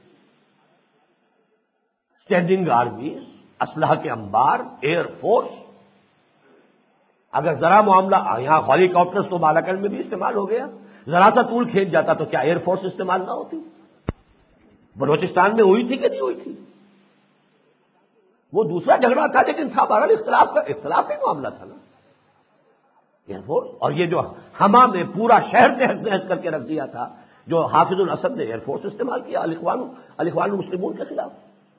اسٹینڈنگ آرمی، اسلحہ کے انبار، ایئر فورس. اگر ذرا معاملہ، یہاں ہیلی کاپٹرز تو بالاکنڈ میں بھی استعمال ہو گیا، ذرا سا طول کھینچ جاتا تو کیا ایئر فورس استعمال نہ ہوتی؟ بلوچستان میں ہوئی تھی کہ نہیں ہوئی تھی؟ وہ دوسرا جھگڑا تھا، لیکن تھا بہرحال اختلاف کا معاملہ تھا نا ایئر فورس. اور یہ جو ہما میں پورا شہر تہز نہز کر کے رکھ دیا تھا، جو حافظ الاسد نے ایئر فورس استعمال کیا الاخوان المسلمون کے خلاف.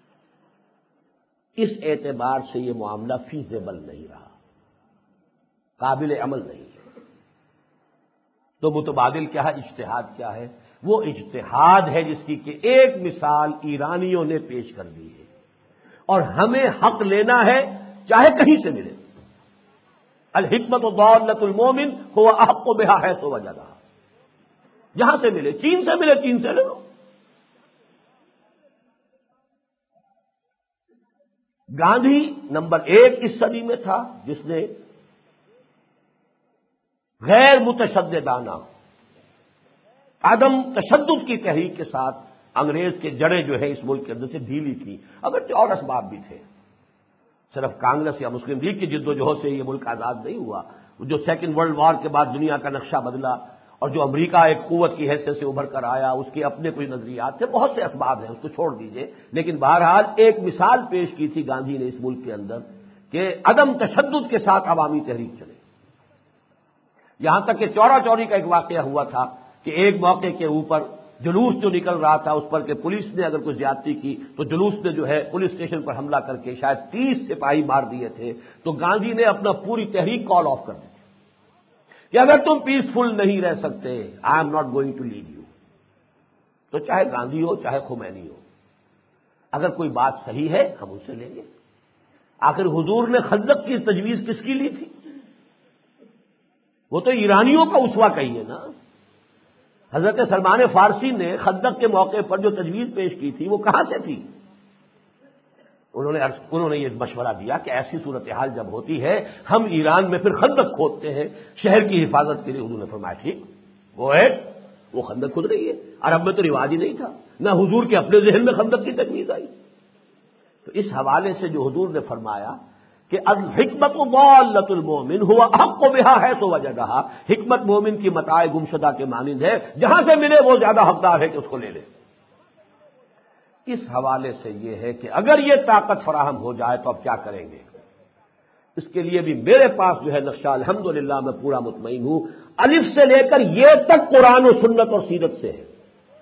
اس اعتبار سے یہ معاملہ فیزیبل نہیں رہا، قابل عمل نہیں ہے. تو متبادل کیا ہے، اجتہاد کیا ہے؟ وہ اجتہاد ہے جس کی کہ ایک مثال ایرانیوں نے پیش کر دی ہے، اور ہمیں حق لینا ہے چاہے کہیں سے ملے. الحکمت ضالۃ المومن هو احق بها حیث وجدها. جہاں سے ملے، چین سے ملے، چین سے لے لو. گاندھی نمبر 1 اس صدی میں تھا جس نے غیر متشددانہ عدم تشدد کی تحریک کے ساتھ انگریز کے جڑیں جو ہے اس ملک کے اندر سے ڈھیلی کی. اگر اور اسباب بھی تھے، صرف کانگریس یا مسلم لیگ کی جد و جہد سے یہ ملک آزاد نہیں ہوا. جو سیکنڈ ورلڈ وار کے بعد دنیا کا نقشہ بدلا، اور جو امریکہ ایک قوت کی حیثیت سے ابھر کر آیا، اس کے اپنے کوئی نظریات تھے، بہت سے اسباب ہیں، اس کو چھوڑ دیجئے. لیکن بہرحال ایک مثال پیش کی تھی گاندھی نے اس ملک کے اندر کہ عدم تشدد کے ساتھ عوامی تحریک چلے. یہاں تک کہ چورا چوری کا ایک واقعہ ہوا تھا کہ ایک موقع کے اوپر جلوس جو نکل رہا تھا اس پر کہ پولیس نے اگر کوئی زیادتی کی تو جلوس نے جو ہے پولیس اسٹیشن پر حملہ کر کے شاید 30 سپاہی مار دیے تھے. تو گاندھی نے اپنا پوری تحریک کال آف کر دی کہ اگر تم پیسفل نہیں رہ سکتے، I am not going to lead you. تو چاہے گاندھی ہو چاہے خمینی ہو، اگر کوئی بات صحیح ہے ہم ان سے لیں گے. آخر حضور نے خندق کی تجویز کس کی لی تھی؟ وہ تو ایرانیوں کا اسوہ کہیے نا. حضرت سلمان فارسی نے خندق کے موقع پر جو تجویز پیش کی تھی وہ کہاں سے تھی؟ انہوں نے یہ مشورہ دیا کہ ایسی صورتحال جب ہوتی ہے ہم ایران میں پھر خندق کھودتے ہیں شہر کی حفاظت کے لیے. انہوں نے فرمایا ٹھیک، وہ خندق کھود رہی ہے. عرب میں تو رواج ہی نہیں تھا، نہ حضور کے اپنے ذہن میں خندق کی تجویز آئی. تو اس حوالے سے جو حضور نے فرمایا کہ الحکمت ضالۃ المومن هو احق بها حیث وجدها، حکمت مومن کی متاع گمشدہ کے مانند ہے، جہاں سے ملے وہ زیادہ حقدار ہے کہ اس کو لے لے. اس حوالے سے یہ ہے کہ اگر یہ طاقت فراہم ہو جائے تو اب کیا کریں گے؟ اس کے لیے بھی میرے پاس جو ہے نقشہ الحمدللہ میں پورا مطمئن ہوں، الف سے لے کر یہ تک قرآن و سنت اور سیرت سے ہے.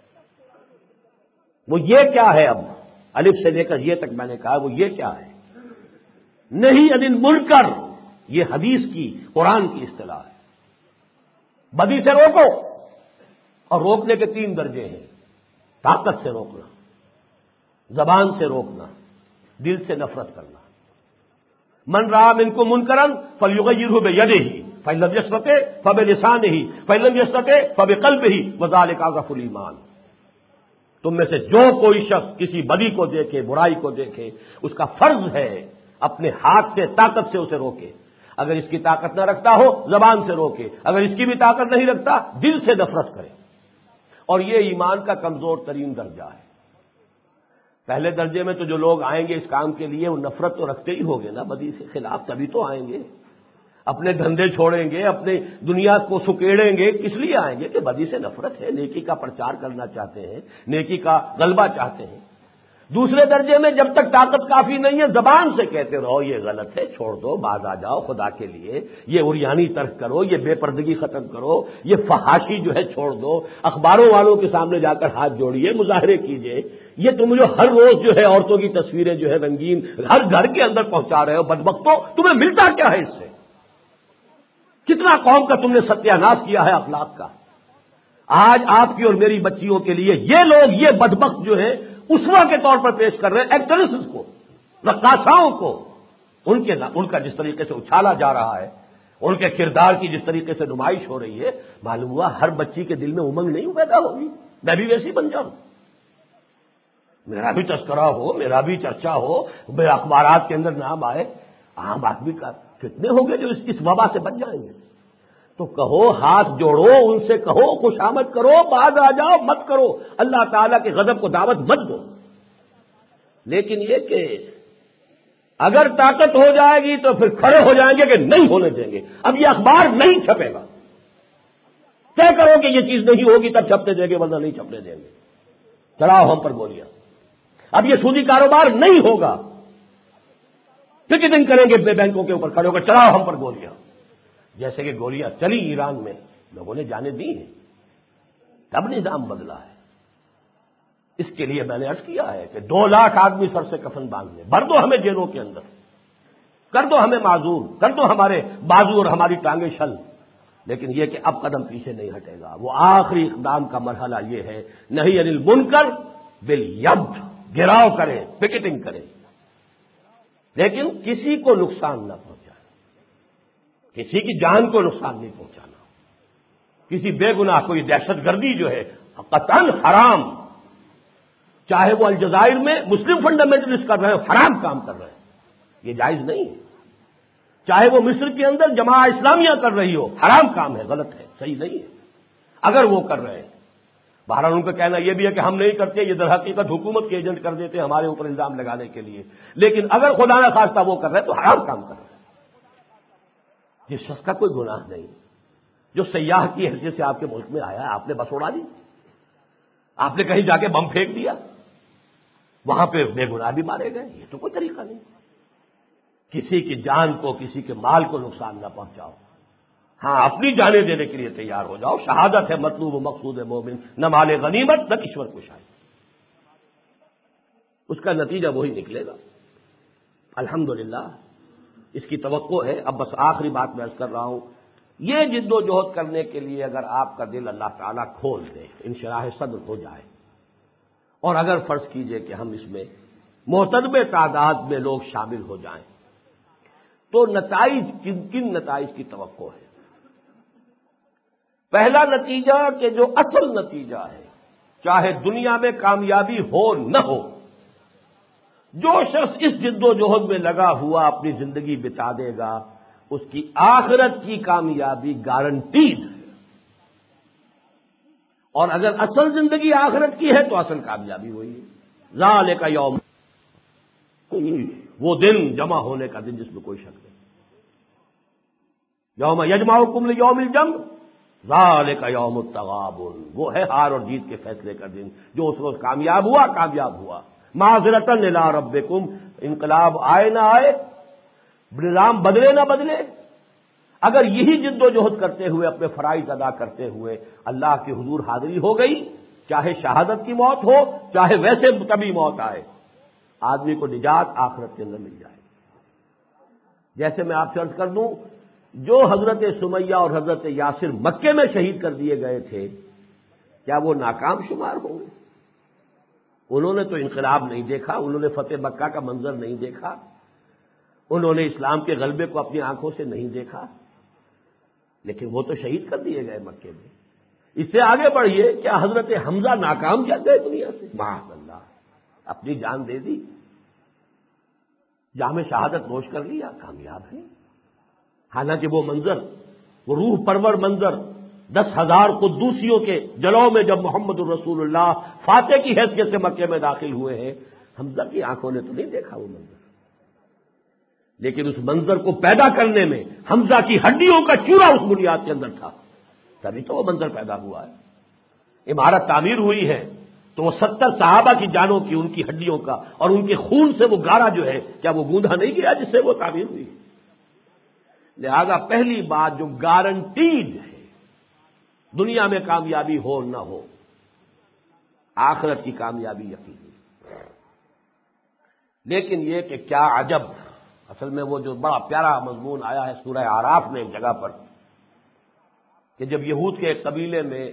وہ یہ کیا ہے؟ اب الف سے لے کر یہ تک میں نے کہا وہ یہ کیا ہے؟ نہیں انل منکر، یہ حدیث کی قرآن کی اصطلاح ہے. بدی سے روکو، اور روکنے کے 3 درجے ہیں: طاقت سے روکنا، زبان سے روکنا، دل سے نفرت کرنا. من رأى منكم منكرا فليغيره بيده فإن لم يستطع فبلسانه فإن لم يستطع فبقلبه وذلك أضعف الإيمان. تم میں سے جو کوئی شخص کسی بدی کو دیکھے، برائی کو دیکھے، اس کا فرض ہے اپنے ہاتھ سے طاقت سے اسے روکے. اگر اس کی طاقت نہ رکھتا ہو زبان سے روکے، اگر اس کی بھی طاقت نہیں رکھتا دل سے نفرت کرے. اور یہ ایمان کا کمزور ترین درجہ ہے. پہلے درجے میں تو جو لوگ آئیں گے اس کام کے لیے وہ نفرت تو رکھتے ہی ہوگے نا بدی کے خلاف، تبھی تو آئیں گے. اپنے دھندے چھوڑیں گے، اپنے دنیا کو سکیڑیں گے، کس لیے آئیں گے؟ کہ بدی سے نفرت ہے، نیکی کا پرچار کرنا چاہتے ہیں، نیکی کا غلبہ چاہتے ہیں. دوسرے درجے میں جب تک طاقت کافی نہیں ہے زبان سے کہتے رہو یہ غلط ہے، چھوڑ دو، باز آ جاؤ خدا کے لیے، یہ عریانی ترک کرو، یہ بے پردگی ختم کرو، یہ فحاشی جو ہے چھوڑ دو، اخباروں والوں کے سامنے جا کر ہاتھ جوڑیے، مظاہرے کیجئے. یہ تم جو ہر روز جو ہے عورتوں کی تصویریں جو ہے رنگین ہر گھر کے اندر پہنچا رہے ہو، بدبختوں تمہیں ملتا کیا ہے اس سے؟ کتنا قوم کا تم نے ستیہ ناش کیا ہے اخلاق کا. آج آپ کی اور میری بچیوں کے لیے یہ لوگ یہ بدبخت جو ہے اسوہ کے طور پر پیش کر رہے ہیں ایکٹریسز کو، رقاصاؤں کو. ان کا جس طریقے سے اچھالا جا رہا ہے، ان کے کردار کی جس طریقے سے نمائش ہو رہی ہے، معلوم ہوا ہر بچی کے دل میں امنگ نہیں پیدا ہوگی میں بھی ویسی بن جاؤں، میرا بھی تذکرہ ہو، میرا بھی چرچا ہو، میرے اخبارات کے اندر نام آئے. عام آدمی کا کتنے ہوں گے جو اس وبا سے بچ جائیں گے؟ تو کہو، ہاتھ جوڑو، ان سے کہو خوش آمد کرو، باز آ جاؤ، مت کرو، اللہ تعالیٰ کے غضب کو دعوت مت دو. لیکن یہ کہ اگر طاقت ہو جائے گی تو پھر کھڑے ہو جائیں گے کہ نہیں ہونے دیں گے. اب یہ اخبار نہیں چھپے گا، طے کرو کہ یہ چیز نہیں ہوگی تب چھپنے دیں گے، ورنہ نہیں چھپنے دیں گے. چلاؤ ہم پر گولیاں. اب یہ سودی کاروبار نہیں ہوگا، پکیٹنگ کریں گے بینکوں کے اوپر کھڑے ہو کر، چلاؤ ہم پر گولیاں. جیسے کہ گولیاں چلی ایران میں، لوگوں نے جانے دی ہیں، تب نظام بدلا ہے. اس کے لیے میں نے عرض کیا ہے کہ 2 لاکھ آدمی سر سے کفن باندھ لیں، بھر دو ہمیں جیلوں کے اندر، کر دو ہمیں معذور، کر دو ہمارے بازو اور ہماری ٹانگیں شل. لیکن یہ کہ اب قدم پیچھے نہیں ہٹے گا. وہ آخری اقدام کا مرحلہ یہ ہے، نہیں انل منکر بالید، گراؤ کریں، پکیٹنگ کریں، لیکن کسی کو نقصان نہ پہنچائے، کسی کی جان کو نقصان نہیں پہنچانا. کسی بے گناہ کوئی دہشت گردی جو ہے قطعاً حرام، چاہے وہ الجزائر میں مسلم فنڈامنٹلسٹ کر رہے ہیں، حرام کام کر رہے ہیں، یہ جائز نہیں ہے. چاہے وہ مصر کے اندر جماعت اسلامیہ کر رہی ہو، حرام کام ہے، غلط ہے، صحیح نہیں ہے. اگر وہ کر رہے ہیں، بہرحال ان کا کہنا یہ بھی ہے کہ ہم نہیں کرتے، یہ در حقیقت حکومت کے ایجنٹ کر دیتے ہمارے اوپر الزام لگانے کے لیے. لیکن اگر خدا نہ خواستہ وہ کر رہے ہیں تو حرام کام کر رہے ہیں. جس شخص کا کوئی گناہ نہیں، جو سیاح کی حیثیت سے آپ کے ملک میں آیا، آپ نے بس اڑا دی، آپ نے کہیں جا کے بم پھینک دیا، وہاں پہ بے گناہ بھی مارے گئے، یہ تو کوئی طریقہ نہیں. کسی کی جان کو، کسی کے مال کو نقصان نہ پہنچاؤ. ہاں، اپنی جانیں دینے کے لیے تیار ہو جاؤ. شہادت ہے مطلوب و مقصود مومن، نہ مال غنیمت نہ کشور کشائی. اس کا نتیجہ وہی نکلے گا. الحمدللہ اس کی توقع ہے. اب بس آخری بات میں عرض کر رہا ہوں، یہ جد و جہد کرنے کے لیے اگر آپ کا دل اللہ تعالیٰ کھول دے، انشراح صدر ہو جائے، اور اگر فرض کیجئے کہ ہم اس میں معتدب تعداد میں لوگ شامل ہو جائیں، تو نتائج کن نتائج کی توقع ہے؟ پہلا نتیجہ کہ جو اصل نتیجہ ہے، چاہے دنیا میں کامیابی ہو نہ ہو، جو شخص اس جد و جہد میں لگا ہوا اپنی زندگی بتا دے گا، اس کی آخرت کی کامیابی گارنٹیڈ ہے. اور اگر اصل زندگی آخرت کی ہے تو اصل کامیابی وہی ہے. ذالک یوم، وہ دن جمع ہونے کا دن جس میں کوئی شک نہیں. یوم یجمعکم لیوم الجمع ذالک یوم التغابن، وہ ہے ہار اور جیت کے فیصلے کا دن. جو اس روز کامیاب ہوا کامیاب ہوا. معذرتاً الی ربکم، انقلاب آئے نہ آئے، نظام بدلے نہ بدلے، اگر یہی جد و جہد کرتے ہوئے اپنے فرائض ادا کرتے ہوئے اللہ کے حضور حاضری ہو گئی، چاہے شہادت کی موت ہو، چاہے ویسے طبی موت آئے، آدمی کو نجات آخرت کے اندر مل جائے. جیسے میں آپ سے عرض کر دوں، جو حضرت سمیہ اور حضرت یاسر مکے میں شہید کر دیے گئے تھے، کیا وہ ناکام شمار ہوں گے؟ انہوں نے تو انقلاب نہیں دیکھا، انہوں نے فتح مکہ کا منظر نہیں دیکھا، انہوں نے اسلام کے غلبے کو اپنی آنکھوں سے نہیں دیکھا، لیکن وہ تو شہید کر دیے گئے مکے میں. اس سے آگے بڑھیے، کیا حضرت حمزہ ناکام کیا گئے دنیا سے؟ معاذ اللہ، اپنی جان دے دی، جام شہادت نوش کر لیا، کامیاب ہے. حالانکہ وہ منظر، وہ روح پرور منظر 10,000 قدوسیوں کے جلووں میں جب محمد الرسول اللہ فاتح کی حیثیت سے مکے میں داخل ہوئے ہیں، حمزہ کی آنکھوں نے تو نہیں دیکھا وہ منظر. لیکن اس منظر کو پیدا کرنے میں حمزہ کی ہڈیوں کا چورا اس بنیاد کے اندر تھا، تبھی تو وہ منظر پیدا ہوا ہے. عمارت تعمیر ہوئی ہے تو وہ 70 صحابہ کی جانوں کی، ان کی ہڈیوں کا اور ان کے خون سے وہ گارا جو ہے، کیا وہ گوندا نہیں گیا جس سے وہ تعمیر ہوئی؟ لہذا پہلی بات جو گارنٹیڈ ہے، دنیا میں کامیابی ہو نہ ہو، آخرت کی کامیابی یقینی. لیکن یہ کہ کیا عجب، اصل میں وہ جو بڑا پیارا مضمون آیا ہے سورہ اعراف میں ایک جگہ پر، کہ جب یہود کے ایک قبیلے میں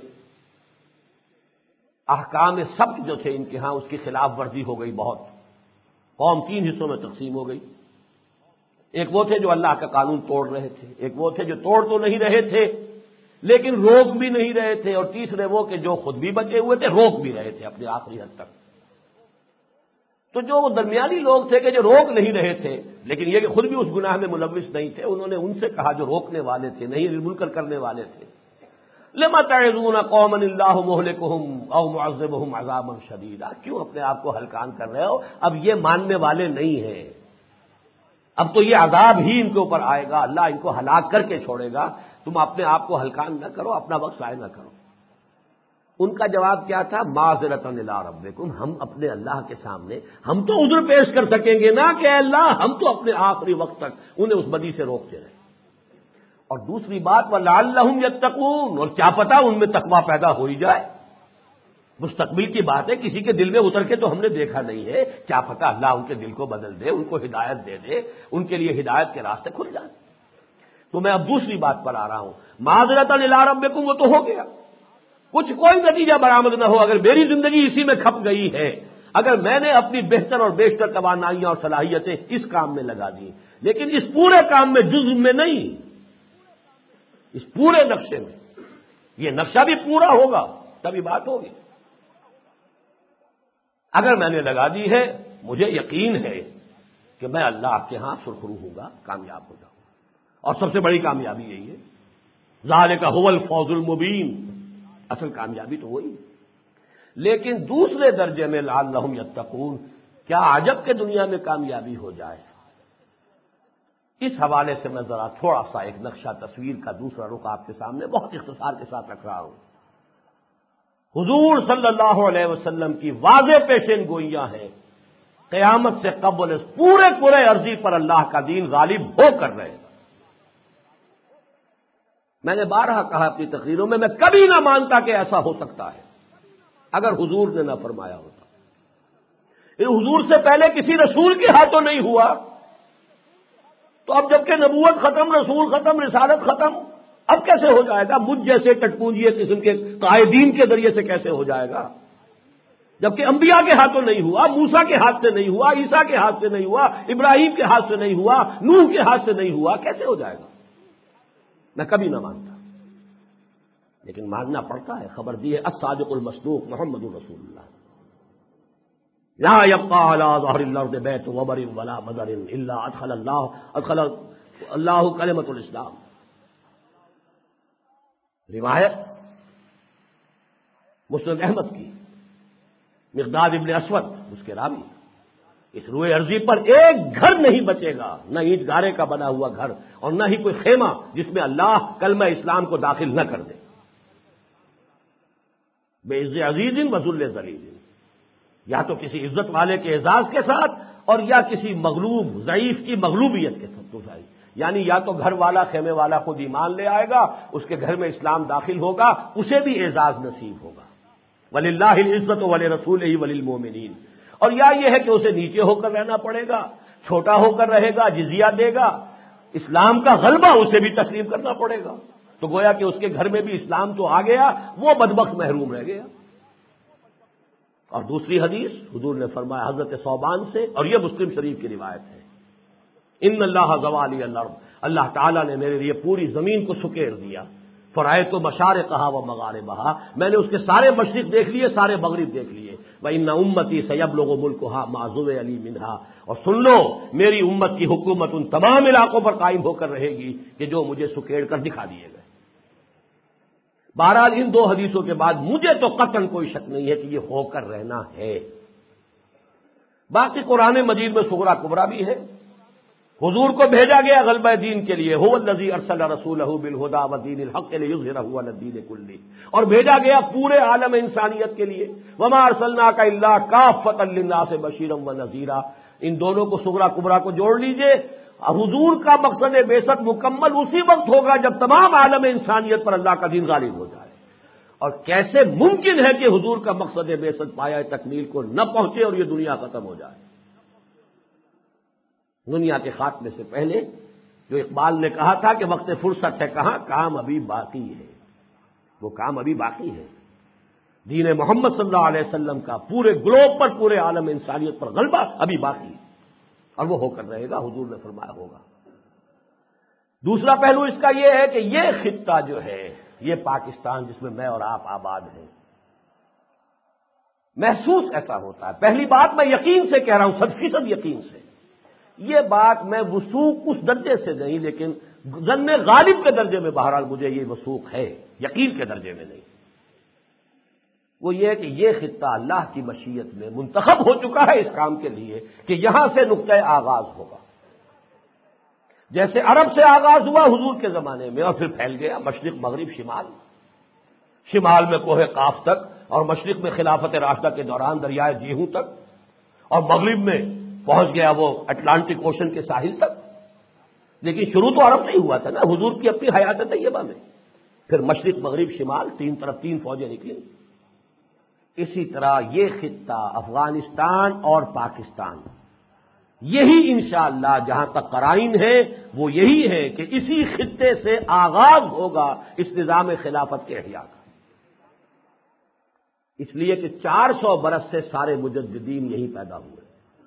احکام سبت جو تھے ان کے ہاں، اس کی خلاف ورزی ہو گئی بہت، قوم 3 حصوں میں تقسیم ہو گئی۔ ایک وہ تھے جو اللہ کا قانون توڑ رہے تھے، ایک وہ تھے جو توڑ تو نہیں رہے تھے لیکن روک بھی نہیں رہے تھے، اور تیسرے وہ کہ جو خود بھی بچے ہوئے تھے، روک بھی رہے تھے اپنے آخری حد تک۔ تو جو وہ درمیانی لوگ تھے کہ جو روک نہیں رہے تھے لیکن یہ کہ خود بھی اس گناہ میں ملوث نہیں تھے، انہوں نے ان سے کہا جو روکنے والے تھے، نہیں منکر کرنے والے تھے، لما تعظون قوما اللہ مہلکہم او معذبہم عذابا شدیدا، کیوں اپنے آپ کو ہلکان کر رہے ہو؟ اب یہ ماننے والے نہیں ہیں، اب تو یہ عذاب ہی ان کے اوپر آئے گا، اللہ ان کو ہلاک کر کے چھوڑے گا، تم اپنے آپ کو ہلکان نہ کرو، اپنا وقت ضائع نہ کرو۔ ان کا جواب کیا تھا؟ معذرۃ الی ربکم، ہم اپنے اللہ کے سامنے ہم تو عذر پیش کر سکیں گے نا کہ اے اللہ ہم تو اپنے آخری وقت تک انہیں اس بدی سے روکتے رہے۔ اور دوسری بات وَلَعَلَّهُمْ يَتَّقُونَ، اور کیا پتہ ان میں تقویٰ پیدا ہو ہی جائے، مستقبل کی بات ہے، کسی کے دل میں اتر کے تو ہم نے دیکھا نہیں ہے، کیا پتہ اللہ ان کے دل کو بدل دے، ان کو ہدایت دے دے، ان کے لیے ہدایت کے راستے کھل جائیں۔ تو میں اب دوسری بات پر آ رہا ہوں، معذرۃ الی ربکم وہ تو ہو گیا، کچھ کوئی نتیجہ برآمد نہ ہو، اگر میری زندگی اسی میں کھپ گئی ہے، اگر میں نے اپنی بہتر اور بیشتر توانائیاں اور صلاحیتیں اس کام میں لگا دی، لیکن اس پورے کام میں جزء میں نہیں، اس پورے نقشے میں، یہ نقشہ بھی پورا ہوگا تبھی بات ہوگی۔ اگر میں نے لگا دی ہے، مجھے یقین ہے کہ میں اللہ کے ہاں سرخرو ہوں گا، کامیاب ہو جاؤں گا، اور سب سے بڑی کامیابی یہی ہے، ذالک هو الفوز المبین، اصل کامیابی تو وہی۔ لیکن دوسرے درجے میں لعلہم یتقون، کیا عجب کہ دنیا میں کامیابی ہو جائے۔ اس حوالے سے میں ذرا تھوڑا سا ایک نقشہ تصویر کا دوسرا رخ آپ کے سامنے بہت اختصار کے ساتھ رکھ رہا ہوں۔ حضور صلی اللہ علیہ وسلم کی واضح پیشین گوئیاں ہیں، قیامت سے قبل اس پورے پورے عرضی پر اللہ کا دین غالب ہو کر رہے گا۔ میں نے بارہا کہا اپنی تقریروں میں کبھی نہ مانتا کہ ایسا ہو سکتا ہے اگر حضور نے نہ فرمایا ہوتا۔ یہ حضور سے پہلے کسی رسول کے ہاتھوں نہیں ہوا، تو اب جبکہ نبوت ختم، رسول ختم، رسالت ختم، اب کیسے ہو جائے گا؟ مجھ جیسے ٹٹپونجیے قسم کے قائدین کے ذریعے سے کیسے ہو جائے گا؟ جبکہ انبیاء کے ہاتھوں نہیں ہوا، موسیٰ کے ہاتھ سے نہیں ہوا، عیسیٰ کے ہاتھ سے نہیں ہوا، ابراہیم کے ہاتھ سے نہیں ہوا، نوح کے ہاتھ سے نہیں ہوا، کیسے ہو جائے گا؟ میں کبھی نہ مانتا، لیکن ماننا پڑتا ہے۔ خبر دی ہے الصادق المصدوق محمد رسول اللہ، لا يبقى على ظهر الارض بيت وبر ولا مدر الا ادخل الله كلمة الاسلام۔ روایت مسند احمد کی، مقداد ابن اسود اس کے راوی، اس روئے ارضی پر ایک گھر نہیں بچے گا، نہ اینٹ گارے کا بنا ہوا گھر اور نہ ہی کوئی خیمہ جس میں اللہ کلمہ اسلام کو داخل نہ کر دے۔ بے عز عزیز وذل ذلیل، یا تو کسی عزت والے کے اعزاز کے ساتھ اور یا کسی مغلوب ضعیف کی مغلوبیت کے ساتھ، یعنی یا تو گھر والا خیمے والا خود ایمان لے آئے گا، اس کے گھر میں اسلام داخل ہوگا، اسے بھی اعزاز نصیب ہوگا، وَلِلَّهِ الْعِزَّةُ وَلِرَسُولِهِ وَلِلْمُؤْمِنِينَ، اور یا یہ ہے کہ اسے نیچے ہو کر رہنا پڑے گا، چھوٹا ہو کر رہے گا، جزیہ دے گا، اسلام کا غلبہ اسے بھی تسلیم کرنا پڑے گا، تو گویا کہ اس کے گھر میں بھی اسلام تو آ گیا، وہ بدبخت محروم رہ گیا۔ اور دوسری حدیث حضور نے فرمایا حضرت ثوبان سے، اور یہ مسلم شریف کی روایت ہے، ان اللہ زوالی الارض، اللہ تعالیٰ نے میرے لیے پوری زمین کو سکیڑ دیا، فرائض و مشارقہا و مغاربہا، میں نے اس کے سارے مشرق دیکھ لیے، سارے مغرب دیکھ لیے، وَإِنَّ أُمَّتِي سَيَبْلُغُ مُلْكُهَا مَا زُوِّئَ لِي مِنْهَا، اور سن لو میری امت کی حکومت ان تمام علاقوں پر قائم ہو کر رہے گی کہ جو مجھے سکیڑ کر دکھا دیے گئے۔ بہرحال ان دو حدیثوں کے بعد مجھے تو قطعاً کوئی شک نہیں ہے کہ یہ ہو کر رہنا ہے۔ باقی قرآن مجید میں صغرا کبرا بھی ہے، حضور کو بھیجا گیا غلبہ دین کے لیے، هو الذی ارسل رسولہ بالہدی ودین الحق لیظہرہ علی الدین کلہ، اور بھیجا گیا پورے عالم انسانیت کے لیے، وما ارسلناک الا کافۃ للناس بشیرا ونذیرا، ان دونوں کو صغرا کبرا کو جوڑ لیجئے۔ حضور کا مقصد بعثت مکمل اسی وقت ہوگا جب تمام عالم انسانیت پر اللہ کا دین غالب ہو جائے، اور کیسے ممکن ہے کہ حضور کا مقصد بعثت پایہ تکمیل کو نہ پہنچے اور یہ دنیا ختم ہو جائے۔ دنیا کے خاتمے سے پہلے جو اقبال نے کہا تھا کہ وقت فرصت ہے کہاں، کام ابھی باقی ہے، وہ کام ابھی باقی ہے. دین محمد صلی اللہ علیہ وسلم کا پورے گلوب پر، پورے عالم انسانیت پر غلبہ ابھی باقی ہے، اور وہ ہو کر رہے گا، حضور نے فرمایا ہوگا. دوسرا پہلو اس کا یہ ہے کہ یہ خطہ جو ہے، یہ پاکستان جس میں میں اور آپ آباد ہیں، محسوس ایسا ہوتا ہے. پہلی بات میں یقین سے کہہ رہا ہوں، 100% یقین سے. یہ بات میں وثوق اس درجے سے نہیں، لیکن ظن غالب کے درجے میں بہرحال مجھے یہ وثوق ہے، یقین کے درجے میں نہیں. وہ یہ کہ یہ خطہ اللہ کی مشیت میں منتخب ہو چکا ہے اس کام کے لیے کہ یہاں سے نقطۂ آغاز ہوگا. جیسے عرب سے آغاز ہوا حضور کے زمانے میں، اور پھر پھیل گیا مشرق مغرب شمال، شمال میں کوہ قاف تک، اور مشرق میں خلافت راشدہ کے دوران دریائے جیہوں تک، اور مغرب میں پہنچ گیا وہ اٹلانٹک اوشن کے ساحل تک. لیکن شروع تو عرب سے ہی ہوا تھا نا، حضور کی اپنی حیات طیبہ میں. پھر مشرق مغرب شمال، تین طرف تین فوجیں نکلی. اسی طرح یہ خطہ افغانستان اور پاکستان، یہی انشاءاللہ جہاں تک قرائن ہے وہ یہی ہے کہ اسی خطے سے آغاز ہوگا اس نظام خلافت کے احیاء کا. اس لیے کہ 400 برس سے سارے مجددین یہی پیدا ہوئے.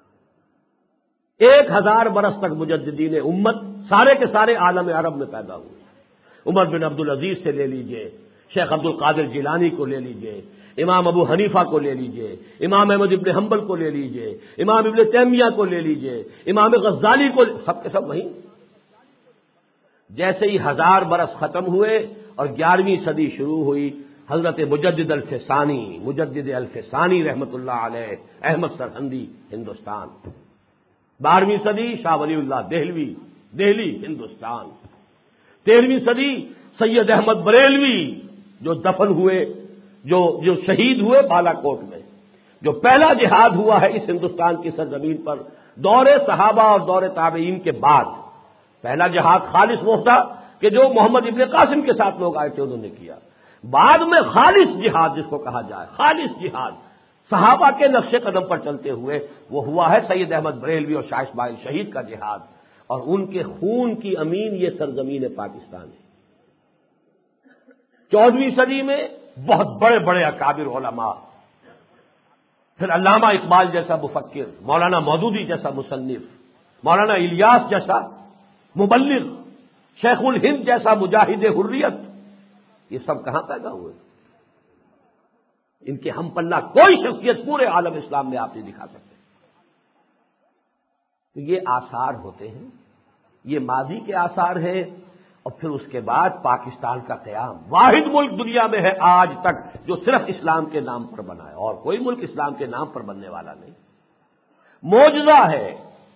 1000 برس تک مجددین امت سارے کے سارے عالم عرب میں پیدا ہوئے. عمر بن عبدالعزیز سے لے لیجئے، شیخ عبد القادر جیلانی کو لے لیجئے، امام ابو حنیفہ کو لے لیجئے، امام احمد ابن حنبل کو لے لیجئے، امام ابن تیمیہ کو لے لیجئے، امام غزالی کو، سب کے سب وہیں. جیسے ہی 1000 برس ختم ہوئے اور 11ویں صدی شروع ہوئی، حضرت مجدد الفسانی رحمت اللہ علیہ، احمد سرہندی ہندوستان. 12ویں صدی شاہ ولی اللہ دہلی ہندوستان. 13ویں صدی سید احمد بریلوی جو دفن ہوئے، جو شہید ہوئے بالا کوٹ میں. جو پہلا جہاد ہوا ہے اس ہندوستان کی سرزمین پر دور صحابہ اور دور تابعین کے بعد، پہلا جہاد خالص وہ تھا کہ جو محمد ابن قاسم کے ساتھ لوگ آئے تھے انہوں نے کیا. بعد میں خالص جہاد جس کو کہا جائے، خالص جہاد صحابہ کے نقش قدم پر چلتے ہوئے وہ ہوا ہے سید احمد بریلوی اور شاہ اسماعیل شہید کا جہاد، اور ان کے خون کی امین یہ سرزمین پاکستان ہے. 14ویں صدی میں بہت بڑے بڑے اکابر علماء، پھر علامہ اقبال جیسا مفکر، مولانا مودودی جیسا مصنف، مولانا الیاس جیسا مبلغ، شیخ الہند جیسا مجاہد حریت، یہ سب کہاں پیدا ہوئے؟ ان کے ہم پلہ کوئی شخصیت پورے عالم اسلام میں آپ نہیں دکھا سکتے. تو یہ آثار ہوتے ہیں، یہ ماضی کے آثار ہیں. اور پھر اس کے بعد پاکستان کا قیام، واحد ملک دنیا میں ہے آج تک جو صرف اسلام کے نام پر بنا ہے، اور کوئی ملک اسلام کے نام پر بننے والا نہیں. معجزہ ہے.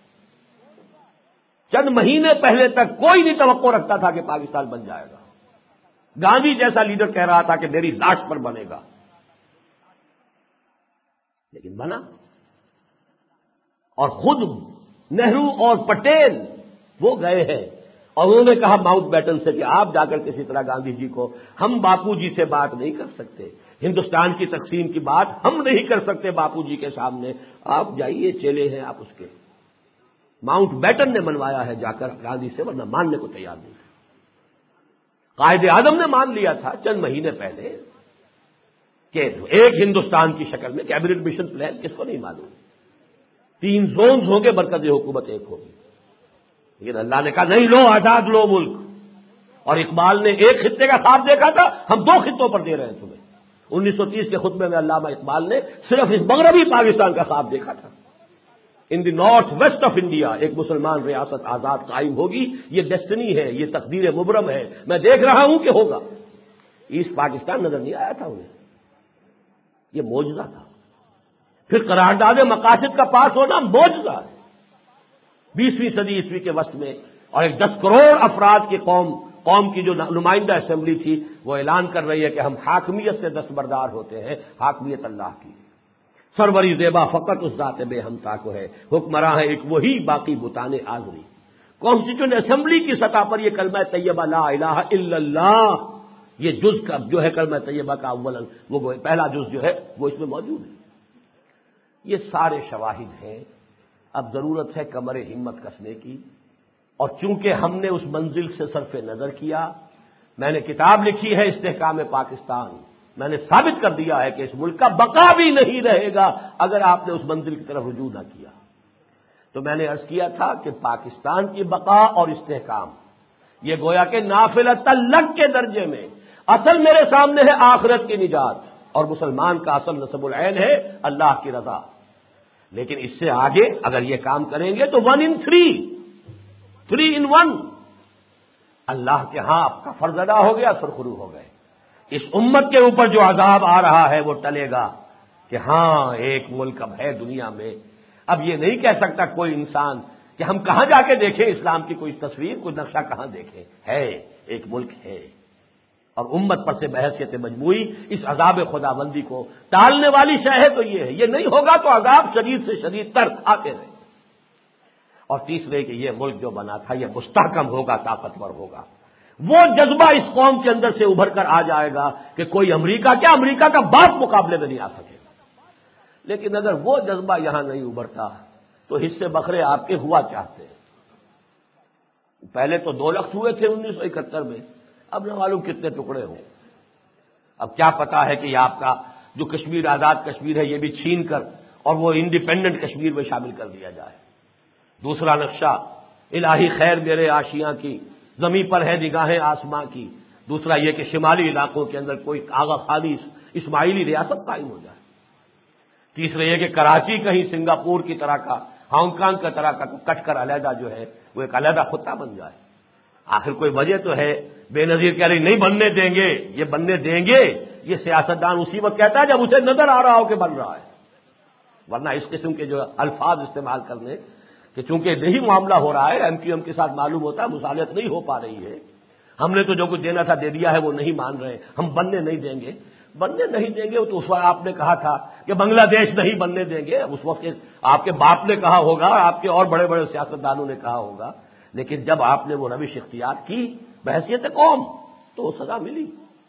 چند مہینے پہلے تک کوئی نہیں توقع رکھتا تھا کہ پاکستان بن جائے گا. گاندھی جیسا لیڈر کہہ رہا تھا کہ میری لاش پر بنے گا، لیکن بنا. اور خود نہرو اور پٹیل وہ گئے ہیں اور انہوں نے کہا ماؤنٹ بیٹن سے کہ آپ جا کر کسی طرح گاندھی جی کو، ہم باپو جی سے بات نہیں کر سکتے، ہندوستان کی تقسیم کی بات ہم نہیں کر سکتے باپو جی کے سامنے، آپ جائیے، چیلے ہیں آپ اس کے. ماؤنٹ بیٹن نے منوایا ہے جا کر گاندھی سے، ورنہ ماننے کو تیار نہیں. قائد اعظم نے مان لیا تھا چند مہینے پہلے کہ ایک ہندوستان کی شکل میں کیبنٹ مشن پلان، کس کو نہیں معلوم. 3 زونز ہوں گے، مرکزی حکومت ایک ہوگی. لیکن اللہ نے کہا نہیں، لو آزاد لو ملک. اور اقبال نے ایک خطے کا خواب دیکھا تھا، ہم 2 خطوں پر دے رہے ہیں تمہیں. 1930 کے خطبے میں علامہ اقبال نے صرف اس مغربی پاکستان کا خواب دیکھا تھا. In the north west of India ایک مسلمان ریاست آزاد قائم ہوگی، یہ ڈیسٹنی ہے، یہ تقدیر مبرم ہے، میں دیکھ رہا ہوں کہ ہوگا. ایسٹ پاکستان نظر نہیں آیا تھا انہیں، یہ معجزہ تھا. پھر قرارداد مقاصد کا پاس ہونا معجزہ ہے. 20ویں صدی عیسوی کے وسط میں، اور ایک 10 کروڑ افراد کی قوم کی جو نمائندہ اسمبلی تھی وہ اعلان کر رہی ہے کہ ہم حاکمیت سے دستبردار ہوتے ہیں، حاکمیت اللہ کی. سروری زیبا فقط اس ذات بے ہمتا کو ہے، حکمراں ہے ایک وہی باقی بتانے آزری. کانسٹیٹیوئنٹ اسمبلی کی سطح پر یہ کلمہ طیبہ لا الہ الا اللہ، یہ جز کا جو ہے کلمہ طیبہ کا اول وہ پہلا جز جو ہے وہ اس میں موجود ہے. یہ سارے شواہد ہیں. اب ضرورت ہے کمر ہمت کسنے کی، اور چونکہ ہم نے اس منزل سے صرف نظر کیا میں نے کتاب لکھی ہے استحکام پاکستان، میں نے ثابت کر دیا ہے کہ اس ملک کا بقا بھی نہیں رہے گا اگر آپ نے اس منزل کی طرف رجوع نہ کیا۔ تو میں نے عرض کیا تھا کہ پاکستان کی بقا اور استحکام یہ گویا کہ نافلۃ لک کے درجے میں، اصل میرے سامنے ہے آخرت کی نجات، اور مسلمان کا اصل نصب العین ہے اللہ کی رضا۔ لیکن اس سے آگے اگر یہ کام کریں گے تو 1 in 3 in 1 اللہ کے ہاں آپ کا فرض ادا ہو گیا، سرخرو ہو گئے۔ اس امت کے اوپر جو عذاب آ رہا ہے وہ ٹلے گا کہ ہاں ایک ملک اب ہے دنیا میں۔ اب یہ نہیں کہہ سکتا کوئی انسان کہ ہم کہاں جا کے دیکھیں اسلام کی کوئی تصویر، کوئی نقشہ کہاں دیکھیں، ہے ایک ملک ہے۔ اور امت پر سے بحیثیت مجموعی اس عذاب خداوندی کو ٹالنے والی شے ہے تو یہ ہے، یہ نہیں ہوگا تو عذاب شدید سے شدید تر آتے رہے۔ اور تیسرے کہ یہ ملک جو بنا تھا یہ مستحکم ہوگا، طاقتور ہوگا۔ وہ جذبہ اس قوم کے اندر سے ابھر کر آ جائے گا کہ کوئی امریکہ کیا، امریکہ کا باپ مقابلے میں نہیں آ سکے گا۔ لیکن اگر وہ جذبہ یہاں نہیں ابھرتا تو حصے بکھرے آپ کے ہوا چاہتے ہیں۔ پہلے تو 2 لخت ہوئے تھے 1971 میں، اب نہ معلوم کتنے ٹکڑے ہوں۔ اب کیا پتا ہے کہ یہ آپ کا جو کشمیر آزاد کشمیر ہے یہ بھی چھین کر اور وہ انڈیپینڈنٹ کشمیر میں شامل کر دیا جائے۔ دوسرا نقشہ الہی خیر میرے آشیاں کی، زمیں پر ہے نگاہیں آسماں کی۔ دوسرا یہ کہ شمالی علاقوں کے اندر کوئی آغا خالی اسماعیلی ریاست قائم ہو جائے۔ تیسرا یہ کہ کراچی کہیں سنگاپور کی طرح کا، ہانگ کانگ کی طرح کا کٹ کر علیحدہ جو ہے وہ ایک علیحدہ خطہ بن جائے۔ آخر کوئی وجہ تو ہے، بے نظیر کہہ رہی نہیں بننے دیں گے، یہ بننے دیں گے، یہ سیاستدان اسی وقت کہتا ہے جب اسے نظر آ رہا ہو کہ بن رہا ہے۔ ورنہ اس قسم کے جو الفاظ استعمال کرنے کہ چونکہ نہیں معاملہ ہو رہا ہے، ایم کیو ایم کے ساتھ معلوم ہوتا ہے مصالحت نہیں ہو پا رہی ہے، ہم نے تو جو کچھ دینا تھا دے دیا ہے، وہ نہیں مان رہے، ہم بننے نہیں دیں گے۔ بننے نہیں دیں گے تو اس وقت آپ نے کہا تھا کہ بنگلہ دیش نہیں بننے دیں گے، اس وقت آپ کے باپ نے کہا ہوگا، آپ کے اور بڑے بڑے سیاستدانوں نے کہا ہوگا، لیکن جب آپ نے وہ روش اختیار کی بحیثیت قوم تو سزا ملی۔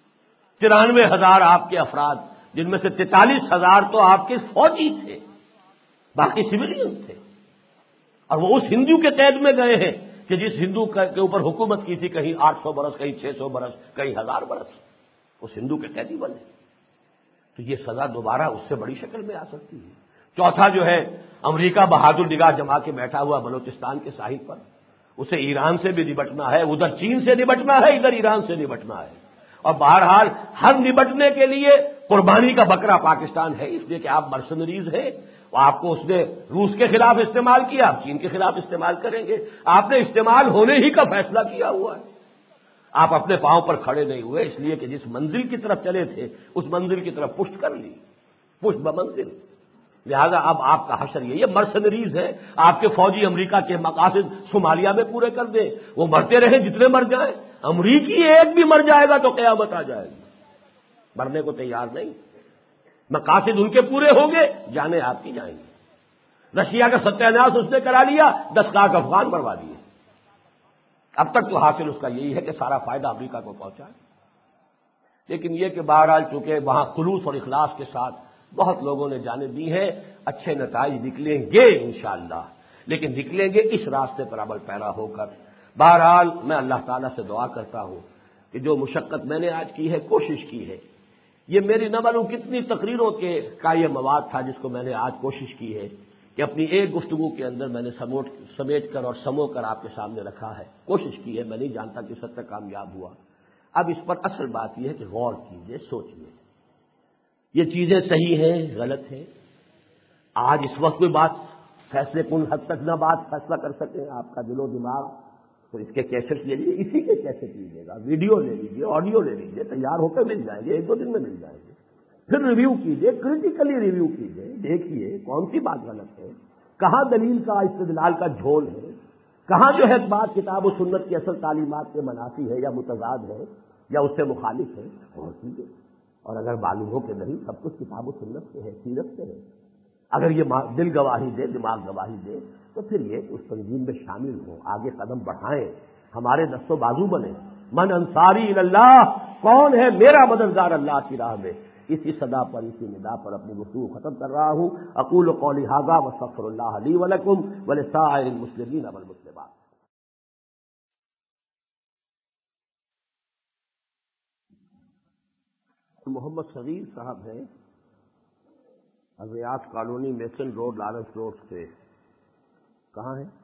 93,000 آپ کے افراد، جن میں سے 43,000 تو آپ کے فوجی تھے، باقی سویلین تھے، اور وہ اس ہندو کے قید میں گئے ہیں کہ جس ہندو کے اوپر حکومت کی تھی، کہیں 800 برس، کہیں 600 برس، کہیں 1000 برس، اس ہندو کے قیدی بنے۔ تو یہ سزا دوبارہ اس سے بڑی شکل میں آ سکتی ہے۔ چوتھا جو ہے امریکہ بہادر نگاہ جما کے بیٹھا ہوا بلوچستان کے ساحل پر، اسے ایران سے بھی نبٹنا ہے، ادھر چین سے نبٹنا ہے، ادھر ایران سے نبٹنا ہے، اور بہرحال ہر نبٹنے کے لیے قربانی کا بکرا پاکستان ہے، اس لیے کہ آپ مرسنریز ہیں۔ آپ کو اس نے روس کے خلاف استعمال کیا، آپ چین کے خلاف استعمال کریں گے، آپ نے استعمال ہونے ہی کا فیصلہ کیا ہوا ہے۔ آپ اپنے پاؤں پر کھڑے نہیں ہوئے، اس لیے کہ جس منزل کی طرف چلے تھے اس منزل کی طرف پشت کر لی، پشت بمنزل۔ لہذا اب آپ کا حشر یہ مرسنریز ہے، آپ کے فوجی امریکہ کے مقاصد صومالیہ میں پورے کر دیں، وہ مرتے رہیں جتنے مر جائیں، امریکی ایک بھی مر جائے گا تو قیامت آ جائے گی، مرنے کو تیار نہیں، مقاصد ان کے پورے ہوں گے، جانیں آپ کی جائیں گی۔ رشیا کا ستیہ ناش اس نے کرا لیا، 10 لاکھ افغان مروا دیے۔ اب تک تو حاصل اس کا یہی ہے کہ سارا فائدہ امریکہ کو پہنچائے، لیکن یہ کہ بہرحال چونکہ وہاں خلوص اور اخلاص کے ساتھ بہت لوگوں نے جانیں دی ہیں، اچھے نتائج نکلیں گے انشاءاللہ، لیکن نکلیں گے اس راستے پر عمل پیرا ہو کر۔ بہرحال میں اللہ تعالیٰ سے دعا کرتا ہوں کہ جو مشقت میں نے آج کی ہے، کوشش کی ہے، یہ میری نہ معلوم کتنی تقریروں کے کا یہ مواد تھا جس کو میں نے آج کوشش کی ہے کہ اپنی ایک گفتگو کے اندر میں نے سمیٹ کر اور سمو کر آپ کے سامنے رکھا ہے، کوشش کی ہے، میں نہیں جانتا کہ سب تک کامیاب ہوا۔ اب اس پر اصل بات یہ ہے کہ غور کیجئے، سوچئے، یہ چیزیں صحیح ہیں غلط ہیں۔ آج اس وقت کوئی بات فیصلے کن حد تک نہ بات فیصلہ کر سکے آپ کا دل و دماغ، تو اس کے کیسٹ لے لیجیے، اسی کے کیسٹ لیجیے گا، ویڈیو لے لیجیے، آڈیو لے لیجیے، تیار ہو کے مل جائیں گے، 1-2 دن میں مل جائیں گے۔ پھر ریویو کیجئے، کریٹیکلی ریویو کیجئے، دیکھیے کون سی بات غلط ہے، کہاں دلیل کا استدلال کا جھول ہے، کہاں جو ہے بات کتاب و سنت کی اصل تعلیمات کے منافی ہے یا متضاد ہے یا اس سے مخالف ہے، اور کیجئے۔ اور اگر معلوم ہو کہ نہیں سب کچھ کتاب و سنت سے ہے، سیرت سے ہے، اگر یہ دل گواہی دے، دماغ گواہی دے، تو پھر یہ اس تنظیم میں شامل ہوں، آگے قدم بڑھائیں، ہمارے دست و بازو بنے۔ من انصاری اللہ، کون ہے میرا مددگار اللہ کی راہ میں، اسی صدا پر، اسی ندا پر اپنی گفتگو ختم کر رہا ہوں۔ اقول قولی ھذا واستغفر اللہ لی ولکم ولسائر المسلمین والمسلمات۔ محمد صغیر صاحب ہیں Riaz colony Mason road Lawrence road سے. کہاں ہیں؟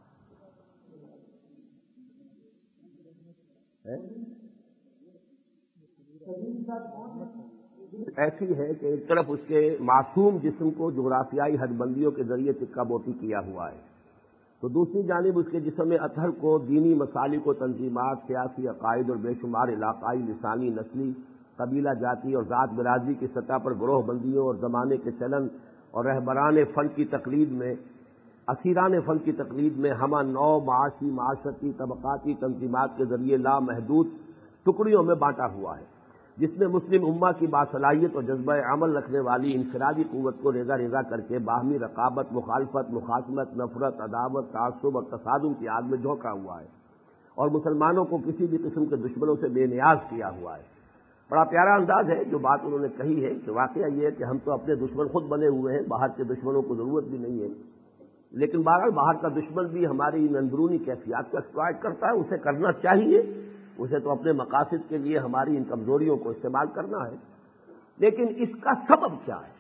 ایسی ہے کہ ایک طرف اس کے معصوم جسم کو جغرافیائی حد بندیوں کے ذریعے چکا بوتی کیا ہوا ہے، تو دوسری جانب اس کے جسم اطہر کو دینی مسالک و تنظیمات، سیاسی عقائد اور بے شمار علاقائی، لسانی، نسلی، قبیلہ جاتی اور ذات برادری کی سطح پر گروہ بندیوں اور زمانے کے چلن اور رہبران فن کی تقلید میں، اسیران فن کی تقلید میں ہمہ نوع معاشی، معاشرتی، طبقاتی تنظیمات کے ذریعے لامحدود ٹکڑیوں میں بانٹا ہوا ہے، جس میں مسلم امہ کی باصلاحیت اور جذبہ عمل رکھنے والی انفرادی قوت کو ریزہ ریزہ کر کے باہمی رقابت، مخالفت، مخاصمت، نفرت، عداوت، تعصب اور تصادم کی آگ میں جھونکا ہوا ہے اور مسلمانوں کو کسی بھی قسم کے دشمنوں سے بے نیاز کیا ہوا ہے. بڑا پیارا انداز ہے جو بات انہوں نے کہی ہے کہ واقعہ یہ ہے کہ ہم تو اپنے دشمن خود بنے ہوئے ہیں، باہر کے دشمنوں کو ضرورت بھی نہیں ہے، لیکن بہرحال باہر کا دشمن بھی ہماری ان اندرونی کیفیات کو ایکسپلائٹ کرتا ہے، اسے کرنا چاہیے، اسے تو اپنے مقاصد کے لیے ہماری ان کمزوریوں کو استعمال کرنا ہے. لیکن اس کا سبب کیا ہے؟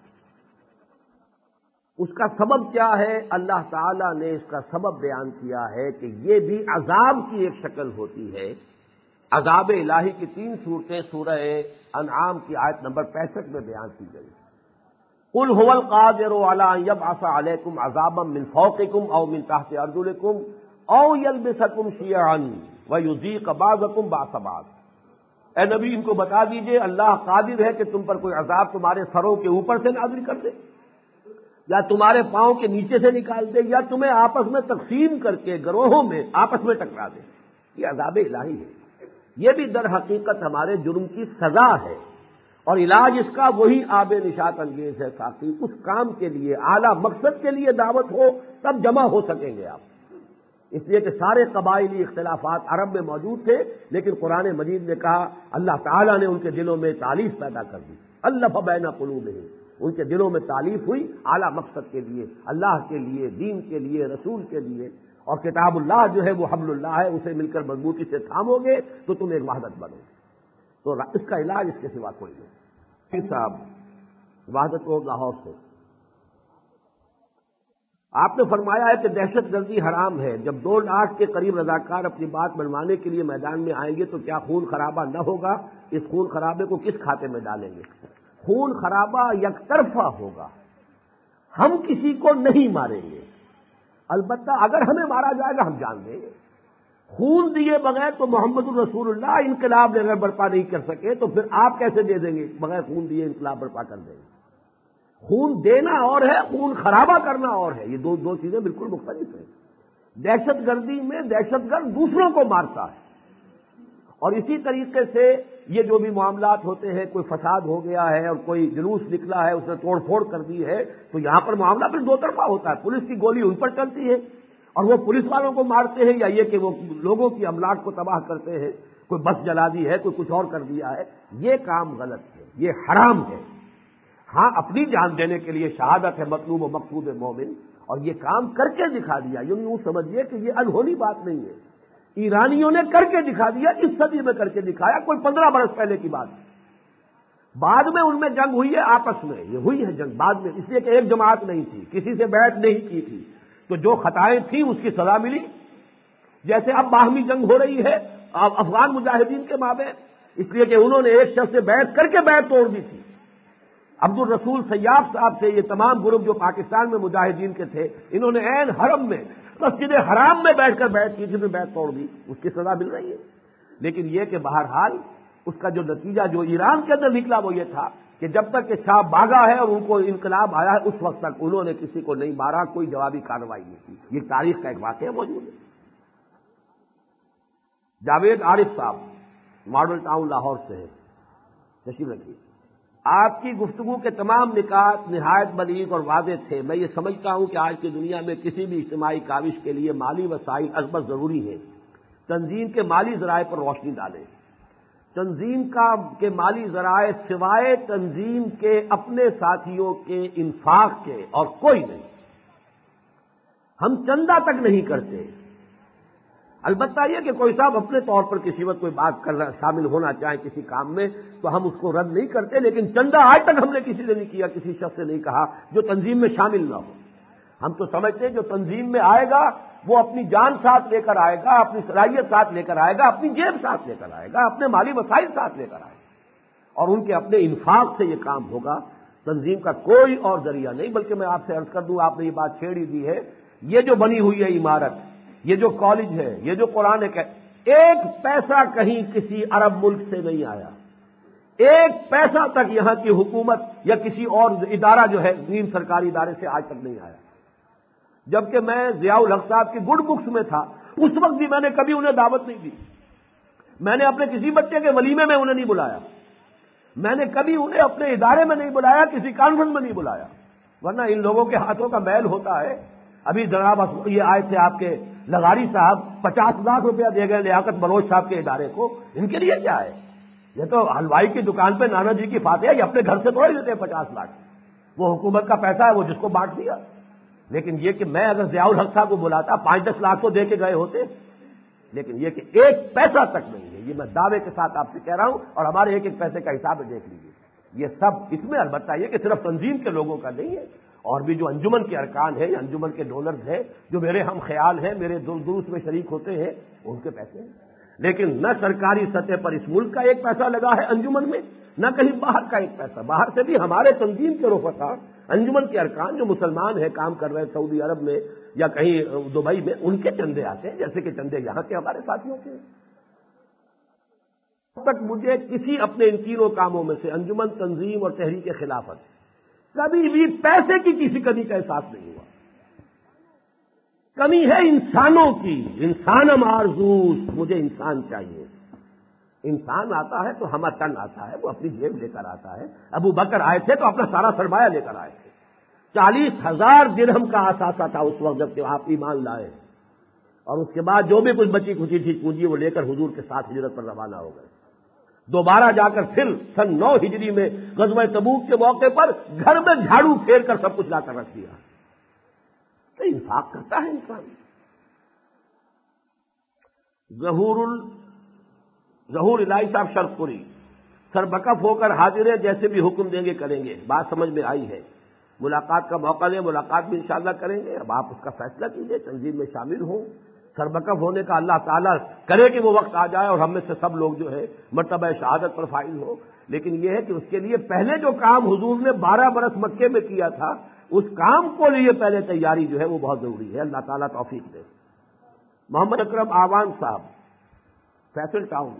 اس کا سبب کیا ہے؟ اللہ تعالی نے اس کا سبب بیان کیا ہے کہ یہ بھی عذاب کی ایک شکل ہوتی ہے. عذاب الہی کی 3 صورتیں سورہ انعام کی آیت نمبر 65 میں بیان کی گئی. قل هو القادر على ان يبعث عليكم عذابا من فوقكم او من تحت ارجلكم او يلبسكم شيعا ويذيق بعضكم بعض بعض. اے نبی ان کو بتا دیجئے اللہ قادر ہے کہ تم پر کوئی عذاب تمہارے سروں کے اوپر سے نازل کر دے، یا تمہارے پاؤں کے نیچے سے نکال دے، یا تمہیں آپس میں تقسیم کر کے گروہوں میں آپس میں ٹکرا دے. یہ عذاب الہی ہے. یہ بھی در حقیقت ہمارے جرم کی سزا ہے، اور علاج اس کا وہی آب نشاط انگیز ہے ساتھی. اس کام کے لیے اعلیٰ مقصد کے لیے دعوت ہو تب جمع ہو سکیں گے آپ. اس لیے کہ سارے قبائلی اختلافات عرب میں موجود تھے، لیکن قرآن مجید نے کہا اللہ تعالیٰ نے ان کے دلوں میں تالیف پیدا کر دی. الف بین قلوبہم، ان کے دلوں میں تالیف ہوئی اعلیٰ مقصد کے لیے، اللہ کے لیے، دین کے لیے، رسول کے لیے. اور کتاب اللہ جو ہے وہ حبل اللہ ہے، اسے مل کر مضبوطی سے تھامو گے تو تم ایک وحدت بنو. تو اس کا علاج اس کے سوا کوئی نہیں. صاحب وحدت کو لاہور سے آپ نے فرمایا ہے کہ دہشت گردی حرام ہے. جب 2 لاکھ کے قریب رضاکار اپنی بات منوانے کے لیے میدان میں آئیں گے تو کیا خون خرابہ نہ ہوگا؟ اس خون خرابے کو کس کھاتے میں ڈالیں گے؟ خون خرابہ یک طرفہ ہوگا، ہم کسی کو نہیں ماریں گے. البتہ اگر ہمیں مارا جائے گا ہم جان دیں گے. خون دیے بغیر تو محمد الرسول اللہ انقلاب اگر برپا نہیں کر سکے تو پھر آپ کیسے دے دیں گے؟ بغیر خون دیے انقلاب برپا کر دیں گے. خون دینا اور ہے، خون خرابہ کرنا اور ہے. یہ دو چیزیں بالکل مختلف ہیں. دہشت گردی میں دہشت گرد دوسروں کو مارتا ہے، اور اسی طریقے سے یہ جو بھی معاملات ہوتے ہیں، کوئی فساد ہو گیا ہے اور کوئی جلوس نکلا ہے، اس نے توڑ پھوڑ کر دی ہے، تو یہاں پر معاملہ پھر 2 طرفہ ہوتا ہے. پولیس کی گولی ان پر چلتی ہے اور وہ پولیس والوں کو مارتے ہیں، یا یہ کہ وہ لوگوں کی املاک کو تباہ کرتے ہیں. کوئی بس جلا دی ہے، کوئی کچھ اور کر دیا ہے. یہ کام غلط ہے، یہ حرام ہے. ہاں اپنی جان دینے کے لیے شہادت ہے مطلوب و مقصود مومن، اور یہ کام کر کے دکھا دیا. یوں سمجھیے کہ یہ انہونی بات نہیں ہے، ایرانیوں نے کر کے دکھا دیا، اس صدی میں کر کے دکھایا. کوئی 15 برس پہلے کی بات. بعد میں ان میں جنگ ہوئی ہے، آپس میں یہ ہوئی ہے جنگ بعد میں، اس لیے کہ ایک جماعت نہیں تھی، کسی سے بیعت نہیں کی تھی، تو جو خطائیں تھیں اس کی سزا ملی. جیسے اب باہمی جنگ ہو رہی ہے افغان مجاہدین کے مابین، اس لیے کہ انہوں نے ایک شخص سے بیعت کر کے بیعت توڑ دی تھی. عبد الرسول سیاف صاحب سے یہ تمام گروپ جو پاکستان میں مجاہدین کے تھے، انہوں نے عین حرم میں مسجد حرام میں بیٹھ کر بیعت کی، جس میں بیعت توڑ دی، اس کی سزا مل رہی ہے. لیکن یہ کہ بہرحال اس کا جو نتیجہ جو ایران کے اندر نکلا وہ یہ تھا کہ جب تک کہ شاہ باغا ہے اور ان کو انقلاب آیا ہے، اس وقت تک انہوں نے کسی کو نہیں مارا، کوئی جوابی کارروائی نہیں کی. یہ تاریخ کا ایک واقعہ موجود ہے. جاوید عارف صاحب ماڈل ٹاؤن لاہور سے ہے، تشریف رکھیے. آپ کی گفتگو کے تمام نکات نہایت بلیغ اور واضح تھے. میں یہ سمجھتا ہوں کہ آج کی دنیا میں کسی بھی اجتماعی کاوش کے لیے مالی وسائل ازبر ضروری ہے. تنظیم کے مالی ذرائع پر روشنی ڈالیں. تنظیم کے مالی ذرائع سوائے تنظیم کے اپنے ساتھیوں کے انفاق کے اور کوئی نہیں. ہم چندہ تک نہیں کرتے. البتہ یہ کہ کوئی صاحب اپنے طور پر کسی وقت کوئی بات کر رہا شامل ہونا چاہے کسی کام میں تو ہم اس کو رد نہیں کرتے، لیکن چندہ آج تک ہم نے کسی سے نہیں کیا، کسی شخص سے نہیں کہا جو تنظیم میں شامل نہ ہو۔ ہم تو سمجھتے ہیں جو تنظیم میں آئے گا وہ اپنی جان ساتھ لے کر آئے گا، اپنی صلاحیت ساتھ لے کر آئے گا، اپنی جیب ساتھ لے کر آئے گا، اپنے مالی وسائل ساتھ لے کر آئے گا، اور ان کے اپنے انفاق سے یہ کام ہوگا۔ تنظیم کا کوئی اور ذریعہ نہیں۔ بلکہ میں آپ سے عرض کر دوں، آپ نے یہ بات چھیڑ ہی دی ہے، یہ جو بنی ہوئی ہے عمارت، یہ جو کالج ہے، یہ جو قرآن ہے، ایک پیسہ کہیں کسی عرب ملک سے نہیں آیا، ایک پیسہ تک یہاں کی حکومت یا کسی اور ادارہ جو ہے نیم سرکاری ادارے سے آج تک نہیں آیا۔ جبکہ میں ضیاء الحق صاحب کی گڈ بکس میں تھا، اس وقت بھی میں نے کبھی انہیں دعوت نہیں دی، میں نے اپنے کسی بچے کے ولیمے میں انہیں نہیں بلایا، میں نے کبھی انہیں اپنے ادارے میں نہیں بلایا، کسی کانفرنس میں نہیں بلایا، ورنہ ان لوگوں کے ہاتھوں کا میل ہوتا ہے۔ ابھی جناب یہ آئے تھے آپ کے لغاری صاحب، 50 لاکھ روپیہ دے گئے لیاقت بلوچ صاحب کے ادارے کو، ان کے لیے کیا ہے؟ یہ تو حلوائی کی دکان پہ نانا جی کی فاتحہ، یہ اپنے گھر سے تھوڑے دیتے ہیں 50 لاکھ، وہ حکومت کا پیسہ ہے، وہ جس کو بانٹ دیا۔ لیکن یہ کہ میں اگر ضیاء الحق صاحب کو بلاتا 5-10 لاکھ تو دے کے گئے ہوتے، لیکن یہ کہ ایک پیسہ تک نہیں ہے، یہ میں دعوے کے ساتھ آپ سے کہہ رہا ہوں، اور ہمارے ایک ایک پیسے کا حساب دیکھ لیجیے۔ یہ سب اس میں البتہ یہ کہ صرف تنظیم کے لوگوں کا نہیں ہے، اور بھی جو انجمن کے ارکان ہیں، انجمن کے ڈونرز ہیں، جو میرے ہم خیال ہیں، میرے دروس میں شریک ہوتے ہیں، ان کے پیسے ہیں۔ لیکن نہ سرکاری سطح پر اس ملک کا ایک پیسہ لگا ہے انجمن میں، نہ کہیں باہر کا ایک پیسہ۔ باہر سے بھی ہمارے تنظیم کے رفقا، انجمن کے ارکان جو مسلمان ہیں، کام کر رہے ہیں سعودی عرب میں یا کہیں دبئی میں، ان کے چندے آتے ہیں، جیسے کہ چندے یہاں کے ہمارے ساتھیوں کے۔ اب تک مجھے کسی اپنے ان تینوں کاموں میں سے، انجمن، تنظیم اور تحریک خلافت، کبھی بھی پیسے کی کسی کمی کا احساس نہیں ہوا۔ کمی ہے انسانوں کی، انسانم آرزوز، مجھے انسان چاہیے۔ انسان آتا ہے تو ہمہ تن آتا ہے، وہ اپنی جیب لے کر آتا ہے۔ ابو بکر آئے تھے تو اپنا سارا سرمایہ لے کر آئے تھے، 40,000 درہم کا اثاثہ تھا اس وقت جب کہ آپ ایمان لائے، اور اس کے بعد جو بھی کچھ بچی کچی تھی پونجی وہ لے کر حضور کے ساتھ ہجرت پر روانہ ہو گئے۔ دوبارہ جا کر پھر سن 9 ہجری میں غزوہ تبوک کے موقع پر گھر میں جھاڑو پھیر کر سب کچھ لا کر رکھ دیا۔ تو انفاق کرتا ہے انسان۔ ظہور الہی صاحب شرط پوری، سربکف ہو کر حاضر ہیں، جیسے بھی حکم دیں گے کریں گے۔ بات سمجھ میں آئی ہے، ملاقات کا موقع دیں، ملاقات بھی انشاءاللہ کریں گے۔ اب آپ اس کا فیصلہ کیجئے، تنظیم میں شامل ہوں۔ سربکف ہونے کا اللہ تعالیٰ کرے کہ وہ وقت آ جائے اور ہم میں سے سب لوگ جو ہے مرتبہ شہادت پر فائز ہو، لیکن یہ ہے کہ اس کے لیے پہلے جو کام حضور نے 12 برس مکے میں کیا تھا، اس کام کو لیے پہلے تیاری جو ہے وہ بہت ضروری ہے۔ اللہ تعالیٰ توفیق دے۔ محمد اکرم آوان صاحب، فیصل ٹاؤن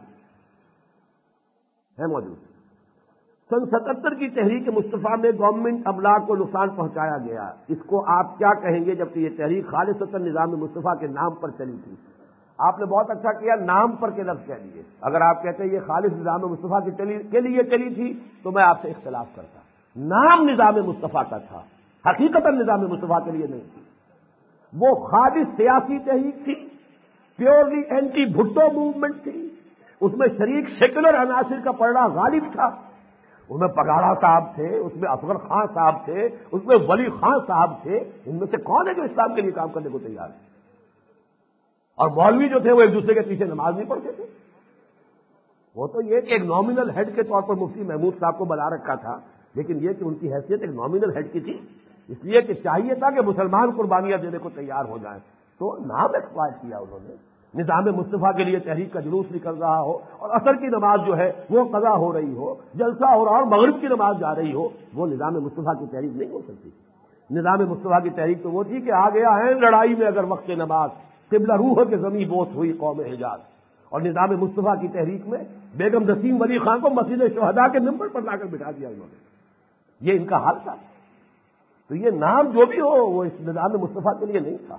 ہے موجود۔ سن 77 کی تحریک مصطفیٰ میں گورنمنٹ ابلاغ کو نقصان پہنچایا گیا، اس کو آپ کیا کہیں گے؟ جبکہ یہ تحریک خالصتاً نظام مصطفیٰ کے نام پر چلی تھی۔ آپ نے بہت اچھا کیا، نام پر کے لفظ کہہ دیے۔ اگر آپ کہتے ہیں یہ خالص نظام مصطفیٰ کے لیے چلی تھی تو میں آپ سے اختلاف کرتا۔ نام نظام مصطفیٰ کا تھا، حقیقتاً نظام مصطفیٰ کے لیے نہیں تھی۔ وہ خالص سیاسی تحریک تھی، پیورلی اینٹی بھٹو موومنٹ تھی، اس میں شریک سیکولر عناصر کا پلڑا غالب تھا۔ اس میں پگاڑا صاحب تھے، اس میں اصغر خان صاحب تھے، اس میں ولی خان صاحب تھے۔ ان میں سے کون ہے جو اسلام کے لیے کام کرنے کو تیار ہے؟ اور مولوی جو تھے وہ ایک دوسرے کے پیچھے نماز نہیں پڑھتے تھے۔ وہ تو یہ کہ ایک نامنل ہیڈ کے طور پر مفتی محمود صاحب کو بنا رکھا تھا، لیکن یہ کہ ان کی حیثیت ایک نامنل ہیڈ کی تھی، اس لیے کہ چاہیے تھا کہ مسلمان قربانیاں دینے کو تیار ہو جائیں، تو نام ایکسپلائٹ کیا انہوں نے۔ نظام مصطفیٰ کے لیے تحریک کا جلوس نکل رہا ہو اور عصر کی نماز جو ہے وہ قضا ہو رہی ہو، جلسہ ہو رہا ہو اور مغرب کی نماز جا رہی ہو، وہ نظام مصطفیٰ کی تحریک نہیں ہو سکتی۔ نظام مصطفیٰ کی تحریک تو وہ تھی کہ آ گیا ہے لڑائی میں اگر وقت نماز، قبلہ روح کے زمیں بوس ہوئی قوم حجاز۔ اور نظام مصطفیٰ کی تحریک میں بیگم نسیم ولی خان کو مسجد شہداء کے ممبر پر لا کر بٹھا دیا انہوں نے، یہ ان کا حال تھا۔ تو یہ نام جو بھی ہو وہ اس نظام مصطفیٰ کے لیے نہیں تھا۔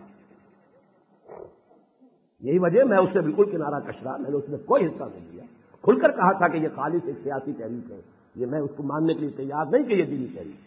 یہی وجہ میں اس سے بالکل کنارہ کش رہا، میں نے اس میں کوئی حصہ نہیں لیا، کھل کر کہا تھا کہ یہ خالص ایک سیاسی تحریک ہے، یہ میں اس کو ماننے کے لیے تیار نہیں کہ یہ دینی تحریک ہے۔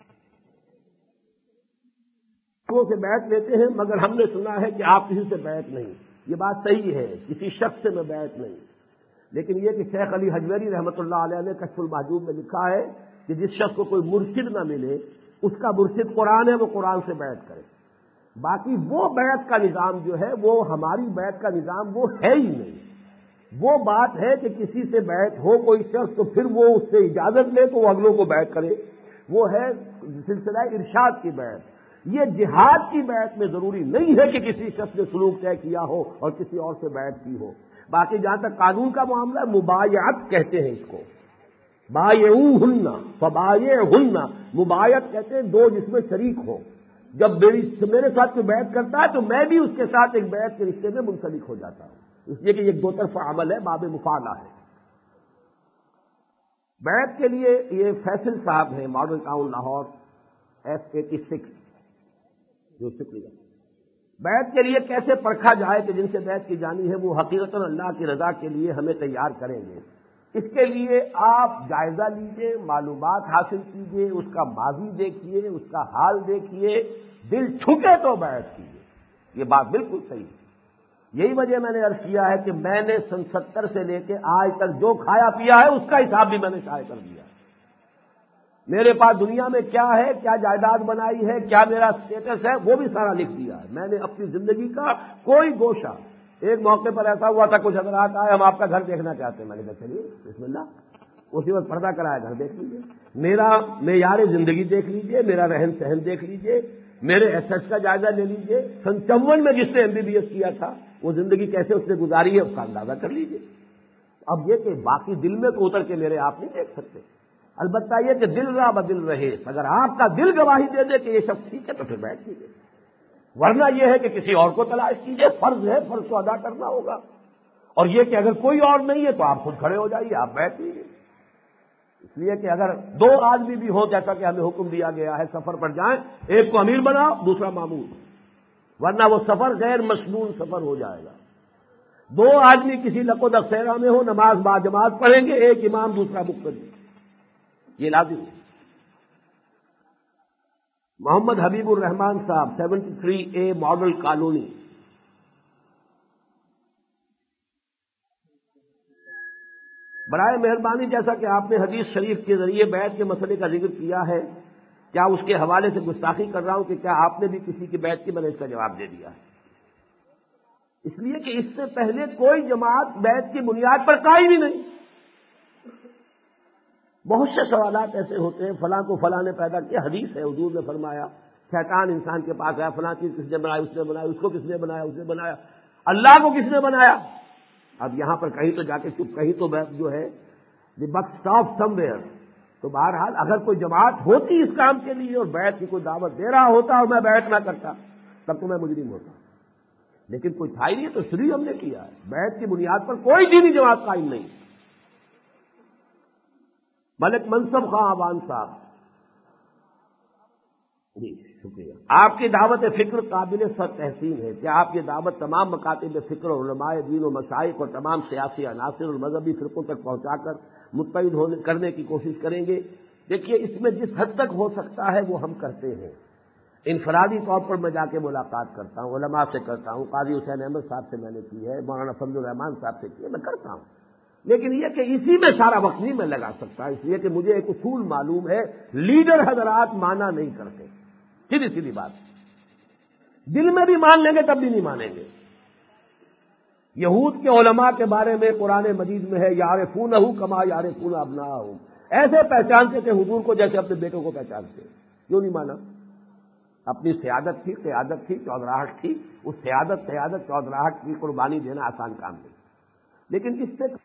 وہ سے بیعت لیتے ہیں مگر ہم نے سنا ہے کہ آپ کسی سے بیعت نہیں، یہ بات صحیح ہے، کسی شخص سے میں بیعت نہیں، لیکن یہ کہ شیخ علی حجویری رحمۃ اللہ علیہ نے کشف المحجوب میں لکھا ہے کہ جس شخص کو کوئی مرشد نہ ملے، اس کا مرشد قرآن ہے، وہ قرآن سے بیعت کرے۔ باقی وہ بیعت کا نظام جو ہے وہ ہماری بیعت کا نظام وہ ہے ہی نہیں. وہ بات ہے کہ کسی سے بیعت ہو کوئی شخص تو پھر وہ اس سے اجازت لے تو وہ اگلوں کو بیعت کرے. وہ ہے سلسلہ ارشاد کی بیعت. یہ جہاد کی بیعت میں ضروری نہیں ہے کہ کسی شخص نے سلوک طے کیا ہو اور کسی اور سے بیعت کی ہو. باقی جہاں تک قانون کا معاملہ ہے مبایعت کہتے ہیں اس کو. بایعوہن فبایعہن مبایعت کہتے ہیں دو جس میں شریک ہو. جب میرے ساتھ کوئی بیعت کرتا ہے تو میں بھی اس کے ساتھ ایک بیعت کے رشتے میں منسلک ہو جاتا ہوں. اس لیے کہ یہ دو طرفہ عمل ہے، باب مفاعلہ ہے. بیعت کے لیے یہ فیصل صاحب ہیں ماڈل ٹاؤن لاہور F86 جو شکریہ. بیعت کے لیے کیسے پرکھا جائے کہ جن سے بیعت کی جانی ہے وہ حقیقتاً اللہ کی رضا کے لیے ہمیں تیار کریں گے. اس کے لیے آپ جائزہ لیجئے، معلومات حاصل کیجئے، اس کا ماضی دیکھیے، اس کا حال دیکھیے، دل چھکے تو بیعت کیجئے. یہ بات بالکل صحیح ہے. یہی وجہ میں نے عرض کیا ہے کہ میں نے سن 70 سے لے کے آج تک جو کھایا پیا ہے اس کا حساب بھی میں نے شائع کر دیا. میرے پاس دنیا میں کیا ہے، کیا جائیداد بنائی ہے، کیا میرا سٹیٹس ہے، وہ بھی سارا لکھ دیا ہے. میں نے اپنی زندگی کا کوئی گوشہ. ایک موقع پر ایسا ہوا تھا کچھ حضرات آئے ہم آپ کا گھر دیکھنا چاہتے ہیں. میں نے کہا چلیے بسم اللہ. اسی وقت پردہ کرایا گھر دیکھ لیجیے، میرا معیار زندگی دیکھ لیجیے، میرا رہن سہن دیکھ لیجیے، میرے ایسٹس کا جائزہ لے لیجیے. 57 میں جس نے MBBS کیا تھا وہ زندگی کیسے اس نے گزاری ہے اس کا اندازہ کر لیجیے. اب یہ کہ باقی دل میں تو اتر کے میرے آپ نہیں دیکھ سکتے. البتہ یہ کہ دل را بدل رہے، اگر آپ کا دل گواہی دے دے کہ یہ شخص ٹھیک ہے تو پھر بیٹھ کیجیے. ورنہ یہ ہے کہ کسی اور کو تلاش کیجیے. فرض ہے، فرض کو ادا کرنا ہوگا. اور یہ کہ اگر کوئی اور نہیں ہے تو آپ خود کھڑے ہو جائیے، آپ بیٹھ لیجیے. اس لیے کہ اگر دو آدمی بھی ہو جیسا کہ ہمیں حکم دیا گیا ہے سفر پر جائیں، ایک کو امیر بناؤ دوسرا مامور، ورنہ وہ سفر غیر مشمول سفر ہو جائے گا. دو آدمی کسی لقو دخیرہ میں ہو، نماز با جماعت پڑھیں گے، ایک امام دوسرا مقتدی، یہ لازم ہے. محمد حبیب الرحمان صاحب 73A ماڈل کالونی. برائے مہربانی جیسا کہ آپ نے حدیث شریف کے ذریعے بیعت کے مسئلے کا ذکر کیا ہے، کیا اس کے حوالے سے گستاخی کر رہا ہوں کہ کیا آپ نے بھی کسی کی بیعت کی؟ میں نے اس کا جواب دے دیا ہے. اس لیے کہ اس سے پہلے کوئی جماعت بیعت کی بنیاد پر قائم ہی نہیں. بہت سے سوالات ایسے ہوتے ہیں، فلاں کو فلاں نے پیدا کیا. حدیث ہے، حضور نے فرمایا شیطان انسان کے پاس آیا، فلاں چیز کس نے بنائی، اس نے بنایا، اس کو کس نے بنایا، اس نے بنایا، اللہ کو کس نے بنایا. اب یہاں پر کہیں تو جا کے چپ، کہیں تو جو ہے دی بک اسٹاپ سم ویئر. تو بہرحال اگر کوئی جماعت ہوتی اس کام کے لیے اور بیعت کی کوئی دعوت دے رہا ہوتا اور میں بیعت نہ کرتا تب تو میں مجرم ہوتا. لیکن کوئی تھا ہی نہیں تو شروع ہم نے کیا ہے. بیعت کی بنیاد پر کوئی دینی جماعت قائم نہیں. ملک منصب خان عوان صاحب جی شکریہ. آپ کی دعوت فکر قابل تحسین ہے. کیا آپ یہ دعوت تمام مکاتب فکر اور علماء دین و مشائخ اور تمام سیاسی عناصر اور مذہبی فرقوں تک پہنچا کر متحد کرنے کی کوشش کریں گے؟ دیکھیے اس میں جس حد تک ہو سکتا ہے وہ ہم کرتے ہیں. انفرادی طور پر میں جا کے ملاقات کرتا ہوں، علماء سے کرتا ہوں، قاضی حسین احمد صاحب سے میں نے کی ہے، مولانا فضل الرحمان صاحب سے کی ہے، میں کرتا ہوں. لیکن یہ کہ اسی میں سارا وقت نہیں میں لگا سکتا، اس لیے کہ مجھے ایک اصول معلوم ہے، لیڈر حضرات مانا نہیں کرتے. سیدھی سیدھی بات، دل میں بھی مان لیں گے تب بھی نہیں مانیں گے. یہود کے علماء کے بارے میں قرآن مجید میں ہے یعرفونہ کما یعرفون ابناءہم، ایسے پہچانتے تھے حضور کو جیسے اپنے بیٹوں کو پہچانتے. کیوں نہیں مانا؟ اپنی سیادت تھی، قیادت تھی، چودراہٹ تھی. اس سیادت چودراہٹ کی قربانی دینا آسان کام نہیں. لیکن اس سے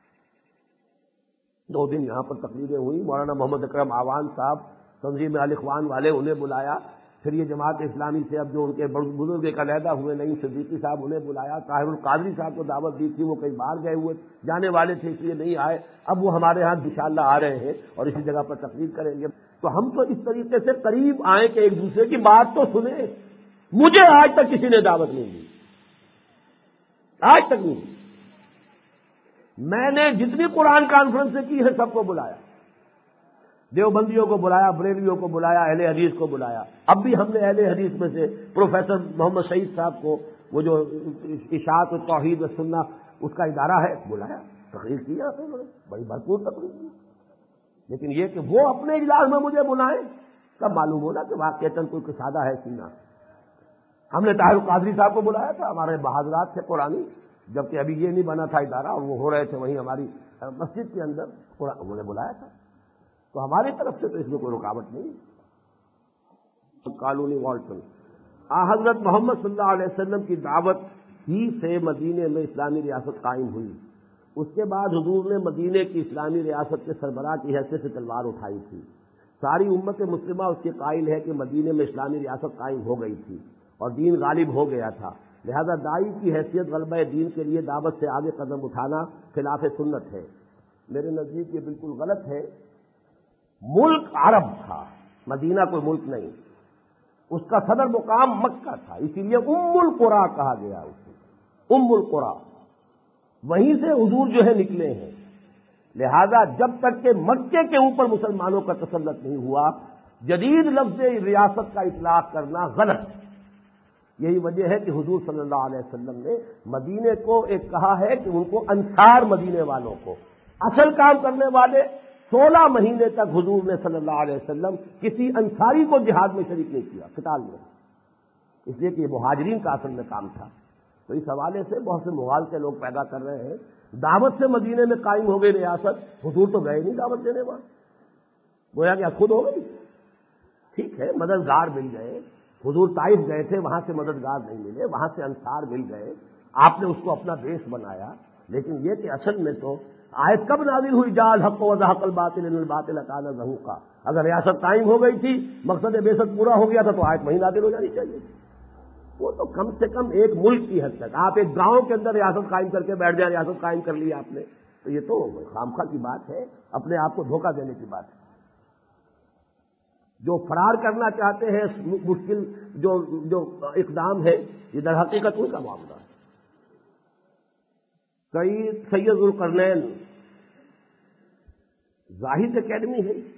2 دن یہاں پر تقریریں ہوئی. مولانا محمد اکرم آوان صاحب تنظیم الاخوان والے انہیں بلایا. پھر یہ جماعت اسلامی سے اب جو ان کے بزرگ ایک علیحدہ ہوئے نعیم صدیقی صاحب انہیں بلایا. طاہر القادری صاحب کو دعوت دی تھی، وہ کئی باہر گئے ہوئے جانے والے تھے اس لیے نہیں آئے. اب وہ ہمارے ہاں انشاءاللہ آ رہے ہیں اور اسی جگہ پر تقریر کریں گے. تو ہم تو اس طریقے سے قریب آئیں کہ ایک دوسرے کی بات تو سنیں. مجھے آج تک کسی نے دعوت نہیں دی، آج تک نہیں دی. میں نے جتنی قرآن کانفرنس کی ہے سب کو بلایا، دیوبندیوں کو بلایا، بریلویوں کو بلایا، اہل حدیث کو بلایا. اب بھی ہم نے اہل حدیث میں سے پروفیسر محمد سعید صاحب کو، وہ جو اشاعت و توحید و سنہ اس کا ادارہ ہے، بلایا، تقریر کیا، بڑی بھرپور تقریر کی. لیکن یہ کہ وہ اپنے اجلاس میں مجھے بلائیں، تب معلوم ہونا کہ واقعتاً کوئی سادہ ہے سینہ. ہم نے طاہر قادری صاحب کو بلایا تھا، ہمارے بہادرات تھے قرآنی، جبکہ ابھی یہ نہیں بنا تھا ادارہ، اور وہ ہو رہے تھے وہیں ہماری مسجد کے اندر، انہوں نے بلایا تھا، تو ہماری طرف سے تو اس میں کوئی رکاوٹ نہیں۔ کالونی والٹن حضرت محمد صلی اللہ علیہ وسلم کی دعوت ہی سے مدینے میں اسلامی ریاست قائم ہوئی۔ اس کے بعد حضور نے مدینے کی اسلامی ریاست کے سربراہ کی حیثیت سے تلوار اٹھائی تھی۔ ساری امت مسلمہ اس کے قائل ہے کہ مدینے میں اسلامی ریاست قائم ہو گئی تھی اور دین غالب ہو گیا تھا، لہذا داعی کی حیثیت غلبہ دین کے لیے دعوت سے آگے قدم اٹھانا خلاف سنت ہے۔ میرے نزدیک یہ بالکل غلط ہے۔ ملک عرب تھا، مدینہ کوئی ملک نہیں، اس کا صدر مقام مکہ تھا، اسی لیے ام القریٰ کہا گیا اسے، ام القریٰ، وہیں سے حضور جو ہے نکلے ہیں۔ لہذا جب تک کہ مکے کے اوپر مسلمانوں کا تسلط نہیں ہوا، جدید لفظ ریاست کا اطلاق کرنا غلط ہے۔ یہی وجہ ہے کہ حضور صلی اللہ علیہ وسلم نے مدینے کو ایک کہا ہے کہ ان کو انصار مدینے والوں کو، اصل کام کرنے والے 16 مہینے تک حضور نے صلی اللہ علیہ وسلم کسی انصاری کو جہاد میں شریک نہیں کیا، قتال میں، اس لیے کہ یہ مہاجرین کا اصل میں کام تھا۔ تو اس حوالے سے بہت سے مغالطے لوگ پیدا کر رہے ہیں۔ دعوت سے مدینے میں قائم ہو گئی ریاست، حضور تو گئے نہیں دعوت دینے وہاں، گویا کہ خود ہو گئی۔ ٹھیک ہے، مددگار مل گئے، حضور طائف گئے تھے، وہاں سے مددگار نہیں ملے، وہاں سے انصار مل گئے، آپ نے اس کو اپنا بیس بنایا، لیکن یہ کہ اصل میں تو آیت کب نازل ہوئی؟ جاء الحق وزهق الباطل ان الباطل كان زهوقا۔ اگر ریاست قائم ہو گئی تھی، مقصد بعثت پورا ہو گیا تھا، تو آیت وہیں نازل ہو جانی چاہیے۔ وہ تو کم سے کم ایک ملک کی حد تک، آپ ایک گاؤں کے اندر ریاست قائم کر کے بیٹھ جائیں، ریاست قائم کر لی آپ نے، تو یہ تو خامخواہ کی بات ہے، اپنے آپ کو دھوکہ دینے کی بات ہے۔ جو فرار کرنا چاہتے ہیں مشکل جو اقدام ہے، یہ در حقیقت ان کا معاملہ ہے۔ کئی سید ذوالقرنین زاہد اکیڈمی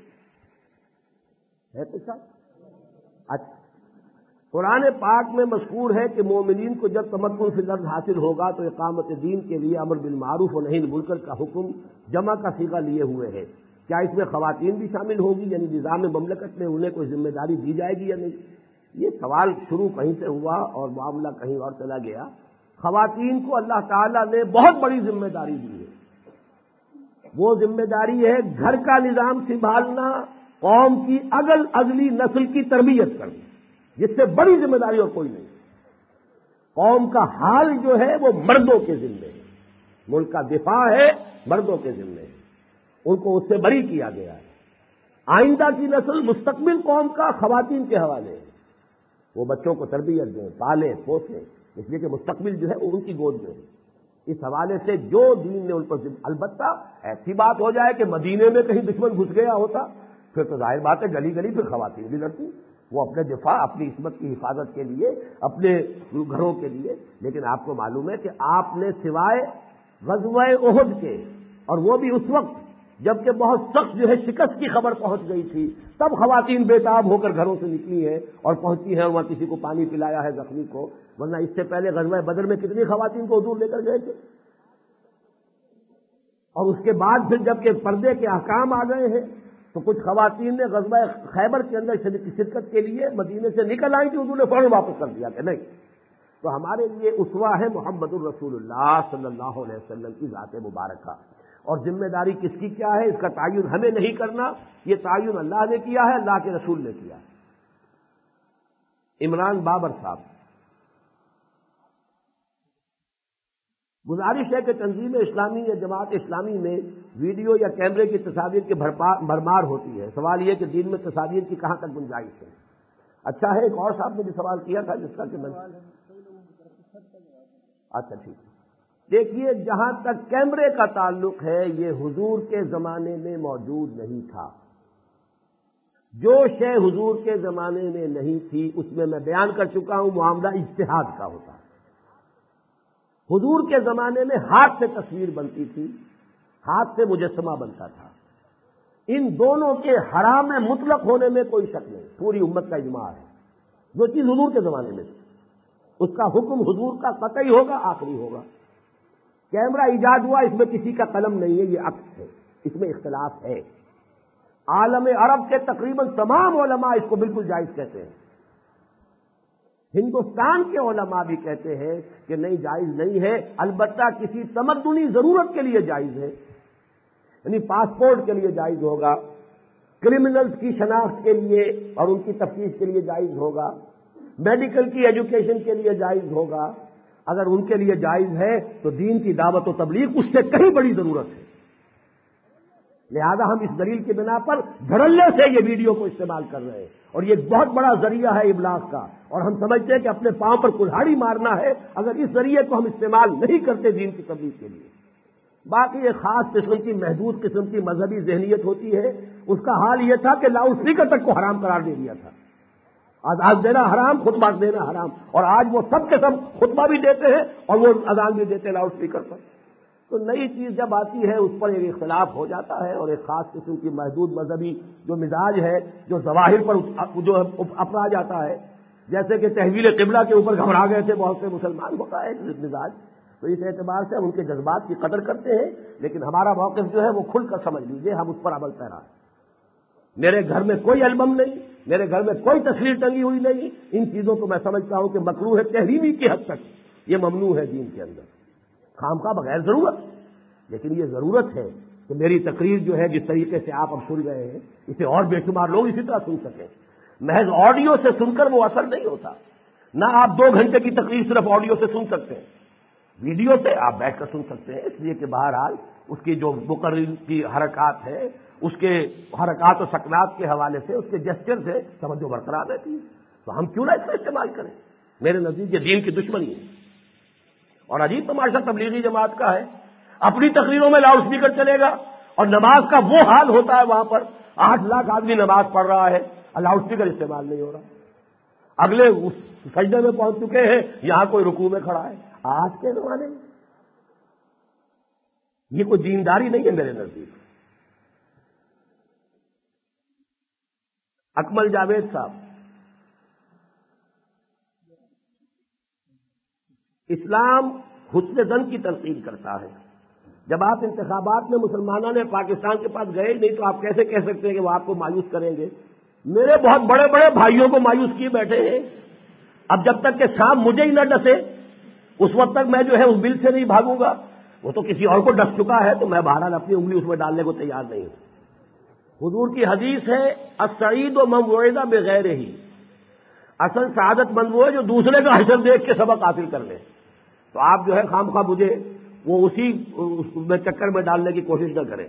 ہے کچھ؟ اچھا، قرآن پاک میں مذکور ہے کہ مومنین کو جب تمکن فی الارض حاصل ہوگا تو اقامت دین کے لیے امر بالمعروف و نہی عن المنکر کا حکم جمع کا صیغہ لیے ہوئے ہے۔ کیا اس میں خواتین بھی شامل ہوگی؟ یعنی نظام مملکت میں انہیں کوئی ذمہ داری دی جائے گی یا نہیں؟ یہ سوال شروع کہیں سے ہوا اور معاملہ کہیں اور چلا گیا۔ خواتین کو اللہ تعالیٰ نے بہت بڑی ذمہ داری دی ہے۔ وہ ذمہ داری ہے گھر کا نظام سنبھالنا، قوم کی اگلی نسل کی تربیت کرنا، جس سے بڑی ذمہ داری اور کوئی نہیں۔ قوم کا حال جو ہے وہ مردوں کے ذمے ہے، ملک کا دفاع ہے مردوں کے ذمے ہے، ان کو اس سے بری کیا گیا ہے۔ آئندہ کی نسل مستقبل قوم کا خواتین کے حوالے ہے، وہ بچوں کو تربیت دیں، پالیں پوسیں، اس لیے کہ مستقبل جو ہے وہ ان کی گود میں ہے۔ اس حوالے سے جو دین نے ان پر البتہ ایسی بات ہو جائے کہ مدینے میں کہیں دشمن گھس گیا ہوتا، پھر تو ظاہر بات ہے گلی گلی پھر خواتین بھی لڑتی، وہ اپنے دفاع، اپنی عصمت کی حفاظت کے لیے، اپنے گھروں کے لیے۔ لیکن آپ کو معلوم ہے کہ آپ نے سوائے غزوہ احد کے، اور وہ بھی اس وقت جبکہ بہت سخت جو ہے شکست کی خبر پہنچ گئی تھی، تب خواتین بےتاب ہو کر گھروں سے نکلی ہیں اور پہنچی ہیں، وہاں کسی کو پانی پلایا ہے زخمی کو، ورنہ اس سے پہلے غزوہ بدر میں کتنی خواتین کو حضور لے کر گئے تھے۔ اور اس کے بعد پھر جب کہ پردے کے احکام آ گئے ہیں تو کچھ خواتین نے غزوہ خیبر کے اندر شرکت کے لیے مدینے سے نکل آئی تھی، حضور نے فوراً واپس کر دیا کہ نہیں۔ تو ہمارے لیے اسوہ ہے محمد الرسول اللہ صلی اللہ علیہ وسلم کی ذات مبارکہ، اور ذمہ داری کس کی کیا ہے اس کا تعین ہمیں نہیں کرنا، یہ تعین اللہ نے کیا ہے، اللہ کے رسول نے کیا ہے۔ عمران بابر صاحب، گزارش ہے کہ تنظیم اسلامی یا جماعت اسلامی میں ویڈیو یا کیمرے کی تصاویر کی بھرمار ہوتی ہے، سوال یہ کہ دین میں تصاویر کی کہاں تک گنجائش ہے؟ اچھا ہے، ایک اور صاحب نے بھی سوال کیا تھا جس کا کہ میں اچھا ٹھیک ہے۔ دیکھیے، جہاں تک کیمرے کا تعلق ہے یہ حضور کے زمانے میں موجود نہیں تھا۔ جو شے حضور کے زمانے میں نہیں تھی اس میں بیان کر چکا ہوں، معاملہ اجتہاد کا ہوتا ہے۔ حضور کے زمانے میں ہاتھ سے تصویر بنتی تھی، ہاتھ سے مجسمہ بنتا تھا، ان دونوں کے حرام مطلق ہونے میں کوئی شک نہیں، پوری امت کا اجماع ہے۔ جو چیز حضور کے زمانے میں تھی اس کا حکم حضور کا قطعی ہوگا، آخری ہوگا۔ کیمرہ ایجاد ہوا، اس میں کسی کا قلم نہیں ہے، یہ عکس ہے، اس میں اختلاف ہے۔ عالم عرب کے تقریباً تمام علماء اس کو بالکل جائز کہتے ہیں۔ ہندوستان کے علماء بھی کہتے ہیں کہ نہیں، جائز نہیں ہے، البتہ کسی تمدنی ضرورت کے لیے جائز ہے، یعنی پاسپورٹ کے لیے جائز ہوگا، کرمنلز کی شناخت کے لیے اور ان کی تفتیش کے لیے جائز ہوگا، میڈیکل کی ایجوکیشن کے لیے جائز ہوگا۔ اگر ان کے لیے جائز ہے تو دین کی دعوت و تبلیغ اس سے کہیں بڑی ضرورت ہے۔ لہذا ہم اس دلیل کی بنا پر دھڑلے سے یہ ویڈیو کو استعمال کر رہے ہیں، اور یہ ایک بہت بڑا ذریعہ ہے ابلاغ کا، اور ہم سمجھتے ہیں کہ اپنے پاؤں پر کلہاڑی مارنا ہے اگر اس ذریعے کو ہم استعمال نہیں کرتے دین کی تبلیغ کے لیے۔ باقی ایک خاص قسم کی، محدود قسم کی مذہبی ذہنیت ہوتی ہے، اس کا حال یہ تھا کہ لاؤڈ اسپیکر تک کو حرام قرار دے دیا تھا، اذان دینا حرام، خطبہ دینا حرام، اور آج وہ سب کے سب خطبہ بھی دیتے ہیں اور وہ اذان بھی دیتے ہیں لاؤڈ اسپیکر پر۔ تو نئی چیز جب آتی ہے اس پر ایک اختلاف ہو جاتا ہے، اور ایک خاص قسم کی محدود مذہبی جو مزاج ہے، جو ظواہر پر جو اپنا جاتا ہے، جیسے کہ تحویل قبلہ کے اوپر گھبرا گئے تھے بہت سے مسلمان، ہوتا ہے مزاج، تو اس اعتبار سے ہم ان کے جذبات کی قدر کرتے ہیں، لیکن ہمارا موقف جو ہے وہ کھل کر سمجھ لیجئے، ہم اس پر عمل پیرا ہیں۔ میرے گھر میں کوئی البم نہیں، میرے گھر میں کوئی تصویر ٹنگی ہوئی نہیں، ان چیزوں کو میں سمجھتا ہوں کہ مکروہ تحریمی کی حد تک یہ ممنوع ہے دین کے اندر، خامخواہ بغیر ضرورت۔ لیکن یہ ضرورت ہے کہ میری تقریر جو ہے جس طریقے سے آپ اب سن رہے ہیں، اسے اور بے شمار لوگ اسی طرح سن سکیں۔ محض آڈیو سے سن کر وہ اثر نہیں ہوتا، نہ آپ 2 گھنٹے کی تقریر صرف آڈیو سے سن سکتے ہیں، ویڈیو سے آپ بیٹھ کر سن سکتے ہیں، اس لیے کہ بہرحال اس کی جو مقرر کی حرکات ہے، اس کے حرکات و سکنات کے حوالے سے، اس کے جسچر سے توجہ برقرار رہتی ہے، تو ہم کیوں نہ اس کا استعمال کریں؟ میرے نزدیک یہ دین کی دشمنی ہے۔ اور عجیب تماشا تبلیغی جماعت کا ہے، اپنی تقریروں میں لاؤڈ اسپیکر چلے گا، اور نماز کا وہ حال ہوتا ہے وہاں پر 8 لاکھ آدمی نماز پڑھ رہا ہے اور لاؤڈ اسپیکر استعمال نہیں ہو رہا، اگلے اس سجدے میں پہنچ چکے ہیں، یہاں کوئی رکوع میں کھڑا ہے۔ آج کے زمانے میں یہ کوئی دینداری نہیں ہے میرے نزدیک۔ اکمل جاوید صاحب، اسلام حسن ظن کی تلقین کرتا ہے۔ جب آپ انتخابات میں مسلمانوں نے پاکستان کے پاس گئے نہیں تو آپ کیسے کہہ سکتے ہیں کہ وہ آپ کو مایوس کریں گے؟ میرے بہت بڑے بڑے بھائیوں کو مایوس کیے بیٹھے ہیں۔ اب جب تک کہ سانپ مجھے ہی نہ ڈسے اس وقت تک میں جو ہے اس بل سے نہیں بھاگوں گا، وہ تو کسی اور کو ڈس چکا ہے، تو میں بہرحال اپنی انگلی اس میں ڈالنے کو تیار نہیں ہوں۔ حضور کی حدیث ہے السعید من وعظ بغیر ہی، اصل سعادت مند وہ ہے جو دوسرے کا حشر دیکھ کے سبق حاصل کر لے۔ تو آپ جو ہے خام خواہ مجھے وہ اسی میں چکر میں ڈالنے کی کوشش نہ کریں۔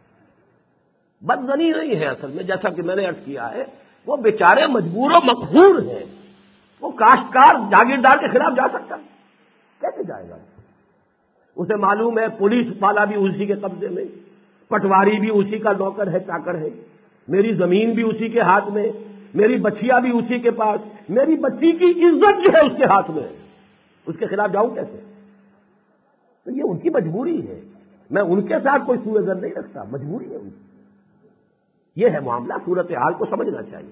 بدظنی نہیں ہے اصل میں، جیسا کہ میں نے عرض کیا ہے، وہ بیچارے مجبور و مقہور ہیں۔ وہ کاشتکار جاگیردار کے خلاف جا سکتا ہے؟ کیسے جائے گا؟ اسے معلوم ہے پولیس والا بھی اسی کے قبضے میں، پٹواری بھی اسی کا نوکر ہے، چاکر ہے، میری زمین بھی اسی کے ہاتھ میں، میری بچیاں بھی اسی کے پاس، میری بچی کی عزت جو ہے اس کے ہاتھ میں، اس کے خلاف جاؤں کیسے؟ تو یہ ان کی مجبوری ہے، میں ان کے ساتھ کوئی سوء ظن نہیں رکھتا، مجبوری ہے ان کی۔ یہ ہے معاملہ، صورتحال کو سمجھنا چاہیے۔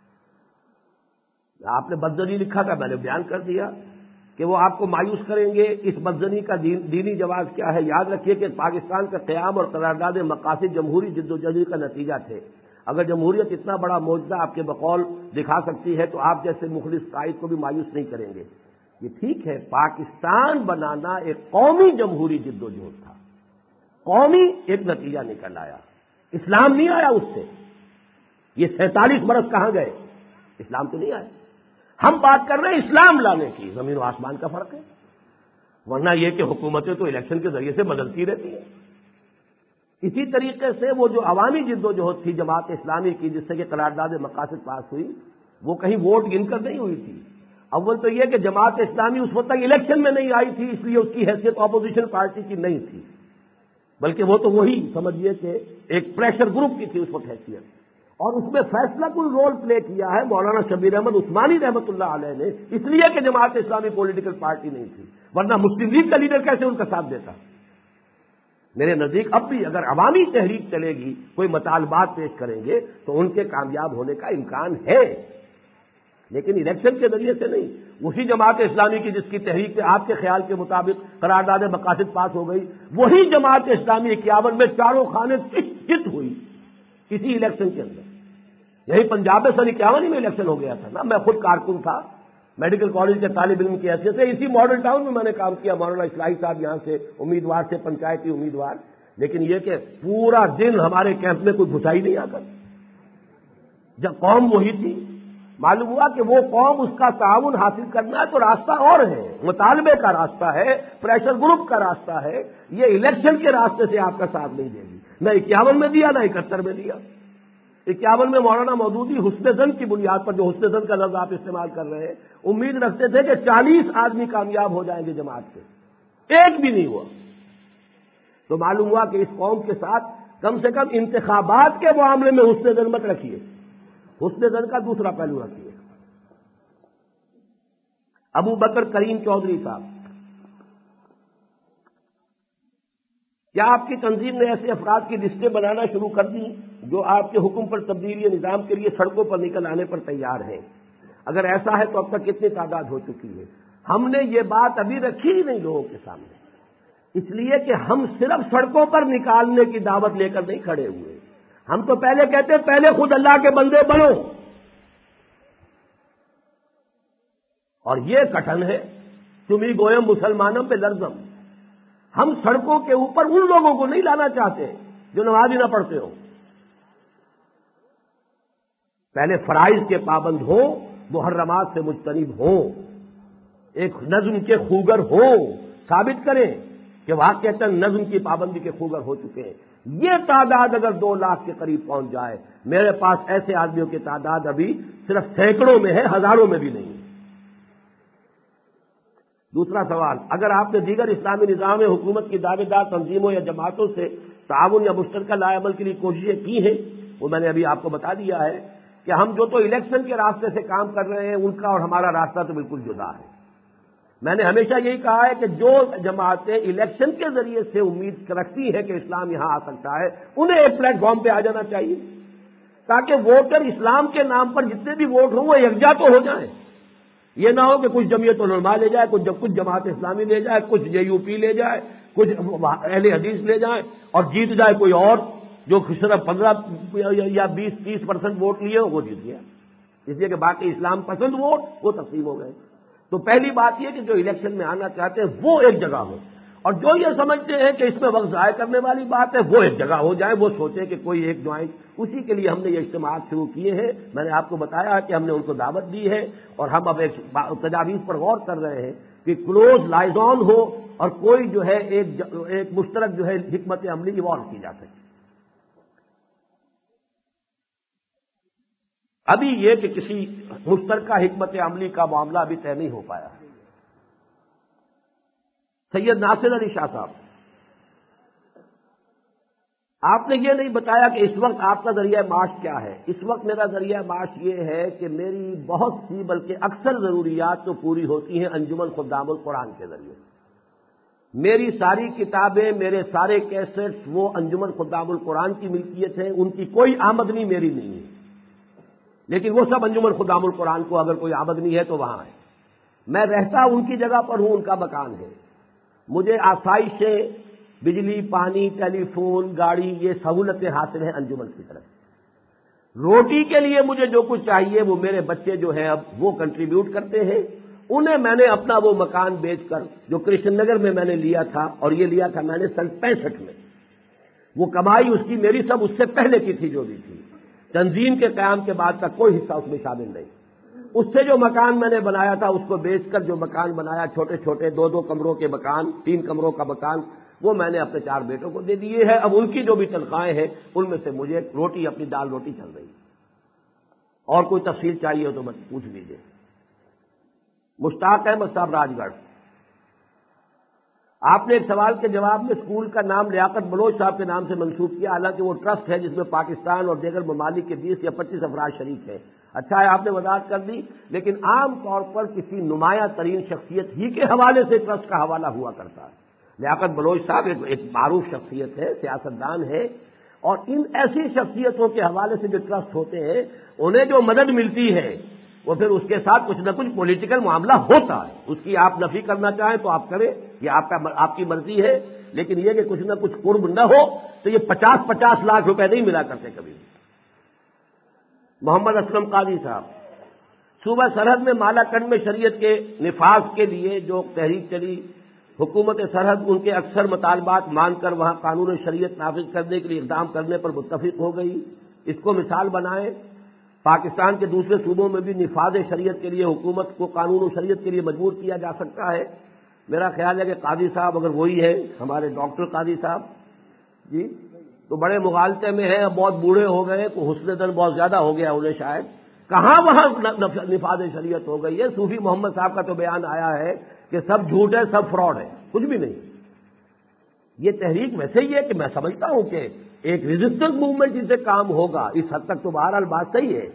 آپ نے بدظنی لکھا تھا، میں نے بیان کر دیا کہ وہ آپ کو مایوس کریں گے۔ اس بدظنی کا دینی جواز کیا ہے؟ یاد رکھیے کہ پاکستان کا قیام اور قرارداد مقاصد جمہوری جدوجہد کا نتیجہ تھے۔ اگر جمہوریت اتنا بڑا معجزہ آپ کے بقول دکھا سکتی ہے تو آپ جیسے مخلص قائد کو بھی مایوس نہیں کریں گے۔ یہ ٹھیک ہے، پاکستان بنانا ایک قومی جمہوری جدوجہد تھا، قومی ایک نتیجہ نکل آیا، اسلام نہیں آیا اس سے۔ یہ 47 برس کہاں گئے؟ اسلام تو نہیں آیا۔ ہم بات کر رہے ہیں اسلام لانے کی، زمین و آسمان کا فرق ہے، ورنہ یہ کہ حکومتیں تو الیکشن کے ذریعے سے بدلتی رہتی ہیں۔ اسی طریقے سے وہ جو عوامی جدوجہد تھی جماعت اسلامی کی، جس سے کہ قرارداد مقاصد پاس ہوئی، وہ کہیں ووٹ گن کر نہیں ہوئی تھی۔ اول تو یہ کہ جماعت اسلامی اس وقت تک الیکشن میں نہیں آئی تھی، اس لیے اس کی حیثیت اپوزیشن پارٹی کی نہیں تھی، بلکہ وہ تو وہی سمجھیے کہ ایک پریشر گروپ کی تھی اس وقت حیثیت، اور اس میں فیصلہ کن رول پلے کیا ہے مولانا شبیر احمد عثمانی رحمۃ اللہ علیہ نے، اس لیے کہ جماعت اسلامی پولیٹیکل پارٹی نہیں تھی، ورنہ مسلم لیگ کا لیڈر کیسے ان کا ساتھ دیتا؟ میرے نزدیک اب بھی اگر عوامی تحریک چلے گی، کوئی مطالبات پیش کریں گے تو ان کے کامیاب ہونے کا امکان ہے، لیکن الیکشن کے ذریعے سے نہیں۔ اسی جماعت اسلامی کی جس کی تحریک سے آپ کے خیال کے مطابق قرارداد مقاصد پاس ہو گئی، وہی جماعت اسلامی 51 میں چاروں خانے جت ہوئی کسی الیکشن کے اندر۔ یہی پنجاب میں سن 51 میں الیکشن ہو گیا تھا نا، میں خود کارکن تھا، میڈیکل کالج کے طالب علم کی حیثیت سے. اسی ماڈل ٹاؤن میں میں نے کام کیا. مولانا اصلاحی صاحب یہاں سے امیدوار تھے، پنچایتی امیدوار. لیکن یہ کہ پورا دن ہمارے کیمپ میں کوئی گھسائی نہیں آتا. جب قوم وہی تھی، معلوم ہوا کہ وہ قوم اس کا تعاون حاصل کرنا ہے تو راستہ اور ہے، مطالبے کا راستہ ہے، پریشر گروپ کا راستہ ہے. یہ الیکشن کے راستے سے آپ کا ساتھ نہیں دے گی. نہ 51 میں دیا، نہ 71 میں دیا. 51 میں مولانا مودودی حسن زن کی بنیاد پر، جو حسن زن کا لفظ آپ استعمال کر رہے ہیں، امید رکھتے تھے کہ 40 آدمی کامیاب ہو جائیں گے جماعت سے. ایک بھی نہیں ہوا. تو معلوم ہوا کہ اس قوم کے ساتھ کم سے کم انتخابات کے معاملے میں حسن زن مت رکھیے، حسن زن کا دوسرا پہلو رکھیے. ابو بکر کریم چودھری صاحب، کیا آپ کی تنظیم نے ایسے افراد کی لسٹیں بنانا شروع کر دی جو آپ کے حکم پر تبدیلی نظام کے لیے سڑکوں پر نکل آنے پر تیار ہیں؟ اگر ایسا ہے تو اب تک کتنی تعداد ہو چکی ہے؟ ہم نے یہ بات ابھی رکھی ہی نہیں لوگوں کے سامنے، اس لیے کہ ہم صرف سڑکوں پر نکالنے کی دعوت لے کر نہیں کھڑے ہوئے. ہم تو پہلے کہتے ہیں پہلے خود اللہ کے بندے بنو. اور یہ کٹھن ہے، تمہیں گویم مسلمانوں پہ لرزم. ہم سڑکوں کے اوپر ان لوگوں کو نہیں لانا چاہتے جو نماز ہی نہ پڑھتے ہو. پہلے فرائض کے پابند ہو، محرمات سے مجتنب ہو، ایک نظم کے خوگر ہو، ثابت کریں کہ واقعتا نظم کی پابندی کے خوگر ہو چکے ہیں. یہ تعداد اگر 2 لاکھ کے قریب پہنچ جائے، میرے پاس ایسے آدمیوں کی تعداد ابھی صرف سینکڑوں میں ہے، ہزاروں میں بھی نہیں. دوسرا سوال، اگر آپ نے دیگر اسلامی نظام حکومت کی دعوے دار تنظیموں یا جماعتوں سے تعاون یا مشترکہ لائے عمل کے لیے کوششیں کی ہیں، وہ میں نے ابھی آپ کو بتا دیا ہے کہ ہم جو تو الیکشن کے راستے سے کام کر رہے ہیں ان کا اور ہمارا راستہ تو بالکل جدا ہے. میں نے ہمیشہ یہی کہا ہے کہ جو جماعتیں الیکشن کے ذریعے سے امید رکھتی ہیں کہ اسلام یہاں آ سکتا ہے، انہیں ایک پلیٹ فارم پہ آ جانا چاہیے تاکہ ووٹر اسلام کے نام پر جتنے بھی ووٹ ہوں وہ یکجا تو ہو جائیں. یہ نہ ہو کہ کچھ جمعیت العلماء لے جائے، کچھ جماعت اسلامی لے جائے، کچھ JUP لے جائے، کچھ اہل حدیث لے جائیں اور جیت جائے کوئی اور جو صرف 15 یا 20-30% ووٹ لیے وہ جیت گیا، اس لیے کہ باقی اسلام پسند ووٹ وہ تقسیم ہو گئے. تو پہلی بات یہ کہ جو الیکشن میں آنا چاہتے ہیں وہ ایک جگہ ہو، اور جو یہ سمجھتے ہیں کہ اس میں وقت ضائع کرنے والی بات ہے وہ ایک جگہ ہو جائے. وہ سوچیں کہ کوئی ایک جوائنٹ، اسی کے لیے ہم نے یہ اجتماعات شروع کیے ہیں. میں نے آپ کو بتایا کہ ہم نے ان کو دعوت دی ہے اور ہم اب ایک تجاویز پر غور کر رہے ہیں کہ کلوز لائزون ہو اور کوئی جو ہے ایک مشترک جو ہے حکمت عملی ایوالو کی جا سکے. ابھی یہ کہ کسی مشترکہ حکمت عملی کا معاملہ ابھی طے نہیں ہو پایا. سید ناصر علی شاہ صاحب، آپ نے یہ نہیں بتایا کہ اس وقت آپ کا ذریعہ معاش کیا ہے. اس وقت میرا ذریعہ معاش یہ ہے کہ میری بہت سی بلکہ اکثر ضروریات تو پوری ہوتی ہیں انجمن خدام القرآن کے ذریعے. میری ساری کتابیں، میرے سارے کیسٹس وہ انجمن خدام القرآن کی ملکیت ہیں، ان کی کوئی آمدنی میری نہیں ہے، لیکن وہ سب انجمن خدام القرآن کو اگر کوئی آمدنی ہے تو وہاں ہے. میں رہتا ان کی جگہ پر ہوں، ان کا مکان ہے. مجھے آسائشیں، بجلی، پانی، ٹیلی فون، گاڑی، یہ سہولتیں حاصل ہیں انجمن کی طرف. روٹی کے لیے مجھے جو کچھ چاہیے وہ میرے بچے جو ہیں اب وہ کنٹریبیوٹ کرتے ہیں. انہیں میں نے اپنا وہ مکان بیچ کر جو کرشن نگر میں نے لیا تھا، اور یہ لیا تھا میں نے سن 65 میں، وہ کمائی اس کی میری سب اس سے پہلے کی تھی جو بھی تھی. تنظیم کے قیام کے بعد کا کوئی حصہ اس میں شامل نہیں. اس سے جو مکان میں نے بنایا تھا اس کو بیچ کر جو مکان بنایا، چھوٹے چھوٹے 2-2 کمروں کے مکان، 3 کمروں کا مکان، وہ میں نے اپنے 4 بیٹوں کو دے دیے ہیں. اب ان کی جو بھی تنخواہیں ہیں ان میں سے مجھے روٹی، اپنی دال روٹی چل رہی. اور کوئی تفصیل چاہیے ہو تو مت پوچھ لیجیے. مشتاق احمد صاحب، راج گڑھ، آپ نے ایک سوال کے جواب میں اسکول کا نام لیاقت بلوچ صاحب کے نام سے منسوب کیا، حالانکہ وہ ٹرسٹ ہے جس میں پاکستان اور دیگر ممالک کے 20 یا 25 افراد شریک ہیں. اچھا ہے آپ نے وضاحت کر دی، لیکن عام طور پر کسی نمایاں ترین شخصیت ہی کے حوالے سے ٹرسٹ کا حوالہ ہوا کرتا ہے. لیاقت بلوچ صاحب ایک معروف شخصیت ہے، سیاستدان ہے، اور ان ایسی شخصیتوں کے حوالے سے جو ٹرسٹ ہوتے ہیں انہیں جو مدد ملتی ہے وہ پھر اس کے ساتھ کچھ نہ کچھ پولیٹیکل معاملہ ہوتا ہے. اس کی آپ نفی کرنا چاہیں تو آپ کریں، یہ آپ کی مرضی ہے، لیکن یہ کہ کچھ نہ کچھ قرب نہ ہو تو یہ 50-50 لاکھ روپے نہیں ملا کرتے کبھی. محمد اسلم قاضی صاحب، صوبہ سرحد میں مالاکنڈ میں شریعت کے نفاذ کے لیے جو تحریک چلی، حکومت سرحد ان کے اکثر مطالبات مان کر وہاں قانون شریعت نافذ کرنے کے لیے اقدام کرنے پر متفق ہو گئی۔ اس کو مثال بنائیں، پاکستان کے دوسرے صوبوں میں بھی نفاذ شریعت کے لیے حکومت کو قانون و شریعت کے لیے مجبور کیا جا سکتا ہے۔ میرا خیال ہے کہ قاضی صاحب اگر وہی ہے ہمارے ڈاکٹر قاضی صاحب جی، تو بڑے مغالطے میں ہیں، اب بہت بوڑھے ہو گئے، تو حسن دل بہت زیادہ ہو گیا انہیں شاید، کہاں وہاں نفاذ شریعت ہو گئی ہے۔ صوفی محمد صاحب کا تو بیان آیا ہے کہ سب جھوٹ ہے، سب فراڈ ہے، کچھ بھی نہیں۔ یہ تحریک ویسے ہی ہے کہ میں سمجھتا ہوں کہ ایک ریزسٹنس موومنٹ جس سے کام ہوگا، اس حد تک تو بہرحال بات صحیح ہے،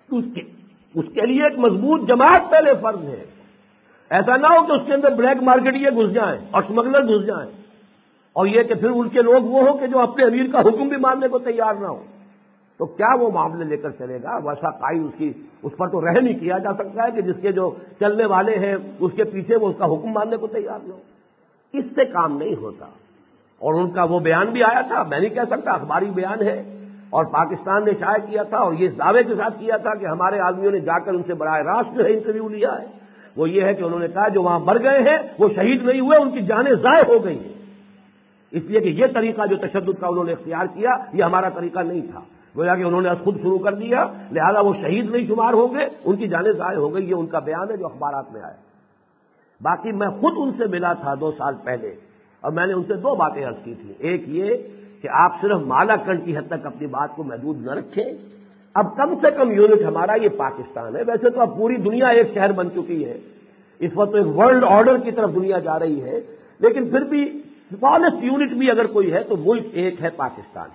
اس کے لیے ایک مضبوط جماعت پہلے فرض ہے۔ ایسا نہ ہو کہ اس کے اندر بلیک مارکیٹ یہ گھس جائیں اور اسمگلر گھس جائیں، اور یہ کہ پھر ان کے لوگ وہ ہوں کہ جو اپنے امیر کا حکم بھی ماننے کو تیار نہ ہو، تو کیا وہ معاملے لے کر چلے گا؟ ویسا قائل اس پر تو رحم نہیں کیا جا سکتا ہے کہ جس کے جو چلنے والے ہیں اس کے پیچھے وہ اس کا حکم ماننے کو تیار نہ ہو۔ اس سے کام نہیں ہوتا۔ اور ان کا وہ بیان بھی آیا تھا، میں نہیں کہہ سکتا، اخباری بیان ہے، اور پاکستان نے شائع کیا تھا، اور یہ اس دعوے کے ساتھ کیا تھا کہ ہمارے آدمیوں نے جا کر ان سے براہ راست جو ہے انٹرویو لیا ہے۔ وہ یہ ہے کہ انہوں نے کہا جو وہاں مر گئے ہیں وہ شہید نہیں ہوئے، ان کی جانیں ضائع ہو گئی ہیں، اس لیے کہ یہ طریقہ جو تشدد کا انہوں نے اختیار کیا یہ ہمارا طریقہ نہیں تھا، گویا کہ انہوں نے خود شروع کر دیا، لہذا وہ شہید نہیں شمار ہوں گے، ان کی جانیں ضائع ہو گئی۔ یہ ان کا بیان ہے جو اخبارات میں آیا۔ باقی میں خود ان سے ملا تھا 2 سال پہلے، اور میں نے ان سے 2 باتیں عرض کی تھیں۔ ایک یہ کہ آپ صرف مالاکنڈ کی حد تک اپنی بات کو محدود نہ رکھیں، اب کم سے کم یونٹ ہمارا یہ پاکستان ہے، ویسے تو اب پوری دنیا ایک شہر بن چکی ہے، اس وقت ایک ورلڈ آرڈر کی طرف دنیا جا رہی ہے، لیکن پھر بھی اسمالسٹ یونٹ بھی اگر کوئی ہے تو ملک ایک ہے پاکستان۔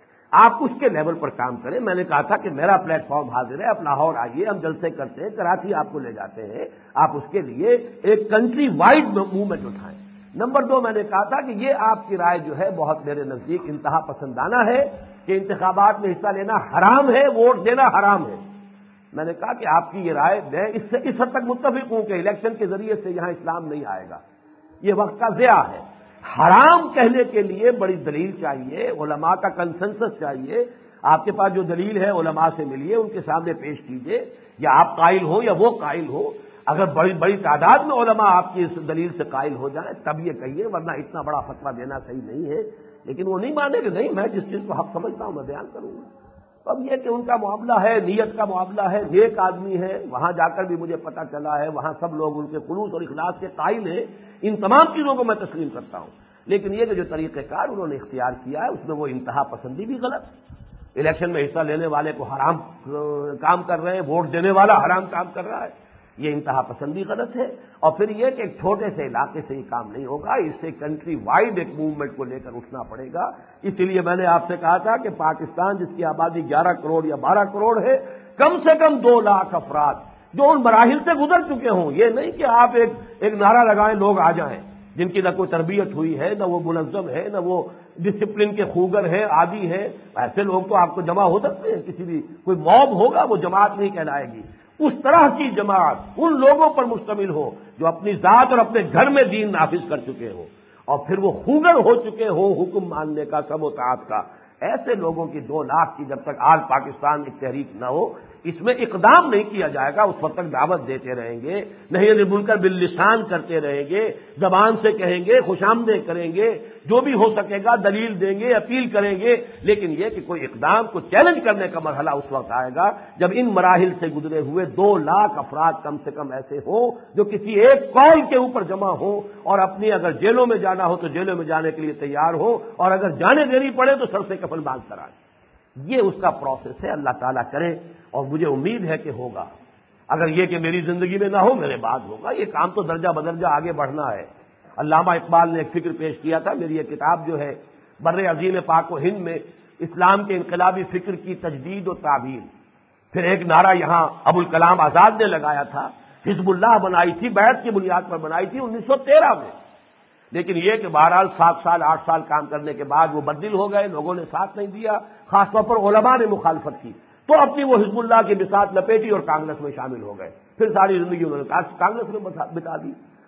آپ اس کے لیول پر کام کریں۔ میں نے کہا تھا کہ میرا پلیٹ فارم حاضر ہے، آپ لاہور آئیے، ہم جلسے کرتے ہیں، کراچی آپ کو لے جاتے ہیں، آپ اس کے لیے ایک کنٹری وائڈ موومنٹ اٹھائیں۔ نمبر 2 میں نے کہا تھا کہ یہ آپ کی رائے جو ہے بہت میرے نزدیک انتہا پسندانہ ہے کہ انتخابات میں حصہ لینا حرام ہے، ووٹ دینا حرام ہے۔ میں نے کہا کہ آپ کی یہ رائے میں اس حد تک متفق ہوں کہ الیکشن کے ذریعے سے یہاں اسلام نہیں آئے گا، یہ وقت کا ضیاع ہے۔ حرام کہنے کے لیے بڑی دلیل چاہیے، علماء کا کنسنسس چاہیے۔ آپ کے پاس جو دلیل ہے علماء سے ملیے، ان کے سامنے پیش کیجیے، یا آپ قائل ہو یا وہ قائل ہو۔ اگر بڑی بڑی تعداد میں علماء آپ کی اس دلیل سے قائل ہو جائیں تب یہ کہیے، ورنہ اتنا بڑا فتویٰ دینا صحیح نہیں ہے۔ لیکن وہ نہیں مانے کہ نہیں، میں جس چیز کو حق سمجھتا ہوں میں بیان کروں گا۔ تو اب یہ کہ ان کا معاملہ ہے، نیت کا معاملہ ہے، نیک آدمی ہے، وہاں جا کر بھی مجھے پتہ چلا ہے وہاں سب لوگ ان کے خلوص اور اخلاص کے قائل ہیں، ان تمام چیزوں کو میں تسلیم کرتا ہوں۔ لیکن یہ کہ جو طریقہ کار انہوں نے اختیار کیا ہے اس میں وہ انتہا پسندی بھی غلط، الیکشن میں حصہ لینے والے کو حرام کام کر رہے ہیں، ووٹ دینے والا حرام کام کر رہا ہے، یہ انتہا پسندی غلط ہے۔ اور پھر یہ کہ ایک چھوٹے سے علاقے سے یہ کام نہیں ہوگا، اس سے کنٹری وائڈ ایک موومنٹ کو لے کر اٹھنا پڑے گا۔ اسی لیے میں نے آپ سے کہا تھا کہ پاکستان جس کی آبادی 11 کروڑ یا 12 کروڑ ہے، کم سے کم 2 لاکھ افراد جو ان مراحل سے گزر چکے ہوں، یہ نہیں کہ آپ ایک نعرہ لگائیں لوگ آ جائیں، جن کی نہ کوئی تربیت ہوئی ہے، نہ وہ منظم ہے، نہ وہ ڈسپلن کے خوگر ہیں، عادی ہیں، ایسے لوگ تو آپ کو جمع ہو سکتے ہیں، کسی بھی کوئی موب ہوگا وہ جماعت نہیں کہلائے گی۔ اس طرح کی جماعت ان لوگوں پر مشتمل ہو جو اپنی ذات اور اپنے گھر میں دین نافذ کر چکے ہوں اور پھر وہ خوگر ہو چکے ہوں حکم ماننے کا، سب و طاعت کا۔ ایسے لوگوں کی 2 لاکھ کی جب تک آج پاکستان ایک تحریک نہ ہو، اس میں اقدام نہیں کیا جائے گا، اس وقت تک دعوت دیتے رہیں گے، نہیں عن المنکر باللسان کرتے رہیں گے، زبان سے کہیں گے، خوشامدیں کریں گے، جو بھی ہو سکے گا دلیل دیں گے، اپیل کریں گے، لیکن یہ کہ کوئی اقدام کو چیلنج کرنے کا مرحلہ اس وقت آئے گا جب ان مراحل سے گزرے ہوئے 2 لاکھ افراد کم سے کم ایسے ہوں جو کسی ایک قول کے اوپر جمع ہوں، اور اپنی اگر جیلوں میں جانا ہو تو جیلوں میں جانے کے لیے تیار ہو، اور اگر جانے دینی پڑے تو سر سے کفن باندھ کر آئے۔ یہ اس کا پروسیس ہے، اللہ تعالیٰ کرے، اور مجھے امید ہے کہ ہوگا۔ اگر یہ کہ میری زندگی میں نہ ہو میرے بعد ہوگا، یہ کام تو درجہ بدرجہ آگے بڑھنا ہے۔ علامہ اقبال نے ایک فکر پیش کیا تھا، میری یہ کتاب جو ہے بر عظیم پاک و ہند میں اسلام کے انقلابی فکر کی تجدید و تعبیر، پھر ایک نعرہ یہاں ابوالکلام آزاد نے لگایا تھا، حزب اللہ بنائی تھی، بیعت کی بنیاد پر بنائی تھی 1913 میں، لیکن یہ کہ بہرحال 7 سال 8 سال کام کرنے کے بعد وہ بدل ہو گئے، لوگوں نے ساتھ نہیں دیا، خاص طور پر علماء نے مخالفت کی، تو اپنی وہ حزب اللہ کی بساط لپیٹی اور کانگریس میں شامل ہو گئے، پھر ساری زندگی انہوں نے کانگریس میں بتا دی۔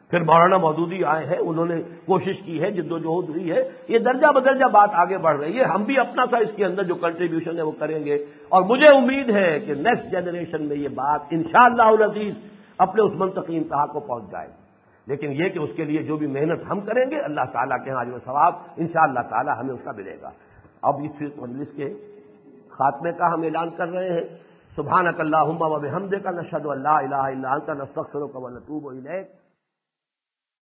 پھر مولانا مودودی آئے ہیں، انہوں نے کوشش کی ہے، جدوجہد ہوئی ہے، یہ درجہ بدرجہ بات آگے بڑھ رہی ہے. ہم بھی اپنا سا اس کے اندر جو کنٹریبیوشن ہے وہ کریں گے، اور مجھے امید ہے کہ نیکسٹ جنریشن میں یہ بات انشاءاللہ العزیز اپنے اس منطقی انتہا کو پہنچ جائے. لیکن یہ کہ اس کے لیے جو بھی محنت ہم کریں گے اللہ تعالیٰ کے ہاں اجر و ثواب انشاءاللہ تعالیٰ ہمیں اس کا ملے گا. اب اس مجلس کے خاتمے کا ہم اعلان کر رہے ہیں. سبحانک اللہم و بحمدک نشہد ان لا الہ الا انت نستغفرک و نتوب الیک.